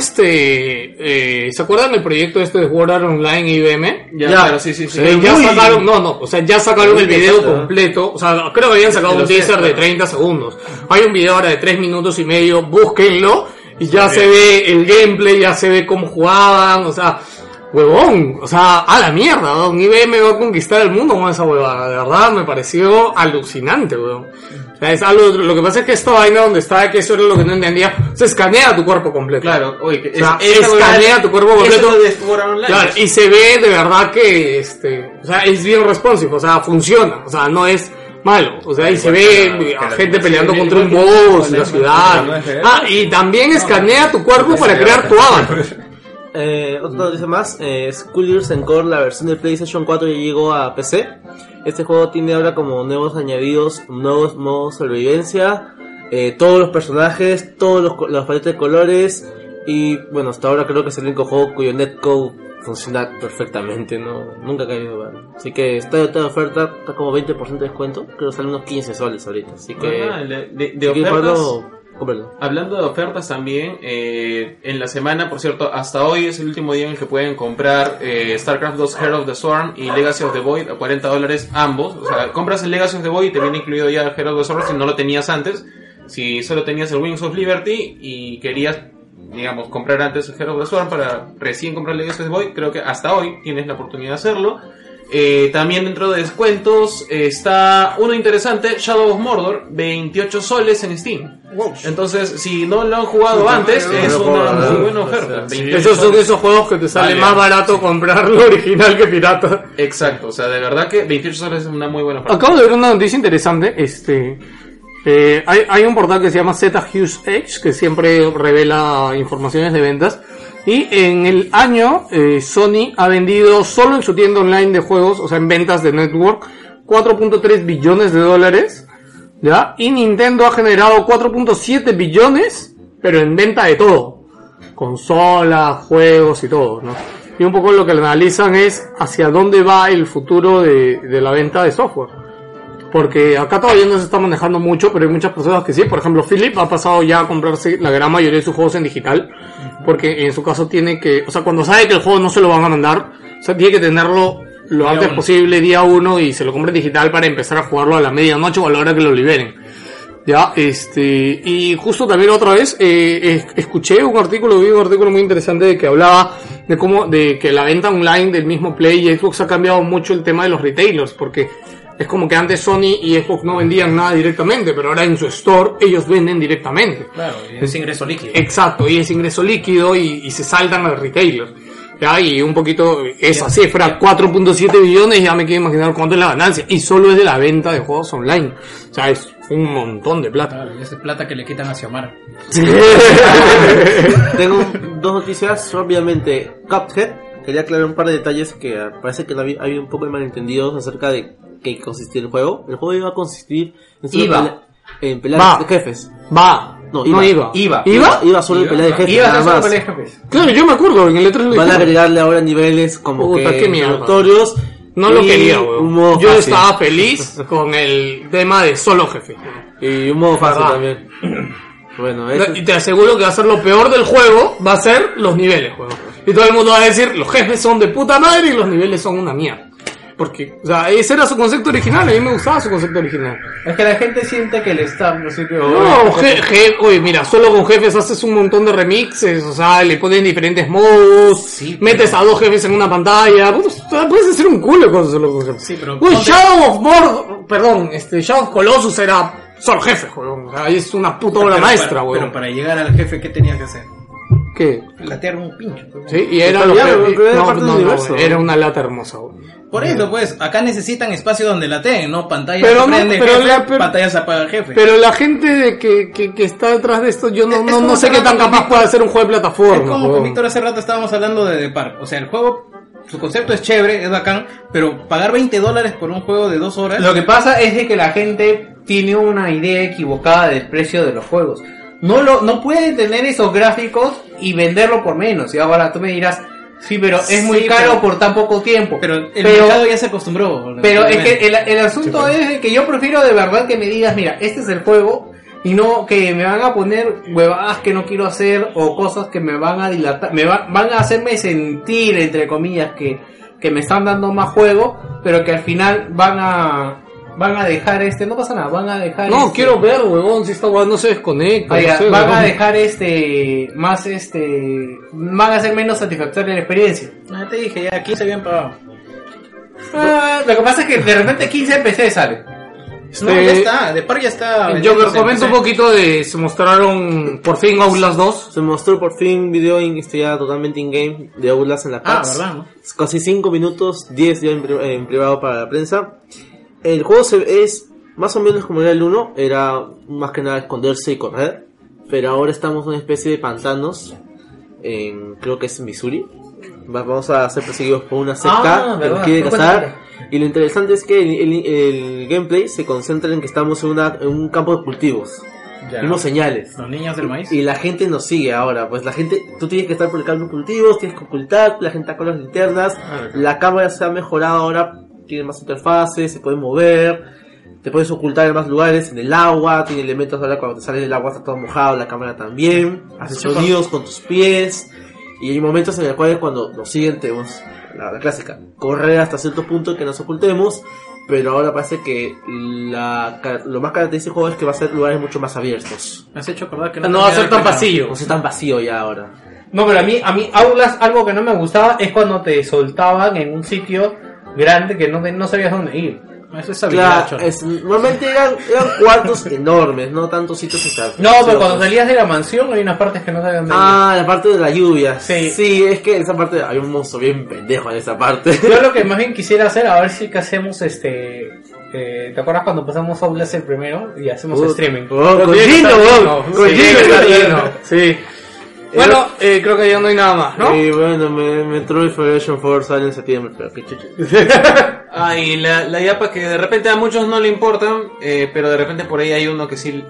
¿se acuerdan del proyecto de Sword Art Online IBM? Claro, sí. Ya sacaron, ya sacaron el video completo. O sea, creo que habían sacado un teaser de 30 segundos. Hay un video ahora de 3 minutos y medio, búsquenlo. Y ya se ve el gameplay, ya se ve cómo jugaban, o sea, huevón, o sea, a la mierda, ¿no? IBM va a conquistar el mundo con esa huevada, de verdad me pareció alucinante, huevón. O sea, es algo, lo que pasa es que esta vaina donde estaba, que eso era lo que no entendía, se escanea tu cuerpo completo. Claro, oye, escanea tu cuerpo completo. Eso de Sword Art Online. Claro, y se ve de verdad que, o sea, es bien responsive, o sea, funciona, o sea, no es malo, o sea, y se ve a gente peleando contra un boss en la ciudad. Y también escanea tu cuerpo para crear tu avatar. Otra noticia más, Skullgirls Encore, la versión de PlayStation 4 ya llegó a PC. Este juego tiene ahora como nuevos añadidos, nuevos modos de sobrevivencia, todos los personajes, todos los paletas de colores, y bueno, hasta ahora creo que es el único juego cuyo netcode funciona perfectamente, nunca ha caído mal. Así que está de oferta, está como 20% de descuento, creo que sale unos 15 soles ahorita, así que de ofertas, cómpralo. Hablando de ofertas también, en la semana, por cierto, hasta hoy es el último día en el que pueden comprar StarCraft 2 Heart of the Swarm y Legacy of the Void a $40 ambos. O sea, compras el Legacy of the Void y te viene incluido ya el Heart of the Swarm si no lo tenías antes. Si solo tenías el Wings of Liberty y querías, digamos, comprar antes el Heart of the Swarm para recién comprar el Legacy of the Void, creo que hasta hoy tienes la oportunidad de hacerlo. También dentro de descuentos está uno interesante, Shadow of Mordor, 28 soles en Steam. Wow. Entonces, si no lo han jugado antes, es una muy buena oferta. Esos son esos juegos que te sale más barato comprarlo original que pirata. Exacto, o sea, de verdad que 28 soles es una muy buena oferta. Acabo de ver una noticia interesante, hay un portal que se llama Z Hughes Edge, que siempre revela informaciones de ventas. Y en el año, Sony ha vendido solo en su tienda online de juegos, o sea, en ventas de network, $4.3 billones, ¿ya? Y Nintendo ha generado 4.7 billones, pero en venta de todo. Consolas, juegos y todo, ¿no? Y un poco lo que analizan es hacia dónde va el futuro de la venta de software. Porque acá todavía no se está manejando mucho, pero hay muchas personas que sí. Por ejemplo, Philip ha pasado ya a comprarse la gran mayoría de sus juegos en digital. Porque en su caso tiene que, o sea, cuando sabe que el juego no se lo van a mandar, o sea, tiene que tenerlo lo antes posible, día 1, y se lo compra en digital para empezar a jugarlo a la medianoche o a la hora que lo liberen. Ya, y justo también otra vez, escuché vi un artículo muy interesante de que hablaba de que la venta online del mismo Play y Xbox ha cambiado mucho el tema de los retailers, porque es como que antes Sony y Xbox no vendían nada directamente, pero ahora en su store ellos venden directamente. Claro, y es ingreso líquido. Exacto, y es ingreso líquido y se saltan al retailer. Ya, y un poquito esa cifra, 4.7 billones, ya me quiero imaginar cuánto es la ganancia. Y solo es de la venta de juegos online. O sea, es un montón de plata. Claro, es plata que le quitan a Xiomara. Sí. Tengo dos noticias rápidamente. Cuphead, quería aclarar un par de detalles que parece que había un poco de malentendidos acerca de qué consistía el juego. El juego iba a consistir en pelear de jefes. No iba. Iba solo en pelea de jefes. Iba solo en pelea de jefes. Claro, yo me acuerdo, en el E3 van a agregarle ahora niveles como introductorios. No lo quería, weón. Yo estaba feliz con el tema de solo jefe. Y un modo fácil también. Bueno, y te aseguro que va a ser lo peor del juego, va a ser los niveles, weón. Y todo el mundo va a decir, los jefes son de puta madre y los niveles son una mierda. Porque, o sea, ese era su concepto original, a mí me gustaba su concepto original. Es que la gente siente que el staff no sirve. No, oye, mira, solo con jefes haces un montón de remixes, o sea, le ponen diferentes modos, sí, metes a 2 jefes en una pantalla, puedes hacer un culo con solo con jefes. Sí, pero Uy, Shadow of Colossus era solo jefe, weón. O sea, ahí es una puta obra maestra, weón. Pero para llegar al jefe, ¿qué tenías que hacer? ¿Qué? Latear un pincho. Sí, y era lo que era una lata hermosa, weón. Por eso, pues, acá necesitan espacio donde lateen, no pantalla se prende el jefe, pantalla se apaga el jefe. Pero la gente que está detrás de esto, yo no sé qué tan capaz puede hacer un juego de plataforma. Es como con Víctor hace rato estábamos hablando de The Park. O sea, el juego, su concepto es chévere, es bacán, pero pagar $20 por un juego de 2 horas... Lo que pasa es de que la gente tiene una idea equivocada del precio de los juegos. No puede tener esos gráficos y venderlo por menos. Y ahora tú me dirás... Sí, pero es muy caro por tan poco tiempo. Pero el mercado ya se acostumbró. Pero es que el asunto es que yo prefiero de verdad que me digas, mira, este es el juego, y no que me van a poner huevadas que no quiero hacer o cosas que me van a dilatar, van a hacerme sentir, entre comillas, que me están dando más juego, pero que al final van a dejar no pasa nada, van a dejar no, quiero ver, huevón, si esta hueá no se desconecta. Van a dejar más van a ser menos satisfactoria la experiencia. Te dije, ya 15 bien pagado. Lo que pasa es que de repente 15 en PC sale. No, ya está, de par ya está. Yo me comento un poquito se mostraron por fin Outlast 2. Se mostró por fin video ya totalmente in-game de Outlast en la PAX. ¿Verdad? ¿No? Casi 5 minutos, 10 ya en privado para la prensa. El juego es más o menos como era el 1, era más que nada esconderse y correr, pero ahora estamos en una especie de pantanos, creo que es en Missouri. Vamos a ser perseguidos por una secta que nos quiere cazar, y lo interesante es que el gameplay se concentra en que estamos en un campo de cultivos. Vimos señales. Los niños del maíz. Y la gente nos sigue ahora. Pues la gente, tú tienes que estar por el campo de cultivos, tienes que ocultar, la gente está con las linternas, la cámara se ha mejorado ahora. Tiene más interfaces, se puede mover, te puedes ocultar en más lugares, en el agua, tiene elementos ahora cuando te sales del agua está todo mojado, la cámara también, haces sonidos con tus pies, y hay momentos en los cuales cuando nos siguen tenemos la clásica, correr hasta cierto punto que nos ocultemos, pero ahora parece que lo más característico del juego es que va a ser lugares mucho más abiertos. Me has hecho acordar que no va a ser tan vacío. No va a ser tan vacío ya ahora. No, pero a mí Outlast, algo que no me gustaba es cuando te soltaban en un sitio grande que no sabías dónde ir. Eso es habilidad. Claro, normalmente eran cuartos enormes, no tantos sitios exactos. No, pero cuando salías de la mansión hay unas partes que no sabías dónde ir. La parte de la lluvia. Sí, es que en esa parte hay un monstruo bien pendejo en esa parte. Yo lo que más bien quisiera hacer, a ver si que hacemos ¿te acuerdas cuando pasamos Outlast el primero y hacemos streaming? Con Gino. Sí. Bueno, creo que ya no hay nada más, ¿no? Sí, bueno, Metroid Federation Force sale en septiembre, pero qué chucha. Y la IAPA que de repente a muchos no le importan, pero de repente por ahí hay uno que sí.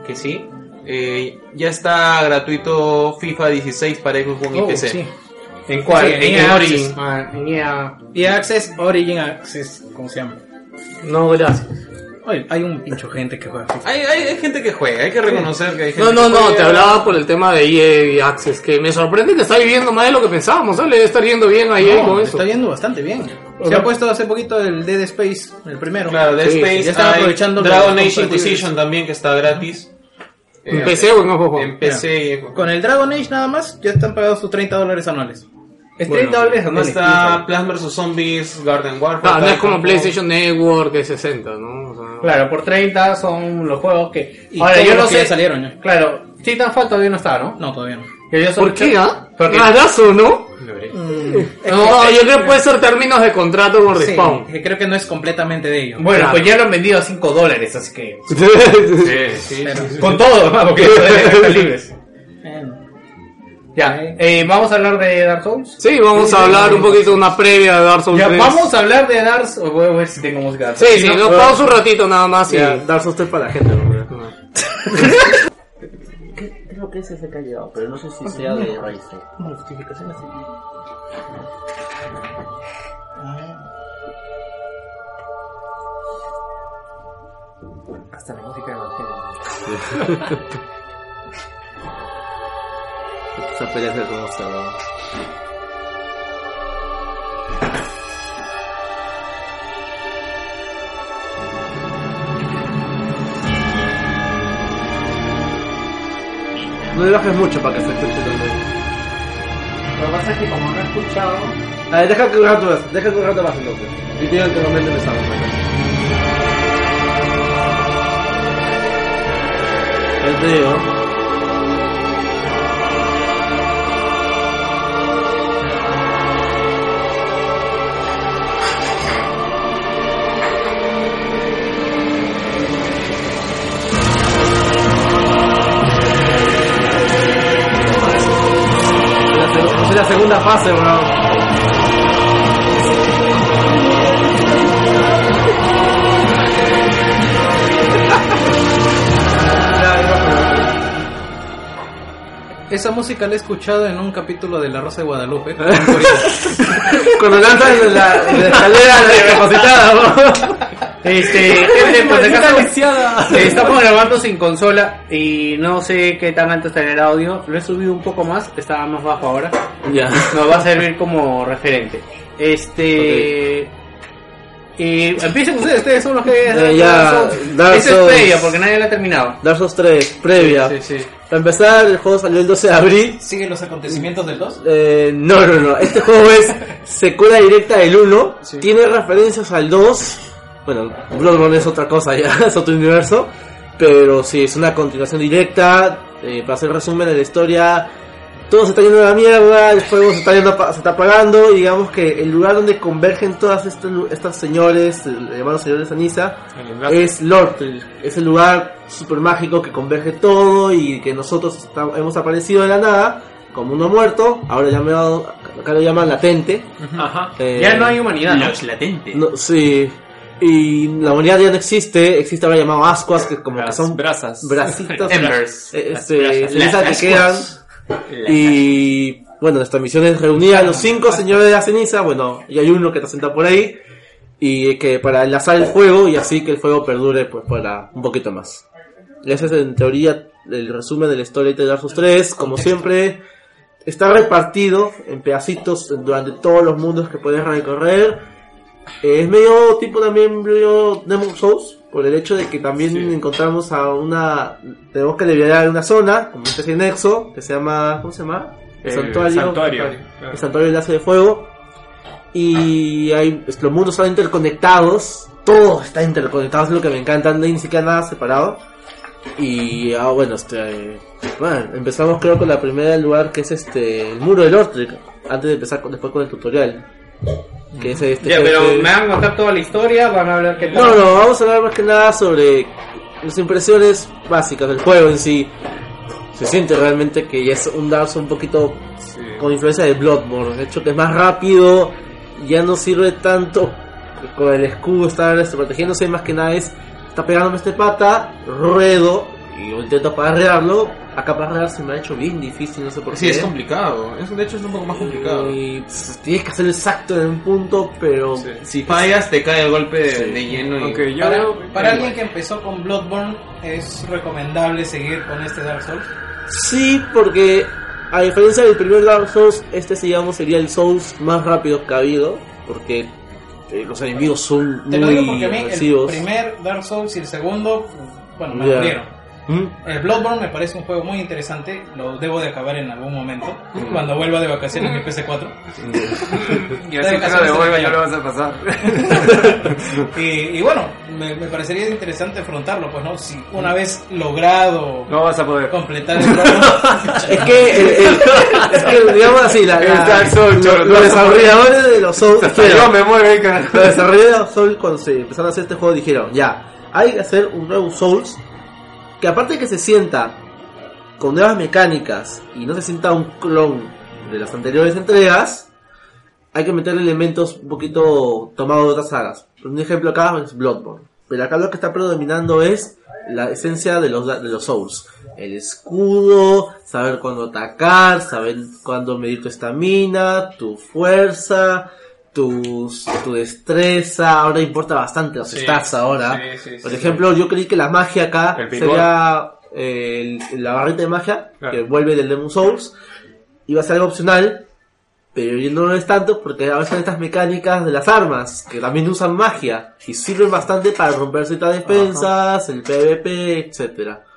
Ya está gratuito FIFA 16 para Xbox One y PC. Sí. ¿En cuál? Sí, en Origin. EA Access, Origin Access, ¿cómo se llama? No, gracias. Oye, hay un pincho gente que juega FIFA. Hay gente que juega, hay que reconocer que hay gente que No, juega. te hablaba por el tema de EA y Access, que me sorprende que está viviendo más de lo que pensábamos, ¿sabes? Le debe estar yendo bien a EA con eso. Está yendo bastante bien. Se ha puesto hace poquito el Dead Space, el primero. Claro, Dead Space, ya están aprovechando Dragon los Age compatibles. Inquisition también, que está gratis. ¿En PC o en juego? En PC. Con el Dragon Age nada más, ya están pagados sus $30 anuales. Es $30 anuales. Está Plants vs Zombies, Garden Warfare. No es como PlayStation Network de 60, ¿no? O sea, Claro, por 30 son los juegos que... Y Ahora, todos yo no los que sé... ya salieron ya. Claro, Titanfall todavía no está, ¿no? No, todavía no. ¿Por qué, Porque... Rarazo, ¿no? Es No, que- yo creo que puede ser términos de contrato con Sí, Respawn. que creo que no es completamente de ellos. Bueno, Claro. pues ya lo han vendido a $5, así que... Sí. Con todo, además, porque están libres. Bueno. Ya, vamos a hablar de Dark Souls. Sí, vamos a hablar un poquito de una previa de Dark Souls Ya, 3. vamos a hablar de Dark Souls. Voy a ver si tengo música. Sí, nos pausa un ratito nada más y... Ya, Dark Souls 3 para la gente, ¿no? Creo que ese se ha llegado, pero no sé si sea de Razer. Notificaciones. Hasta la música de Evangelio. Esa pelea es hermosa, ¿no? No le bajes mucho para que se escuche también. Lo que pasa es que como no he escuchado... A ver, deja que un rato más entonces. Y digan que momento empezamos. Yo te digo. Es la segunda fase, bro. Esa música la he escuchado en un capítulo de La Rosa de Guadalupe. Cuando lanzan la escalera discapacitada, bro. Por si acaso, estamos grabando sin consola y no sé qué tan alto está el audio. Lo he subido un poco más, estaba más bajo ahora. Ya. Nos va a servir como referente. Y empiecen ustedes son los que... ya, Dark Esa es previa, porque nadie la ha terminado. Dark Souls 3, previa. Sí. Para empezar, el juego salió el 12 de abril. ¿Siguen los acontecimientos del 2? No. Este juego es secuela directa del 1. Sí. Tiene referencias al 2. Bueno, Bloodborne es otra cosa ya, es otro universo. Pero sí, es una continuación directa. Para hacer resumen de la historia, todo se está yendo a la mierda, el fuego se está apagando, y digamos que el lugar donde convergen todas estas señores, llamados señores Anisa, es Lorthril. Es el lugar super mágico que converge todo y que nosotros hemos aparecido de la nada como uno muerto, ahora llamado, acá lo llaman latente. Ajá. Ya no hay humanidad. Los latentes. No, sí. Y la humanidad ya no existe ahora llamado ascuas, que como que son brasitas, embers, cenizas que quedan. Y bueno, nuestra misión es reunir a los 5 señores de la ceniza, bueno, y hay uno que está sentado por ahí, y que para enlazar el fuego y así que el fuego perdure pues para un poquito más. Ese es en teoría el resumen de la historia de Dark Souls 3, como siempre. Está repartido en pedacitos durante todos los mundos que puedes recorrer. Es medio tipo también Demon Souls, por el hecho de que también encontramos tenemos que liberar una zona, como una especie de nexo, que se llama, ¿cómo se llama? El santuario. El santuario del lazo de fuego. Y los mundos están interconectados, todo está interconectado, es lo que me encanta, no hay ni siquiera nada separado. Y bueno, empezamos creo con la primera lugar, que es el muro de Lorthril, antes de empezar después con el tutorial. Que es pero me van a contar toda la historia, van a hablar qué tal. No, vamos a hablar más que nada sobre las impresiones básicas del juego en sí. Se siente realmente que ya es un Dark Souls un poquito con influencia de Bloodborne, de hecho que es más rápido, ya no sirve tanto con el escudo estar protegiéndose, más que nada está pegándome este pata, ruedo y intento parrearlo. Acá parrear se me ha hecho bien difícil, no sé por qué. Sí, es complicado, de hecho es un poco más complicado. Y tienes que hacerlo exacto en un punto, pero si fallas te cae el golpe de lleno. Okay, para alguien que empezó con Bloodborne, ¿es recomendable seguir con este Dark Souls? Sí, porque a diferencia del primer Dark Souls, sería el Souls más rápido que ha habido, porque los enemigos son muy agresivos. Te lo digo porque a mí el primer Dark Souls y el segundo, bueno, me aburrieron. El Bloodborne me parece un juego muy interesante, lo debo de acabar en algún momento, cuando vuelva de vacaciones en mi PC4. Y así que de vuelva ya lo vas a pasar. y bueno, me parecería interesante afrontarlo, pues no, si una vez logrado no vas a poder completar el Bloodborne. es que digamos así, los desarrolladores de los Souls, los desarrolladores de los Souls cuando se empezaron a hacer este juego dijeron, ya, hay que hacer un nuevo Souls que aparte de que se sienta con nuevas mecánicas y no se sienta un clon de las anteriores entregas, hay que meter elementos un poquito tomados de otras sagas. Un ejemplo acá es Bloodborne, pero acá lo que está predominando es la esencia de los Souls. El escudo, saber cuándo atacar, saber cuándo medir tu estamina, tu fuerza, tu destreza. Ahora importa bastante los stats ahora. Por ejemplo, yo creí que la magia acá sería la barrita de magia, que vuelve del Demon Souls, iba a ser algo opcional, pero no lo es tanto porque ahora están estas mecánicas de las armas que también usan magia y sirven bastante para romper ciertas defensas, el PvP, etcétera.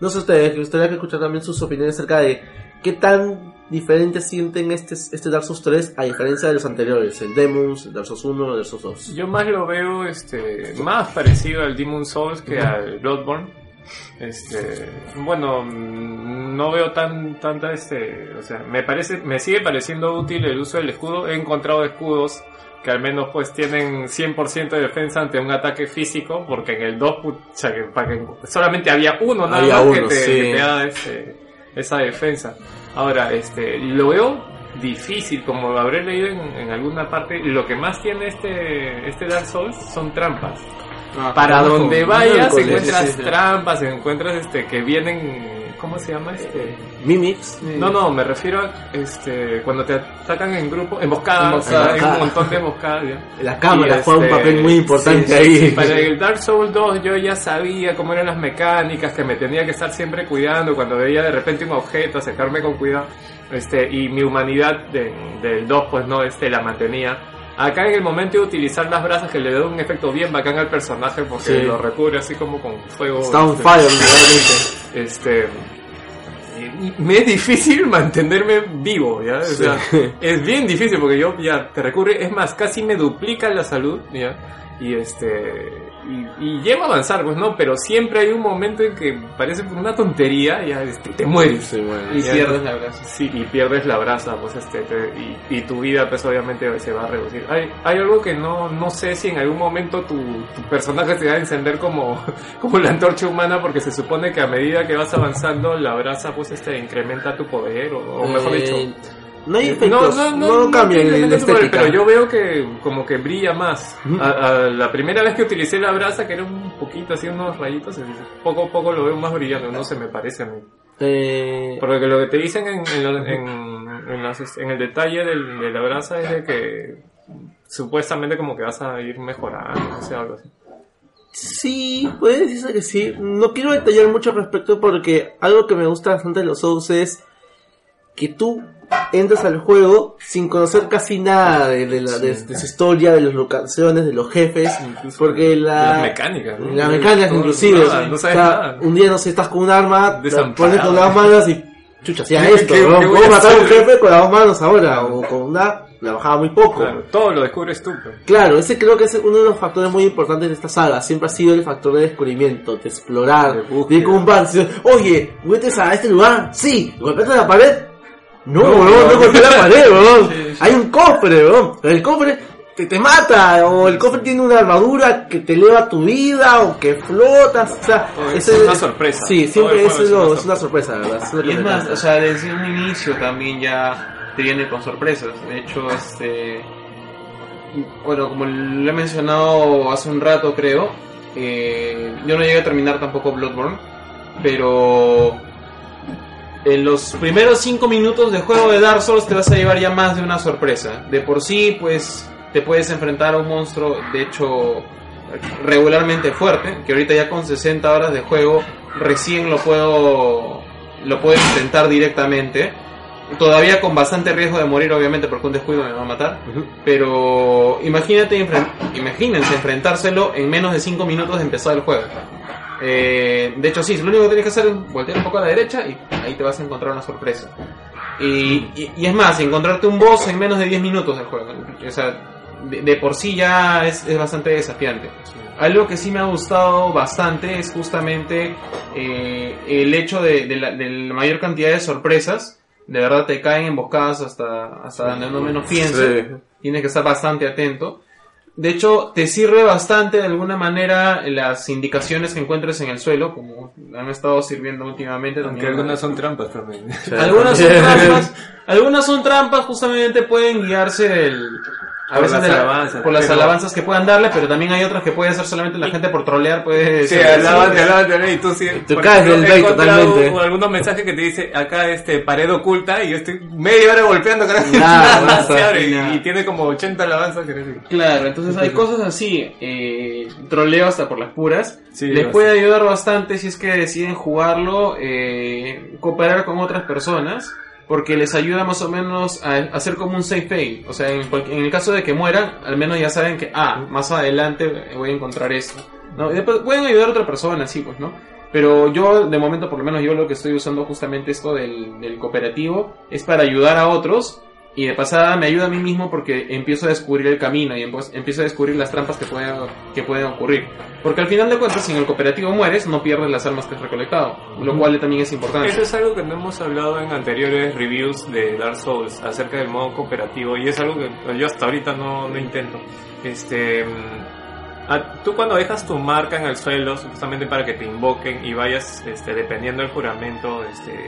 No sé ustedes, me gustaría que escuchar también sus opiniones acerca de qué tan diferentes sienten este Dark Souls 3 a diferencia de los anteriores, el Demons, el Dark Souls 1, el Dark Souls 2. Yo más lo veo más parecido al Demon Souls que al Bloodborne. Bueno, no veo tanta o sea, me sigue pareciendo útil el uso del escudo. He encontrado escudos que al menos pues tienen 100% de defensa ante un ataque físico, porque en el 2 solamente había uno nada más que te da esa defensa. Ahora, lo veo difícil, como habré leído en alguna parte. Lo que más tiene este Dark Souls son trampas. Para donde vayas encuentras trampas, encuentras que vienen, ¿cómo se llama Mimics. No, me refiero a cuando te atacan en grupo, emboscadas. Hay un montón de emboscadas ya. La cámara juega un papel muy importante ahí. Sí, para el Dark Souls 2 yo ya sabía cómo eran las mecánicas, que me tenía que estar siempre cuidando cuando veía de repente un objeto, acercarme con cuidado, y mi humanidad del 2 pues no la mantenía. Acá en el momento de utilizar las brasas, que le da un efecto bien bacán al personaje, porque lo recubre así como con fuego. Está on fire, realmente. Me es difícil mantenerme vivo, ¿ya? O sea, es bien difícil porque yo ya te recurre, es más, casi me duplica la salud, ¿ya? Y llego a avanzar, pues no, pero siempre hay un momento en que parece una tontería, ya te mueres. Y pierdes la brasa. Sí, y pierdes la brasa, pues y tu vida pues obviamente se va a reducir. Hay algo que no sé si en algún momento tu personaje se va a encender como la antorcha humana, porque se supone que a medida que vas avanzando la brasa pues incrementa tu poder, o mejor dicho, no hay efectos, no cambian en la estética. Pero yo veo que como que brilla más. A la primera vez que utilicé la brasa, que era un poquito así, unos rayitos, poco a poco lo veo más brillante, no se me parece a mí. Porque lo que te dicen en el detalle de la brasa es de que supuestamente como que vas a ir mejorando, no sé, algo así. Sí, puede decirse que sí. No quiero detallar mucho al respecto, porque algo que me gusta bastante de los Souls es que tú entras al juego sin conocer casi nada de su historia, de las locaciones, de los jefes, incluso porque las mecánicas, ¿no? Las mecánicas inclusive, no sabes nada. Un día no sé, estás con un arma, pones con las manos y chucha, hacía esto, ¿no? Puedo matar a un jefe con las dos manos ahora, o con una la bajaba muy poco. Claro, todo lo descubres tú. Claro, ese creo que es uno de los factores muy importantes de esta saga. Siempre ha sido el factor de descubrimiento, de explorar, de ir con un bar, oye, ¿vuelves a este lugar? Sí, ¿golpeaste la pared? No golpeé la pared, weón. Sí. Hay un cofre, weón. El cofre te mata, o el cofre tiene una armadura que te eleva tu vida, o que flotas, o sea, es una sorpresa. Sí, siempre es una sorpresa, ¿verdad? Y es más, o sea, desde un inicio también ya te viene con sorpresas. De hecho, bueno, como lo he mencionado hace un rato, creo, yo no llegué a terminar tampoco Bloodborne, pero en los primeros 5 minutos de juego de Dark Souls te vas a llevar ya más de una sorpresa. De por sí, pues, te puedes enfrentar a un monstruo, de hecho, regularmente fuerte, que ahorita ya con 60 horas de juego recién lo puedo enfrentar directamente. Todavía con bastante riesgo de morir, obviamente, porque un descuido me va a matar. Pero imagínense enfrentárselo en menos de 5 minutos de empezar el juego. De hecho, sí, lo único que tienes que hacer es voltear un poco a la derecha y ahí te vas a encontrar una sorpresa. Y es más, encontrarte un boss en menos de 10 minutos del juego. O sea, de por sí ya es bastante desafiante. Algo que sí me ha gustado bastante es justamente el hecho de la mayor cantidad de sorpresas. De verdad te caen emboscadas hasta donde uno menos piense. Sí. Tienes que estar bastante atento. De hecho, te sirve bastante de alguna manera las indicaciones que encuentres en el suelo, como han estado sirviendo últimamente. Aunque algunas son trampas también. Algunas son trampas, justamente pueden guiarse por las alabanzas que puedan darle, pero también hay otras que puede hacer solamente la gente por trolear. Puede alabante, y tú caes del bait totalmente. Algunos mensajes que te dice acá pared oculta, y yo estoy media hora golpeando y tiene como 80 alabanzas. Claro, entonces hay cosas así, troleo hasta por las puras. Sí, les puede ayudar bastante si es que deciden jugarlo, cooperar con otras personas, porque les ayuda más o menos a hacer como un save file. O sea, en el caso de que mueran, al menos ya saben que más adelante voy a encontrar esto, ¿no? Y después pueden ayudar a otra persona, sí, pues, ¿no? Pero yo, de momento, por lo menos yo lo que estoy usando justamente esto del cooperativo es para ayudar a otros. Y de pasada me ayuda a mí mismo porque empiezo a descubrir el camino y empiezo a descubrir las trampas que pueden ocurrir. Porque al final de cuentas, si en el cooperativo mueres, no pierdes las almas que has recolectado, lo cual también es importante. Eso es algo que no hemos hablado en anteriores reviews de Dark Souls acerca del modo cooperativo, y es algo que yo hasta ahorita no intento. Tú cuando dejas tu marca en el suelo, justamente para que te invoquen y vayas, dependiendo del juramento,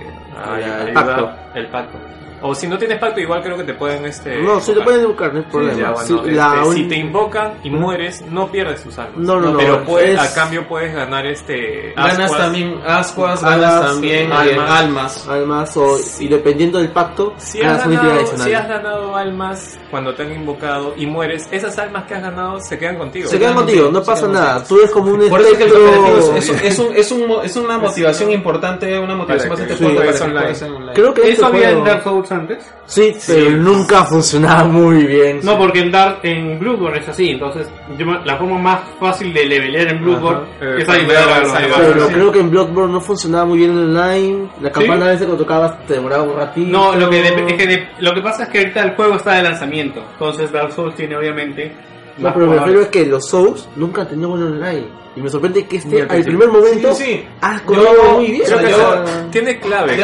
el pacto. O si no tienes pacto, igual creo que te pueden No, si te pueden invocar, no hay problema. Sí, si te invocan y mueres, no pierdes tus almas. No. Pero a cambio puedes ganar ganas también ascuas, ganas también almas. Y dependiendo del pacto, si has ganado almas cuando te han invocado y mueres, esas almas que has ganado se quedan contigo. No pasa nada. Tú eres como un Por eso es que el cooperativo es una motivación importante, una motivación bastante fuerte para que juegues online. Creo que eso había en Dark Souls antes. Sí, pero nunca funcionaba muy bien. No, porque en Bloodborne es así. Entonces, la forma más fácil de levelear en Bloodborne es ayudar a los demás. Pero creo que en Bloodborne no funcionaba muy bien online. La campana a veces cuando tocabas te demoraba un ratito. No, lo que pasa es que ahorita el juego está de lanzamiento. Entonces Dark Souls tiene obviamente... No, pero me refiero a que los Souls nunca han tenido buen online. Y me sorprende que al primer momento has corrido muy bien. Tiene clave.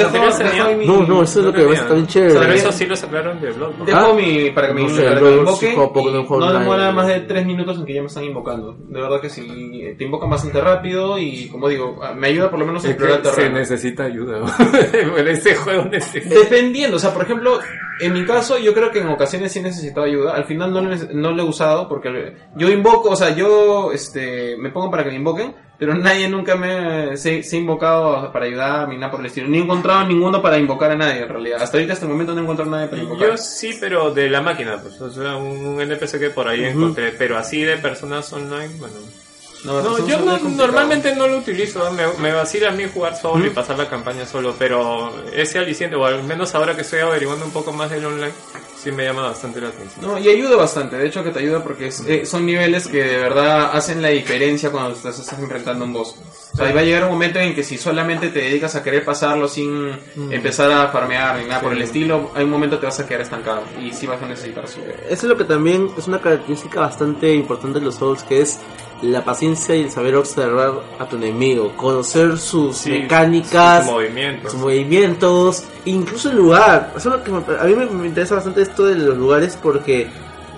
No, eso es lo que me parece también chévere. Pero eso sí lo sacaron de Bloodborne. Dejo para que me invoquen. No demora más de 3 minutos en que ya me están invocando. De verdad que sí, te invocan bastante rápido y, como digo, me ayuda por lo menos a explorar el terreno. Se necesita ayuda. En ese juego necesita. Dependiendo, o sea, por ejemplo, en mi caso, yo creo que en ocasiones sí he necesitado ayuda. Al final no lo he usado porque yo invoco, o sea, yo me pongo para que me invoquen, pero nadie nunca se ha invocado para ayudarme ni nada por el estilo. Ni he encontrado ninguno para invocar a nadie, en realidad. Hasta el momento no he encontrado a nadie para invocar. Yo sí, pero de la máquina, pues. O sea, un NPC que por ahí encontré, pero así de personas online, bueno. Yo normalmente no lo utilizo, me vacila a mí jugar solo y pasar la campaña solo, pero ese aliciente, o al menos ahora que estoy averiguando un poco más del online, sí me llama bastante la atención. No, y ayuda bastante, de hecho que te ayuda porque son niveles que de verdad hacen la diferencia cuando te estás enfrentando a un boss. O sea, va a llegar un momento en que si solamente te dedicas a querer pasarlo sin empezar a farmear ni nada por el estilo, hay un momento que te vas a quedar estancado y sí vas a necesitar su... Eso es lo que también es una característica bastante importante de los Souls, que es la paciencia y el saber observar a tu enemigo, conocer sus mecánicas, sus movimientos, incluso el lugar. Eso es lo que a mí me interesa bastante esto de los lugares, porque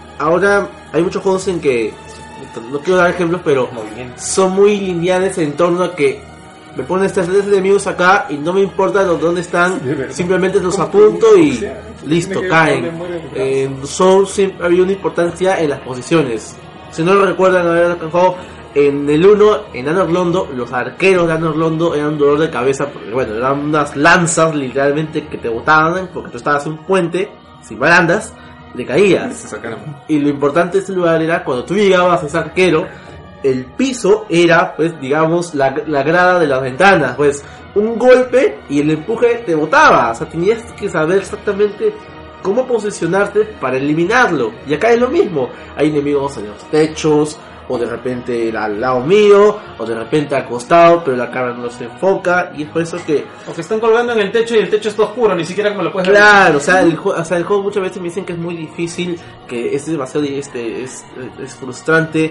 ahora hay muchos juegos en que, no quiero dar ejemplos, pero son muy lineales en torno a que me ponen tres enemigos acá y no me importa dónde están, simplemente los apunto y listo, caen. En Souls siempre ha habido una importancia en las posiciones. Si no lo recuerdan haber alcanzado en el 1, en Anor Londo, los arqueros de Anor Londo eran un dolor de cabeza, porque bueno, eran unas lanzas literalmente que te botaban, porque tú estabas en un puente, sin barandas, le caías. Y lo importante de este lugar era, cuando tú llegabas a ese arquero, el piso era, pues, digamos, la grada de las ventanas, pues, un golpe y el empuje te botaba, o sea, tenías que saber exactamente cómo posicionarte para eliminarlo. Y acá es lo mismo, hay enemigos en los techos, o de repente al lado mío, o de repente al costado, pero la cámara no se enfoca, y es por eso que... O que están colgando en el techo y el techo está oscuro, ni siquiera como lo puedes ver. Claro, o sea, el juego muchas veces me dicen que es muy difícil, que es demasiado es frustrante,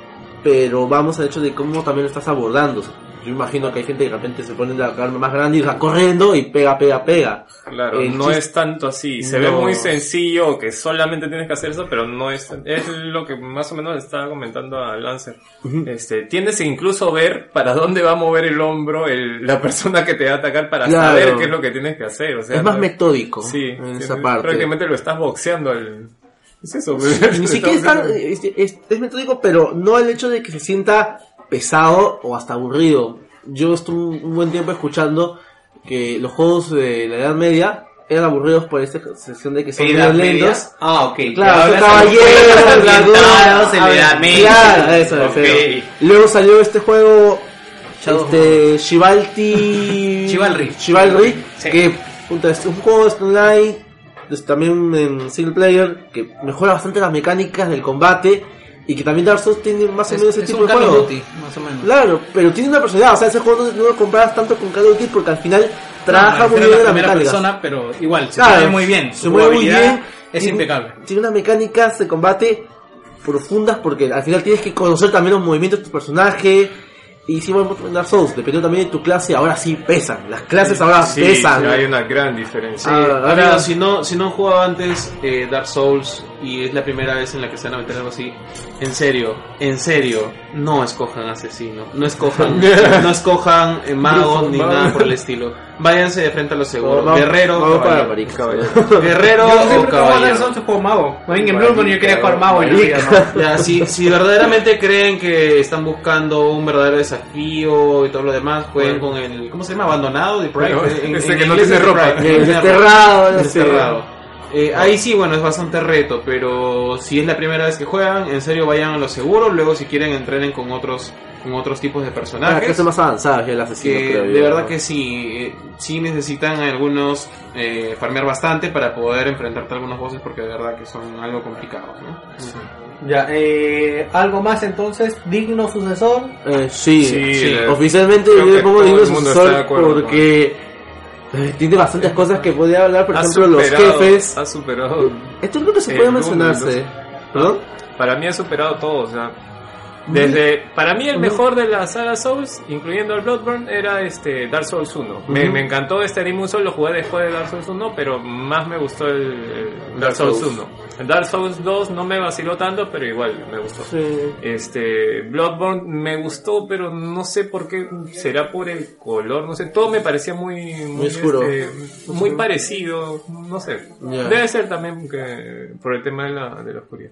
pero vamos al hecho de cómo también lo estás abordando. Yo imagino que hay gente que de repente se pone la arma más grande y va corriendo y pega. Claro, no es tanto así. Se ve muy sencillo que solamente tienes que hacer eso, pero no es lo que más o menos estaba comentando a Lancer. Tienes que incluso ver para dónde va a mover el hombro la persona que te va a atacar para saber qué es lo que tienes que hacer. O sea, es más metódico en esa parte. Prácticamente lo estás boxeando es eso. Ni siquiera es metódico, pero no el hecho de que se sienta pesado o hasta aburrido. Yo estuve un buen tiempo escuchando que los juegos de la Edad Media eran aburridos por esta sección de que son violentos. Ok. Claro, caballeros, en la Edad Media. Eso, luego salió este juego, Chivalry, sí. Que es un juego online, también en single player, que mejora bastante las mecánicas del combate. Y que también Dark Souls tiene más o menos ese tipo de Call of juego. Duty, más o menos. Claro, pero tiene una personalidad, o sea, ese juego no lo comparas tanto con Call of Duty porque al final trabaja muy bien en la mecánica. Persona, pero igual, se Claro, mueve muy bien. se mueve muy bien. Es impecable. Tiene unas mecánicas de combate profundas porque al final tienes que conocer también los movimientos de tu personaje. Y si vamos a Dark Souls, dependiendo también de tu clase, ahora sí pesan. Las clases ahora pesan. Sí, hay una gran diferencia. Ahora, si no han jugado antes Dark Souls y es la primera vez en la que se van a meter algo así, en serio, no escojan asesino, no escojan mago ni nada por el estilo. Váyanse de frente a lo seguro. Guerrero o caballero. Guerrero o caballero. Juego mago. En Bloodborne yo quería jugar mago y ya, si verdaderamente creen que están buscando un verdadero desafío y todo lo demás, jueguen con el, ¿cómo se llama? Abandonado de Pride. Ese que no tiene ropa. Desterrado. Ahí sí, bueno, es bastante reto, pero si es la primera vez que juegan, en serio vayan a lo seguro. Luego, si quieren, entrenen con otros tipos de personajes. Que es más avanzada que el asesino, creo yo. De verdad que sí necesitan algunos farmear bastante para poder enfrentarte a algunos bosses, porque de verdad que son algo complicados, ¿no? Sí. Ya, algo más entonces, digno sucesor. Sí. Oficialmente yo le pongo digno sucesor porque tiene bastantes cosas que podía hablar, por ejemplo, los jefes. Ha superado. Esto creo que se puede mencionarse. ¿Perdón? Para mí ha superado todo, o sea. Para mí el mejor de la saga Souls, incluyendo el Bloodborne, era Dark Souls 1. Me encantó Demon's Souls, lo jugué después de Dark Souls 1, pero más me gustó el Dark Souls 1. El Dark Souls 2 no me vaciló tanto, pero igual me gustó. Sí. Bloodborne me gustó, pero no sé por qué, será por el color, no sé, todo me parecía muy oscuro. Muy parecido, no sé. Yeah. Debe ser también por el tema de la oscuridad.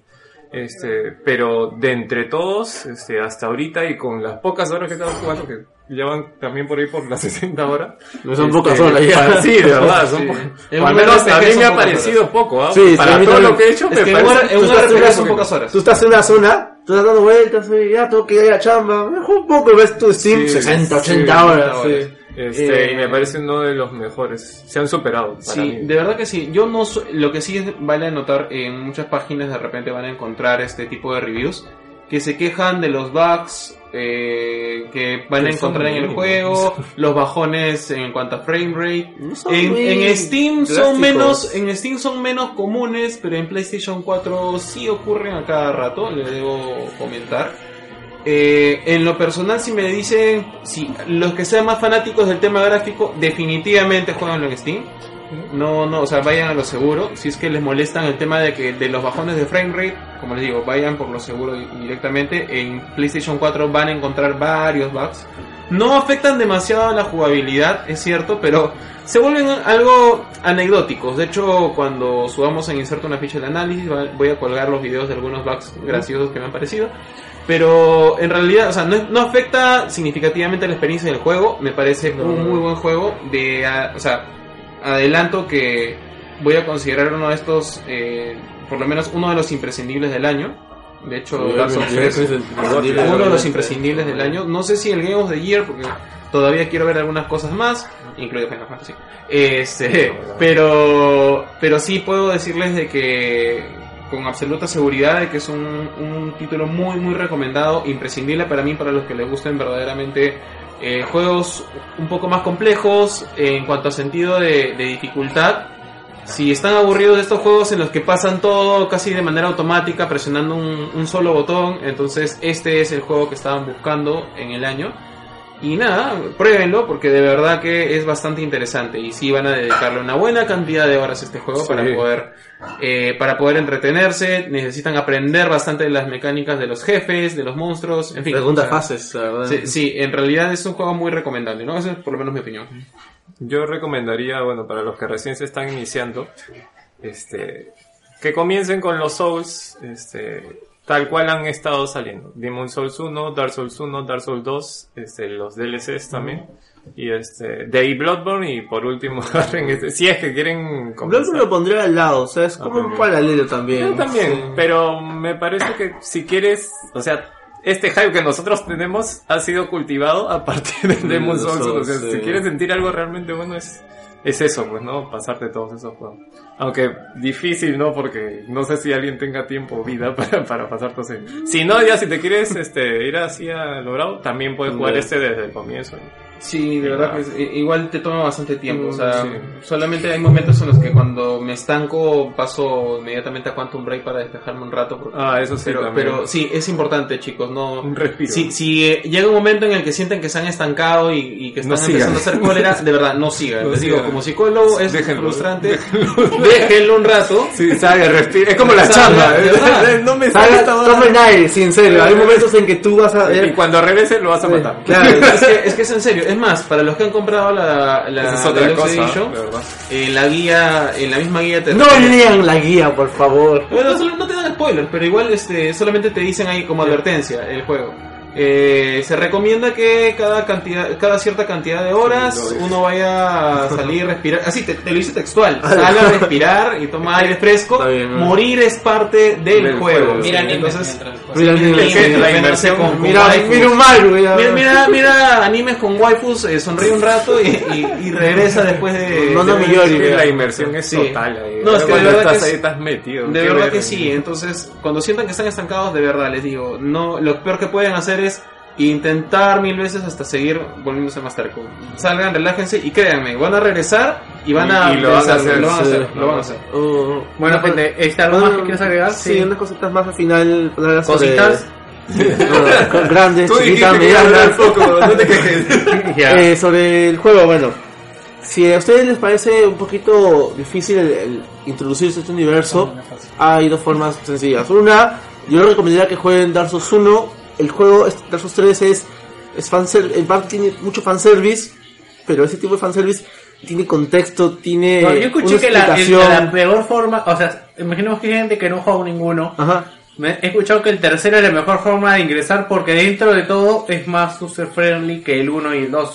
Pero de entre todos, hasta ahorita y con las pocas horas que estamos jugando, que ya van también por ahí por las 60 horas. No son pocas horas ya. Sí, de verdad, son o al menos a mí me ha parecido poco, ¿ah? Sí, para todo lo que he hecho, es me parece en una RPG son pocas horas. Tú estás en una zona, tú estás dando vueltas, ya tengo que ir a chamba, un poco, ves tu Steam, 60, 80 horas. Sí. Y me parece uno de los mejores. Se han superado. Sí, mí. De verdad que sí. Yo no lo que sí vale notar, en muchas páginas de repente van a encontrar este tipo de reviews que se quejan de los bugs que van a encontrar en el juego, los bajones en cuanto a frame rate. En Steam son menos comunes, pero en PlayStation 4 sí ocurren a cada rato, le debo comentar. En lo personal, si me dicen, si los que sean más fanáticos del tema gráfico, definitivamente juegan en Steam. No, o sea, vayan a lo seguro. Si es que les molestan el tema de los bajones de frame rate, como les digo, vayan por lo seguro directamente. En PlayStation 4 van a encontrar varios bugs. No afectan demasiado a la jugabilidad, es cierto, pero se vuelven algo anecdóticos. De hecho, cuando subamos en Inserto una ficha de análisis, voy a colgar los videos de algunos bugs graciosos que me han parecido. Pero en realidad, o sea, no afecta significativamente la experiencia del juego. Me parece un muy buen juego. O sea, adelanto que voy a considerar uno de estos, por lo menos uno de los imprescindibles del año. De hecho, Dark Souls 3 es uno de los imprescindibles del año. No sé si el Game of the Year, porque todavía quiero ver algunas cosas más, incluido Final Fantasy. Pero sí puedo decirles de que con absoluta seguridad de que es un título muy muy recomendado, imprescindible para mí, para los que les gusten verdaderamente juegos un poco más complejos en cuanto a sentido de dificultad. Si están aburridos de estos juegos en los que pasan todo casi de manera automática presionando un solo botón, entonces este es el juego que estaban buscando en el año. Y nada, pruébenlo porque de verdad que es bastante interesante y sí van a dedicarle una buena cantidad de horas a este juego, sí, para poder entretenerse. Necesitan aprender bastante de las mecánicas de los jefes, de los monstruos, en fin. Segundas fases, la verdad. Sí, en realidad es un juego muy recomendable, ¿no? Esa es por lo menos mi opinión. Yo recomendaría, bueno, para los que recién se están iniciando, que comiencen con los Souls, tal cual han estado saliendo. Demon's Souls 1, Dark Souls 1, Dark Souls 2, los DLCs también. Y de ahí Bloodborne y por último si es que quieren comenzar. Bloodborne lo pondría al lado, o sea, es como un paralelo también. Yo también, sí. Pero me parece que si quieres, o sea, este hype que nosotros tenemos ha sido cultivado a partir de Demon's Souls. O sea, si quieres sentir algo realmente bueno es es eso, pues, ¿no? Pasarte todos esos juegos. Aunque difícil, ¿no? Porque no sé si alguien tenga tiempo o vida para pasar todo eso. Si no, ya si te quieres ir así a logrado, también puedes jugar desde el comienzo, ¿no? Sí, de verdad que igual te toma bastante tiempo, o sea, solamente hay momentos en los que cuando me estanco paso inmediatamente a Quantum Break para despejarme un rato. Porque, eso sí, pero sí, es importante, chicos, no... Un respiro. Si llega un momento en el que sienten que se han estancado y que están empezando a hacer cólera, de verdad, no sigan. Les digo, como psicólogo es frustrante, déjenlo un rato. Sí, salga, respira. Es como la chamba. No me salga, tomen aire, sí, en serio. Hay momentos en que tú vas a... Y cuando regrese lo vas a matar. Claro, es que es en serio. Es más, para los que han comprado la Deluxe Edition, en la misma guía te... No lean la guía, por favor. Bueno, no te dan spoilers, pero igual solamente te dicen ahí como advertencia el juego. Se recomienda que cada cierta cantidad de horas uno vaya a salir, respirar, así te lo dice textual, salga a respirar y toma aire fresco. Morir es parte del juego. Mira, entonces mira animes con waifus, sonríe un rato y regresa después de la inmersión es total. No, es que de verdad que estás metido. De verdad que sí. Entonces, cuando sientan que están estancados, de verdad les digo, no, lo peor que pueden hacer es intentar 1000 veces hasta seguir volviéndose más terco. Salgan, relájense y créanme, van a regresar y van a lo van a hacer. Lo van a hacer. Bueno, gente, ¿está algo más que quieres agregar? Sí, unas cositas más al final. ¿Cositas? Grandes, chiquitas, medianas. No te quejes. Sobre el juego, bueno. Si a ustedes les parece un poquito difícil el introducirse a este universo, hay dos formas sencillas. Una, yo les recomendaría que jueguen Dark Souls 1. El juego Dark Souls 3 es fanservice, en parte tiene mucho fanservice, pero ese tipo de fanservice tiene contexto, tiene yo escuché que la peor forma, o sea, imaginemos que hay gente que no juega ninguno. Ajá. He escuchado que el tercero es la mejor forma de ingresar porque dentro de todo es más user friendly que el 1 y el 2.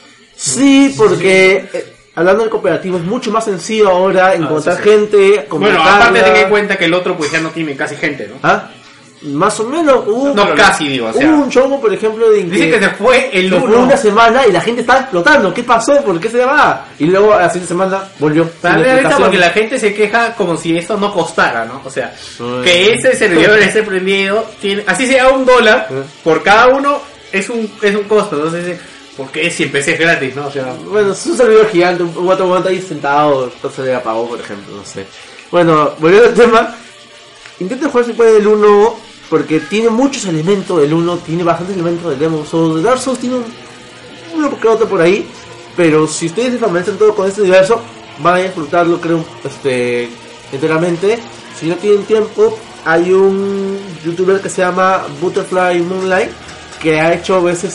Sí, porque hablando del cooperativo es mucho más sencillo ahora encontrar gente. Bueno, aparte ten en cuenta que el otro pues ya no tiene casi gente, ¿no? ¿Ah? Más o menos casi digo, o sea, hubo un chongo, por ejemplo, de dice que se fue el 1 una semana y la gente estaba explotando. ¿Qué pasó? ¿Por qué se va? Y luego a la siguiente semana volvió. Porque la gente se queja como si eso no costara, ¿no? O sea, que ese servidor esté prendido, así sea $1 por cada uno, es un costo. Entonces, ¿por qué si empecé gratis, no? O sea, bueno, es un servidor gigante, un otro momento ahí sentado, entonces le apagó, por ejemplo, no sé. Bueno, volviendo al tema, intenten jugar si puede el 1. Porque tiene muchos elementos del 1, tiene bastantes elementos del Demon Souls. Dark Souls tiene uno que otro por ahí, pero si ustedes se familiarizan todo con este universo, van a disfrutarlo, creo, enteramente. Si no tienen tiempo, hay un youtuber que se llama Butterfly Moonlight, que ha hecho videos.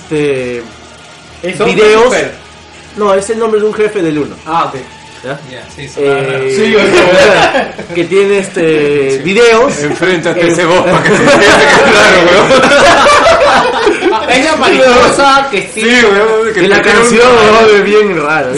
No, es el nombre de un jefe del 1. Ah, ok. Que tiene videos. Enfréntate a ese voz para que se quede claro, es la mariposa que sí, que la canción es bien raro.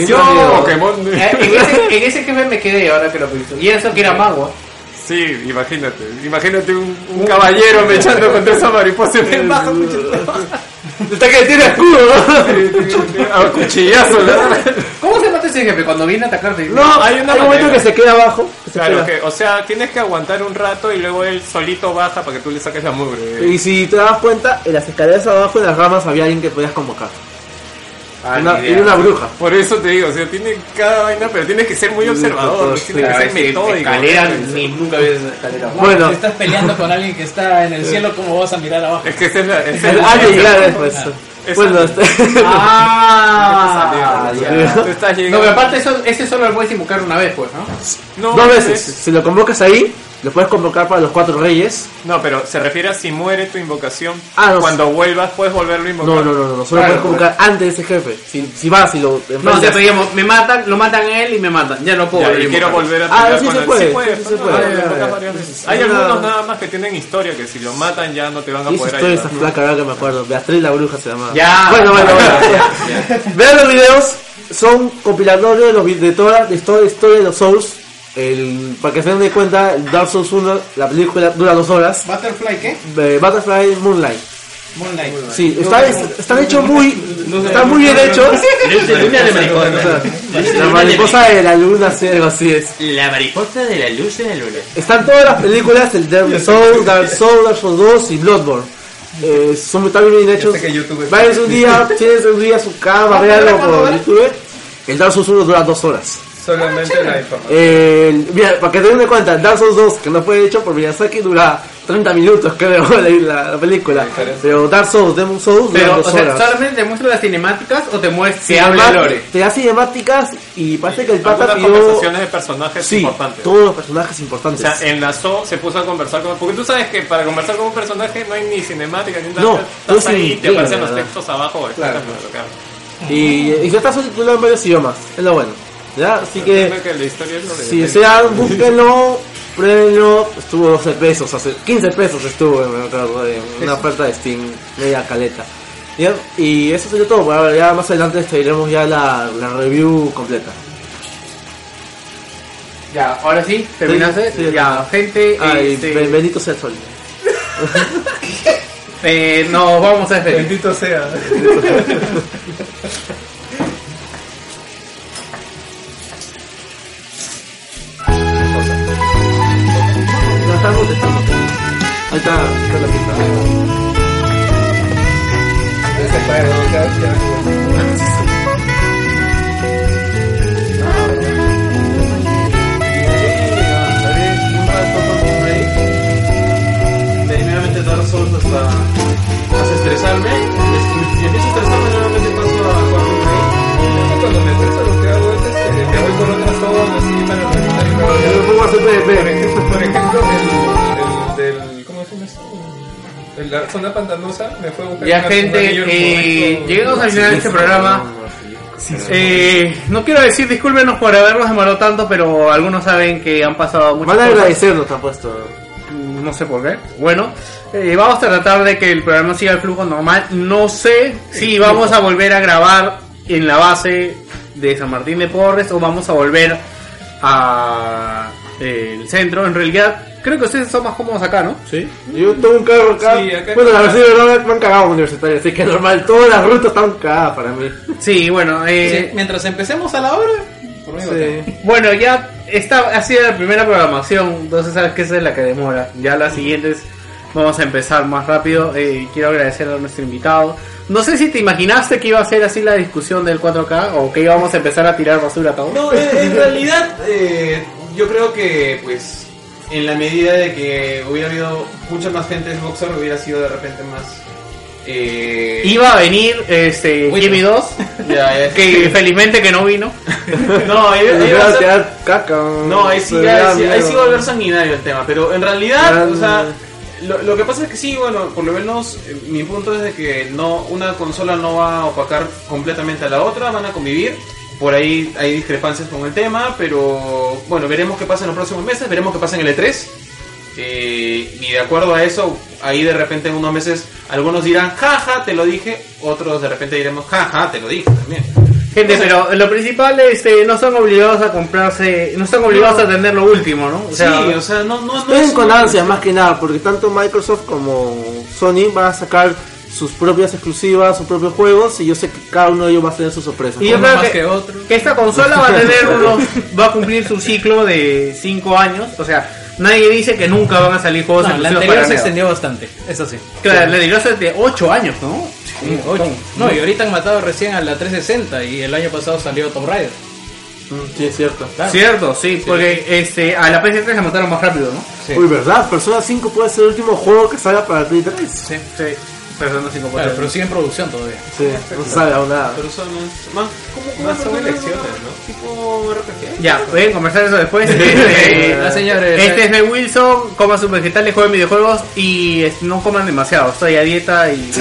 En ese jefe me quedé ahora que lo pienso. Y eso que era mago. Sí, imagínate un caballero mechando contra esa mariposa bien baja. Está que tiene escudo, a cuchillazo, ¿no? ¿Cómo se mata ese jefe cuando viene a atacarte? No, hay un momento que se queda abajo. Claro, o sea, tienes que aguantar un rato y luego él solito baja para que tú le saques la mugre. Y si te das cuenta, en las escaleras abajo, en las ramas, había alguien que podías convocar. Era una bruja. Por eso te digo, o sea, tiene cada vaina, pero tienes que ser muy observador, tienes que ser metódico. Escalera, ni nunca ves escalera. Bueno, si estás peleando con alguien que está en el cielo, ¿cómo vas a mirar abajo? Es que ese es llegar después. Bueno, no, pero aparte ese solo lo puedes invocar una vez, pues, ¿no? 2 veces. Si lo convocas ahí, lo puedes convocar para los 4 reyes. No, pero se refiere a si muere tu invocación. Cuando vuelvas puedes volverlo a invocar. No, solo puedes convocar antes de ese jefe. Si vas y lo no, o sea, digamos, lo matan a él y me matan. Ya no puedo. Quiero volver a pelear con él. Sí puede. Hay algunos nada más que tienen historia que si lo matan ya no te van a poder ayudar. Esa flaca, ahora que me acuerdo. Beatriz la bruja se llama. Bueno. Vean los videos. Son compilatorios de toda la historia de los Souls. Para que se den cuenta, Dark Souls 1, la película dura 2 horas. ¿Butterfly qué? Butterfly Moonlight. Moonlight. Sí, están hechos están muy bien hechos. La mariposa de la luna, sí, algo así es. La mariposa de la luz de la luna. Están todas las películas, el Dark Souls, Dark Souls 2 y Bloodborne. Son tan bien hechos. Váyanse un día, tienes un día a su cama, véanlo por YouTube. El Dark Souls 1 dura 2 horas. Solamente la información. Mira, para que tengan en cuenta, Dark Souls 2, que no fue hecho por Miyazaki, dura 30 minutos, creo, la película. Pero Dark Souls, Demon Souls, dura 2 horas. ¿Solamente te muestra las cinemáticas o te muestra que habla lore? Te da cinemáticas y parece que el pata pidió conversaciones de personajes importantes. Todos los personajes importantes. O sea, enlazó, se puso a conversar con... Porque tú sabes que para conversar con un personaje no hay ni cinemática ni nada. No, estás ahí y te aparecen los textos abajo. Claro. Y ya está subtitulado en varios idiomas, es lo bueno. ¿Ya? Así que la historia es lo de... si desean, búsquenlo, pruébenlo. Estuvo 12 pesos, 15 pesos estuvo en una oferta de Steam, media caleta. ¿Ya? Y eso sería todo. Bueno, ya más adelante traeremos ya la review completa. Ya, ahora sí, terminaste. Sí, ya, gente. Bendito sea el sol. Nos vamos a despedir. Bendito sea. Estamos. Ahí está la pista. Nuevamente Dark Souls hasta estresarme. Y empiezo a estresarme, nuevamente paso a jugar con Rey. Cuando me estreso lo que hago es me voy con otras zonas así para revisar y luego... Yo lo pongo a hacer PvP. Por ejemplo, el ¿cómo se llama esto? La zona pantanosa me fue a buscar... Ya, gente, llegamos al final de este programa. No quiero decir discúlpenos por habernos demorado tanto, pero algunos saben que han pasado muchas Van a cosas. agradecernos, te han puesto. No sé por qué. Bueno, vamos a tratar de que el programa siga el flujo normal. No sé si vamos a volver a grabar en la base de San Martín de Porres o vamos a volver a el centro. En realidad, creo que ustedes son más cómodos acá, ¿no? Sí. Yo tengo un carro acá. Sí, acá bueno, la verdad es que me han cagado en universitario, así que normal, todas las rutas están cagadas para mí. Sí, bueno, Sí, mientras empecemos a la hora, por mí Sí. bueno, ya esta ha sido la primera programación, entonces sabes que esa es la que demora. Ya las siguientes vamos a empezar más rápido. Quiero agradecer a nuestro invitado. No sé si te imaginaste que iba a ser así la discusión del 4K o que íbamos a empezar a tirar basura a todos. No, en realidad yo creo que pues en la medida de que hubiera habido mucha más gente en Xboxer hubiera sido de repente más iba a venir Jimmy 2 que felizmente que no vino. no, ahí iba a quedar caca. no, ahí sí va a volver sanguinario el tema, pero en realidad, o sea, lo que pasa es que sí, bueno, por lo menos mi punto es de que no, una consola no va a opacar completamente a la otra, van a convivir. Por ahí hay discrepancias con el tema, pero bueno, veremos qué pasa en los próximos meses, veremos qué pasa en el E3. Y de acuerdo a eso, ahí de repente en unos meses algunos dirán, jaja, te lo dije, otros de repente diremos, jaja, te lo dije también. Gente, pero lo principal es no están obligados a comprarse, no están obligados a tener lo último, ¿no? O sea, no Esperen con ansia más que nada, porque tanto Microsoft como Sony van a sacar sus propias exclusivas, sus propios juegos, y yo sé que cada uno de ellos va a tener sus sorpresas. Y yo creo que esta consola va a tener va a cumplir su ciclo de 5 años, o sea, nadie dice que nunca van a salir juegos No, la exclusivos anterior para se Neo. extendió bastante, eso sí. Claro, la anterior es de 8 años, ¿no? Sí, 8. No, y ahorita han matado recién a la 360 y el año pasado salió Tomb Raider. Sí, es cierto. Claro. Cierto, sí, porque a la PS3 se mataron más rápido, ¿no? Sí. Uy, ¿verdad? Persona 5 puede ser el último juego que salga para el Play 3. Sí, Persona 5 Claro, pero sigue en producción todavía. Sí, no se sabe aún nada. Personas más, ¿cómo Más son elecciones, ¿no? Tipo RPG. Ya, pueden conversar eso después. Señores. Este es Ned Wilson, coman sus vegetales, jueguen videojuegos y no coman demasiado. Estoy a dieta y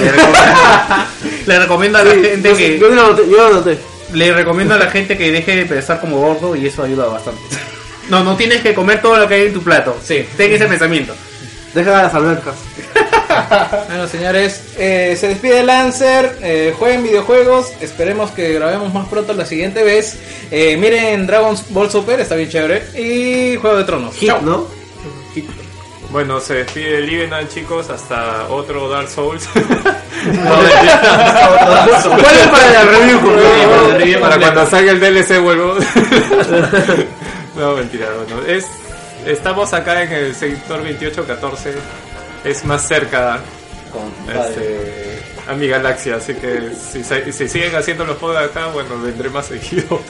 le recomiendo a la gente que Yo lo noté. le recomiendo a la gente que deje de pensar como gordo y eso ayuda bastante. No tienes que comer todo lo que hay en tu plato. Sí. Ten ese pensamiento. Deja las albercas. Bueno, señores, se despide Lancer. Jueguen videojuegos. Esperemos que grabemos más pronto la siguiente vez. Miren Dragon Ball Super, está bien chévere. Y Juego de Tronos. Hit, Chao. ¿no? Bueno, se despide Livenan, chicos, hasta otro Dark Souls. ¿Cuál es para la review? Para cuando salga el DLC vuelvo. No, mentira, bueno, estamos acá en el sector 2814, es más cerca a mi galaxia, así que si siguen haciendo los juegos acá, bueno, vendré más seguido.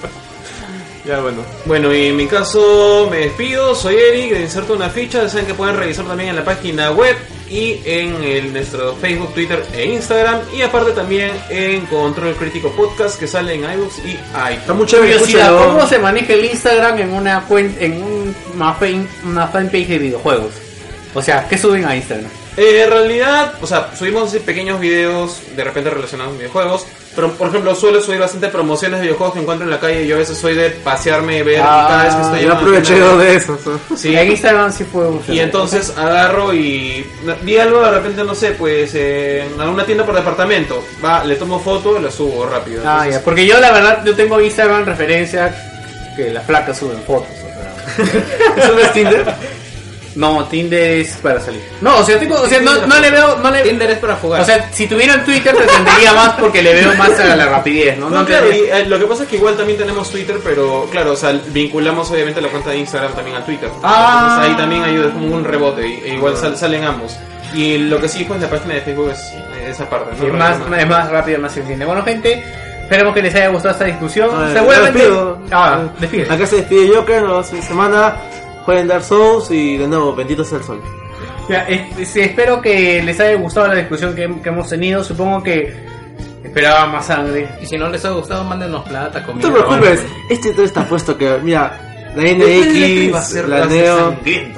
Ya, bueno. Bueno, y en mi caso me despido, soy Eric, de Inserto una Ficha. Saben que pueden revisar también en la página web y en nuestro Facebook, Twitter e Instagram. Y aparte también en Control Crítico Podcast, que sale en iBooks y iTunes. Está muy chévere. ¿Cómo se maneja el Instagram en una cuenta, en una fanpage de videojuegos? O sea, ¿qué suben a Instagram? En realidad, o sea, subimos pequeños videos de repente relacionados con videojuegos. Pero, por ejemplo, suelo subir bastante promociones de videojuegos que encuentro en la calle. Yo a veces soy de pasearme y ver cada vez que estoy yo aproveché de eso. Sí, en Instagram sí fue un y entonces agarro y vi algo de repente, no sé, pues en alguna tienda por departamento. Le tomo foto y la subo rápido. Entonces, ya, porque yo la verdad, yo tengo Instagram referencia que las flacas suben fotos. O sea. ¿Eso no es Tinder? No, Tinder es para salir. No, o sea, no le veo... Tinder es para jugar. O sea, si tuviera el Twitter te entendería más porque le veo más a la rapidez, ¿no? No, claro, y lo que pasa es que igual también tenemos Twitter, pero claro, o sea, vinculamos obviamente la cuenta de Instagram también al Twitter. Entonces ahí también ayuda, es como un rebote, e igual salen ambos. Y lo que sí, pues la página de Facebook es esa parte, ¿no? Sí, es más rápido, más sencillo. Bueno, gente, esperemos que les haya gustado esta discusión. Seguramente... despide. Acá se despide Joker, nos vemos en semana. Jueguen Dark Souls y de nuevo, bendito sea el sol. Ya, espero que les haya gustado la discusión que hemos tenido. Supongo que esperaba más sangre. Y si no les ha gustado, mándenos plata, comida. No te preocupes, este todo está puesto que, mira, la NX, la Neo.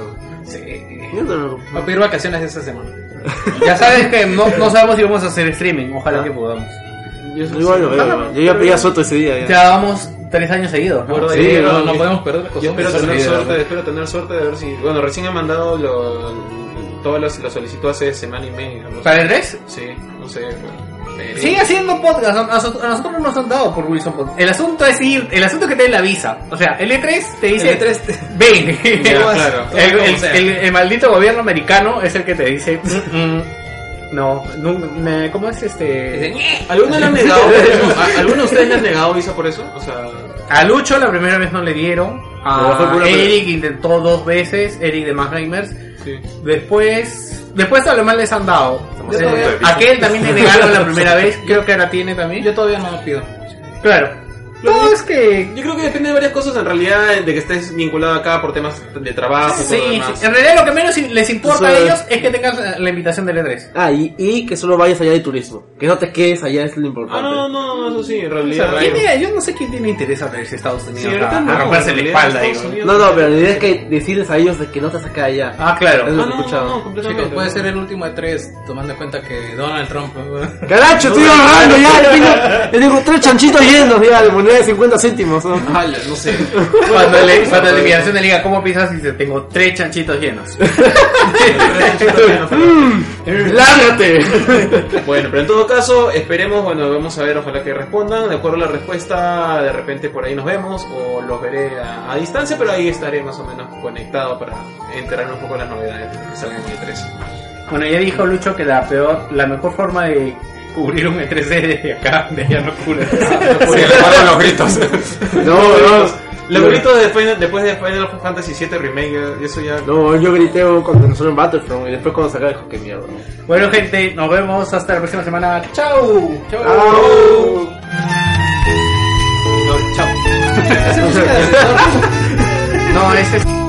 Sí. Va a pedir vacaciones esta semana. Ya sabes que no sabemos si vamos a hacer streaming. Ojalá que podamos. Igual lo veo. Yo ya pedí a Soto ese día. Ya vamos 3 años seguidos, ¿no? Sí, no podemos perder las cosas. Yo espero tener suerte de ver si... Bueno, recién he mandado todas las solicitudes hace semana y media. No sé. ¿Para el 3? Sí, no sé. Sigue haciendo podcast. A nosotros no nos han dado por Wilson Podcast. El asunto es que te den la visa. O sea, el E3 te dice... ven. Ya, claro. El maldito gobierno americano es el que te dice... No, ¿cómo es ¿Alguno le han negado? ¿Alguno de ustedes le han negado visa por eso? O sea, a Lucho la primera vez no le dieron. A Eric intentó 2 veces, Eric de Más Gamers. Sí. Después a los demás les han dado. A aquel también le negaron la primera vez, creo que ahora tiene también. Yo todavía no lo pido. Claro. No, es que... Yo creo que depende de varias cosas en realidad, de que estés vinculado acá por temas de trabajo. Sí, en realidad lo que menos les importa a ellos es que tengas la invitación del E3. Y que solo vayas allá de turismo. Que no te quedes allá es lo importante. No, eso sí, en realidad. Yo no sé quién tiene interés a irse a Estados Unidos a romperse la espalda. No, pero la idea es que decirles a ellos de que no te saques allá. Claro. Es lo que he escuchado. Chicos, puede ser el último E3, tomando en cuenta que Donald Trump... ¡Caracho, estoy ahorrando ya! Yo tengo 3 chanchitos llenos ya, de moneda de 50 céntimos. No sé. Cuando la invitación le diga, ¿cómo piensas? Dice, tengo 3 chanchitos llenos. ¡Lárgate! Bueno, pero en todo caso, esperemos, vamos a ver, ojalá que respondan. De acuerdo a la respuesta, de repente por ahí nos vemos o los veré a distancia, pero ahí estaré más o menos conectado para enterarme un poco de las novedades que salgan en el E3. Bueno, ya dijo Lucho que la mejor forma de cubrir un E3 desde acá, de allá no cubre. Sí, los gritos. Los gritos después de Final Fantasy VII Remake, eso ya... No, yo grité cuando nos en Battlefront y después cuando saca dijo que mierda. Bueno, gente, nos vemos hasta la próxima semana. ¡Chao! Chao. No, ese es...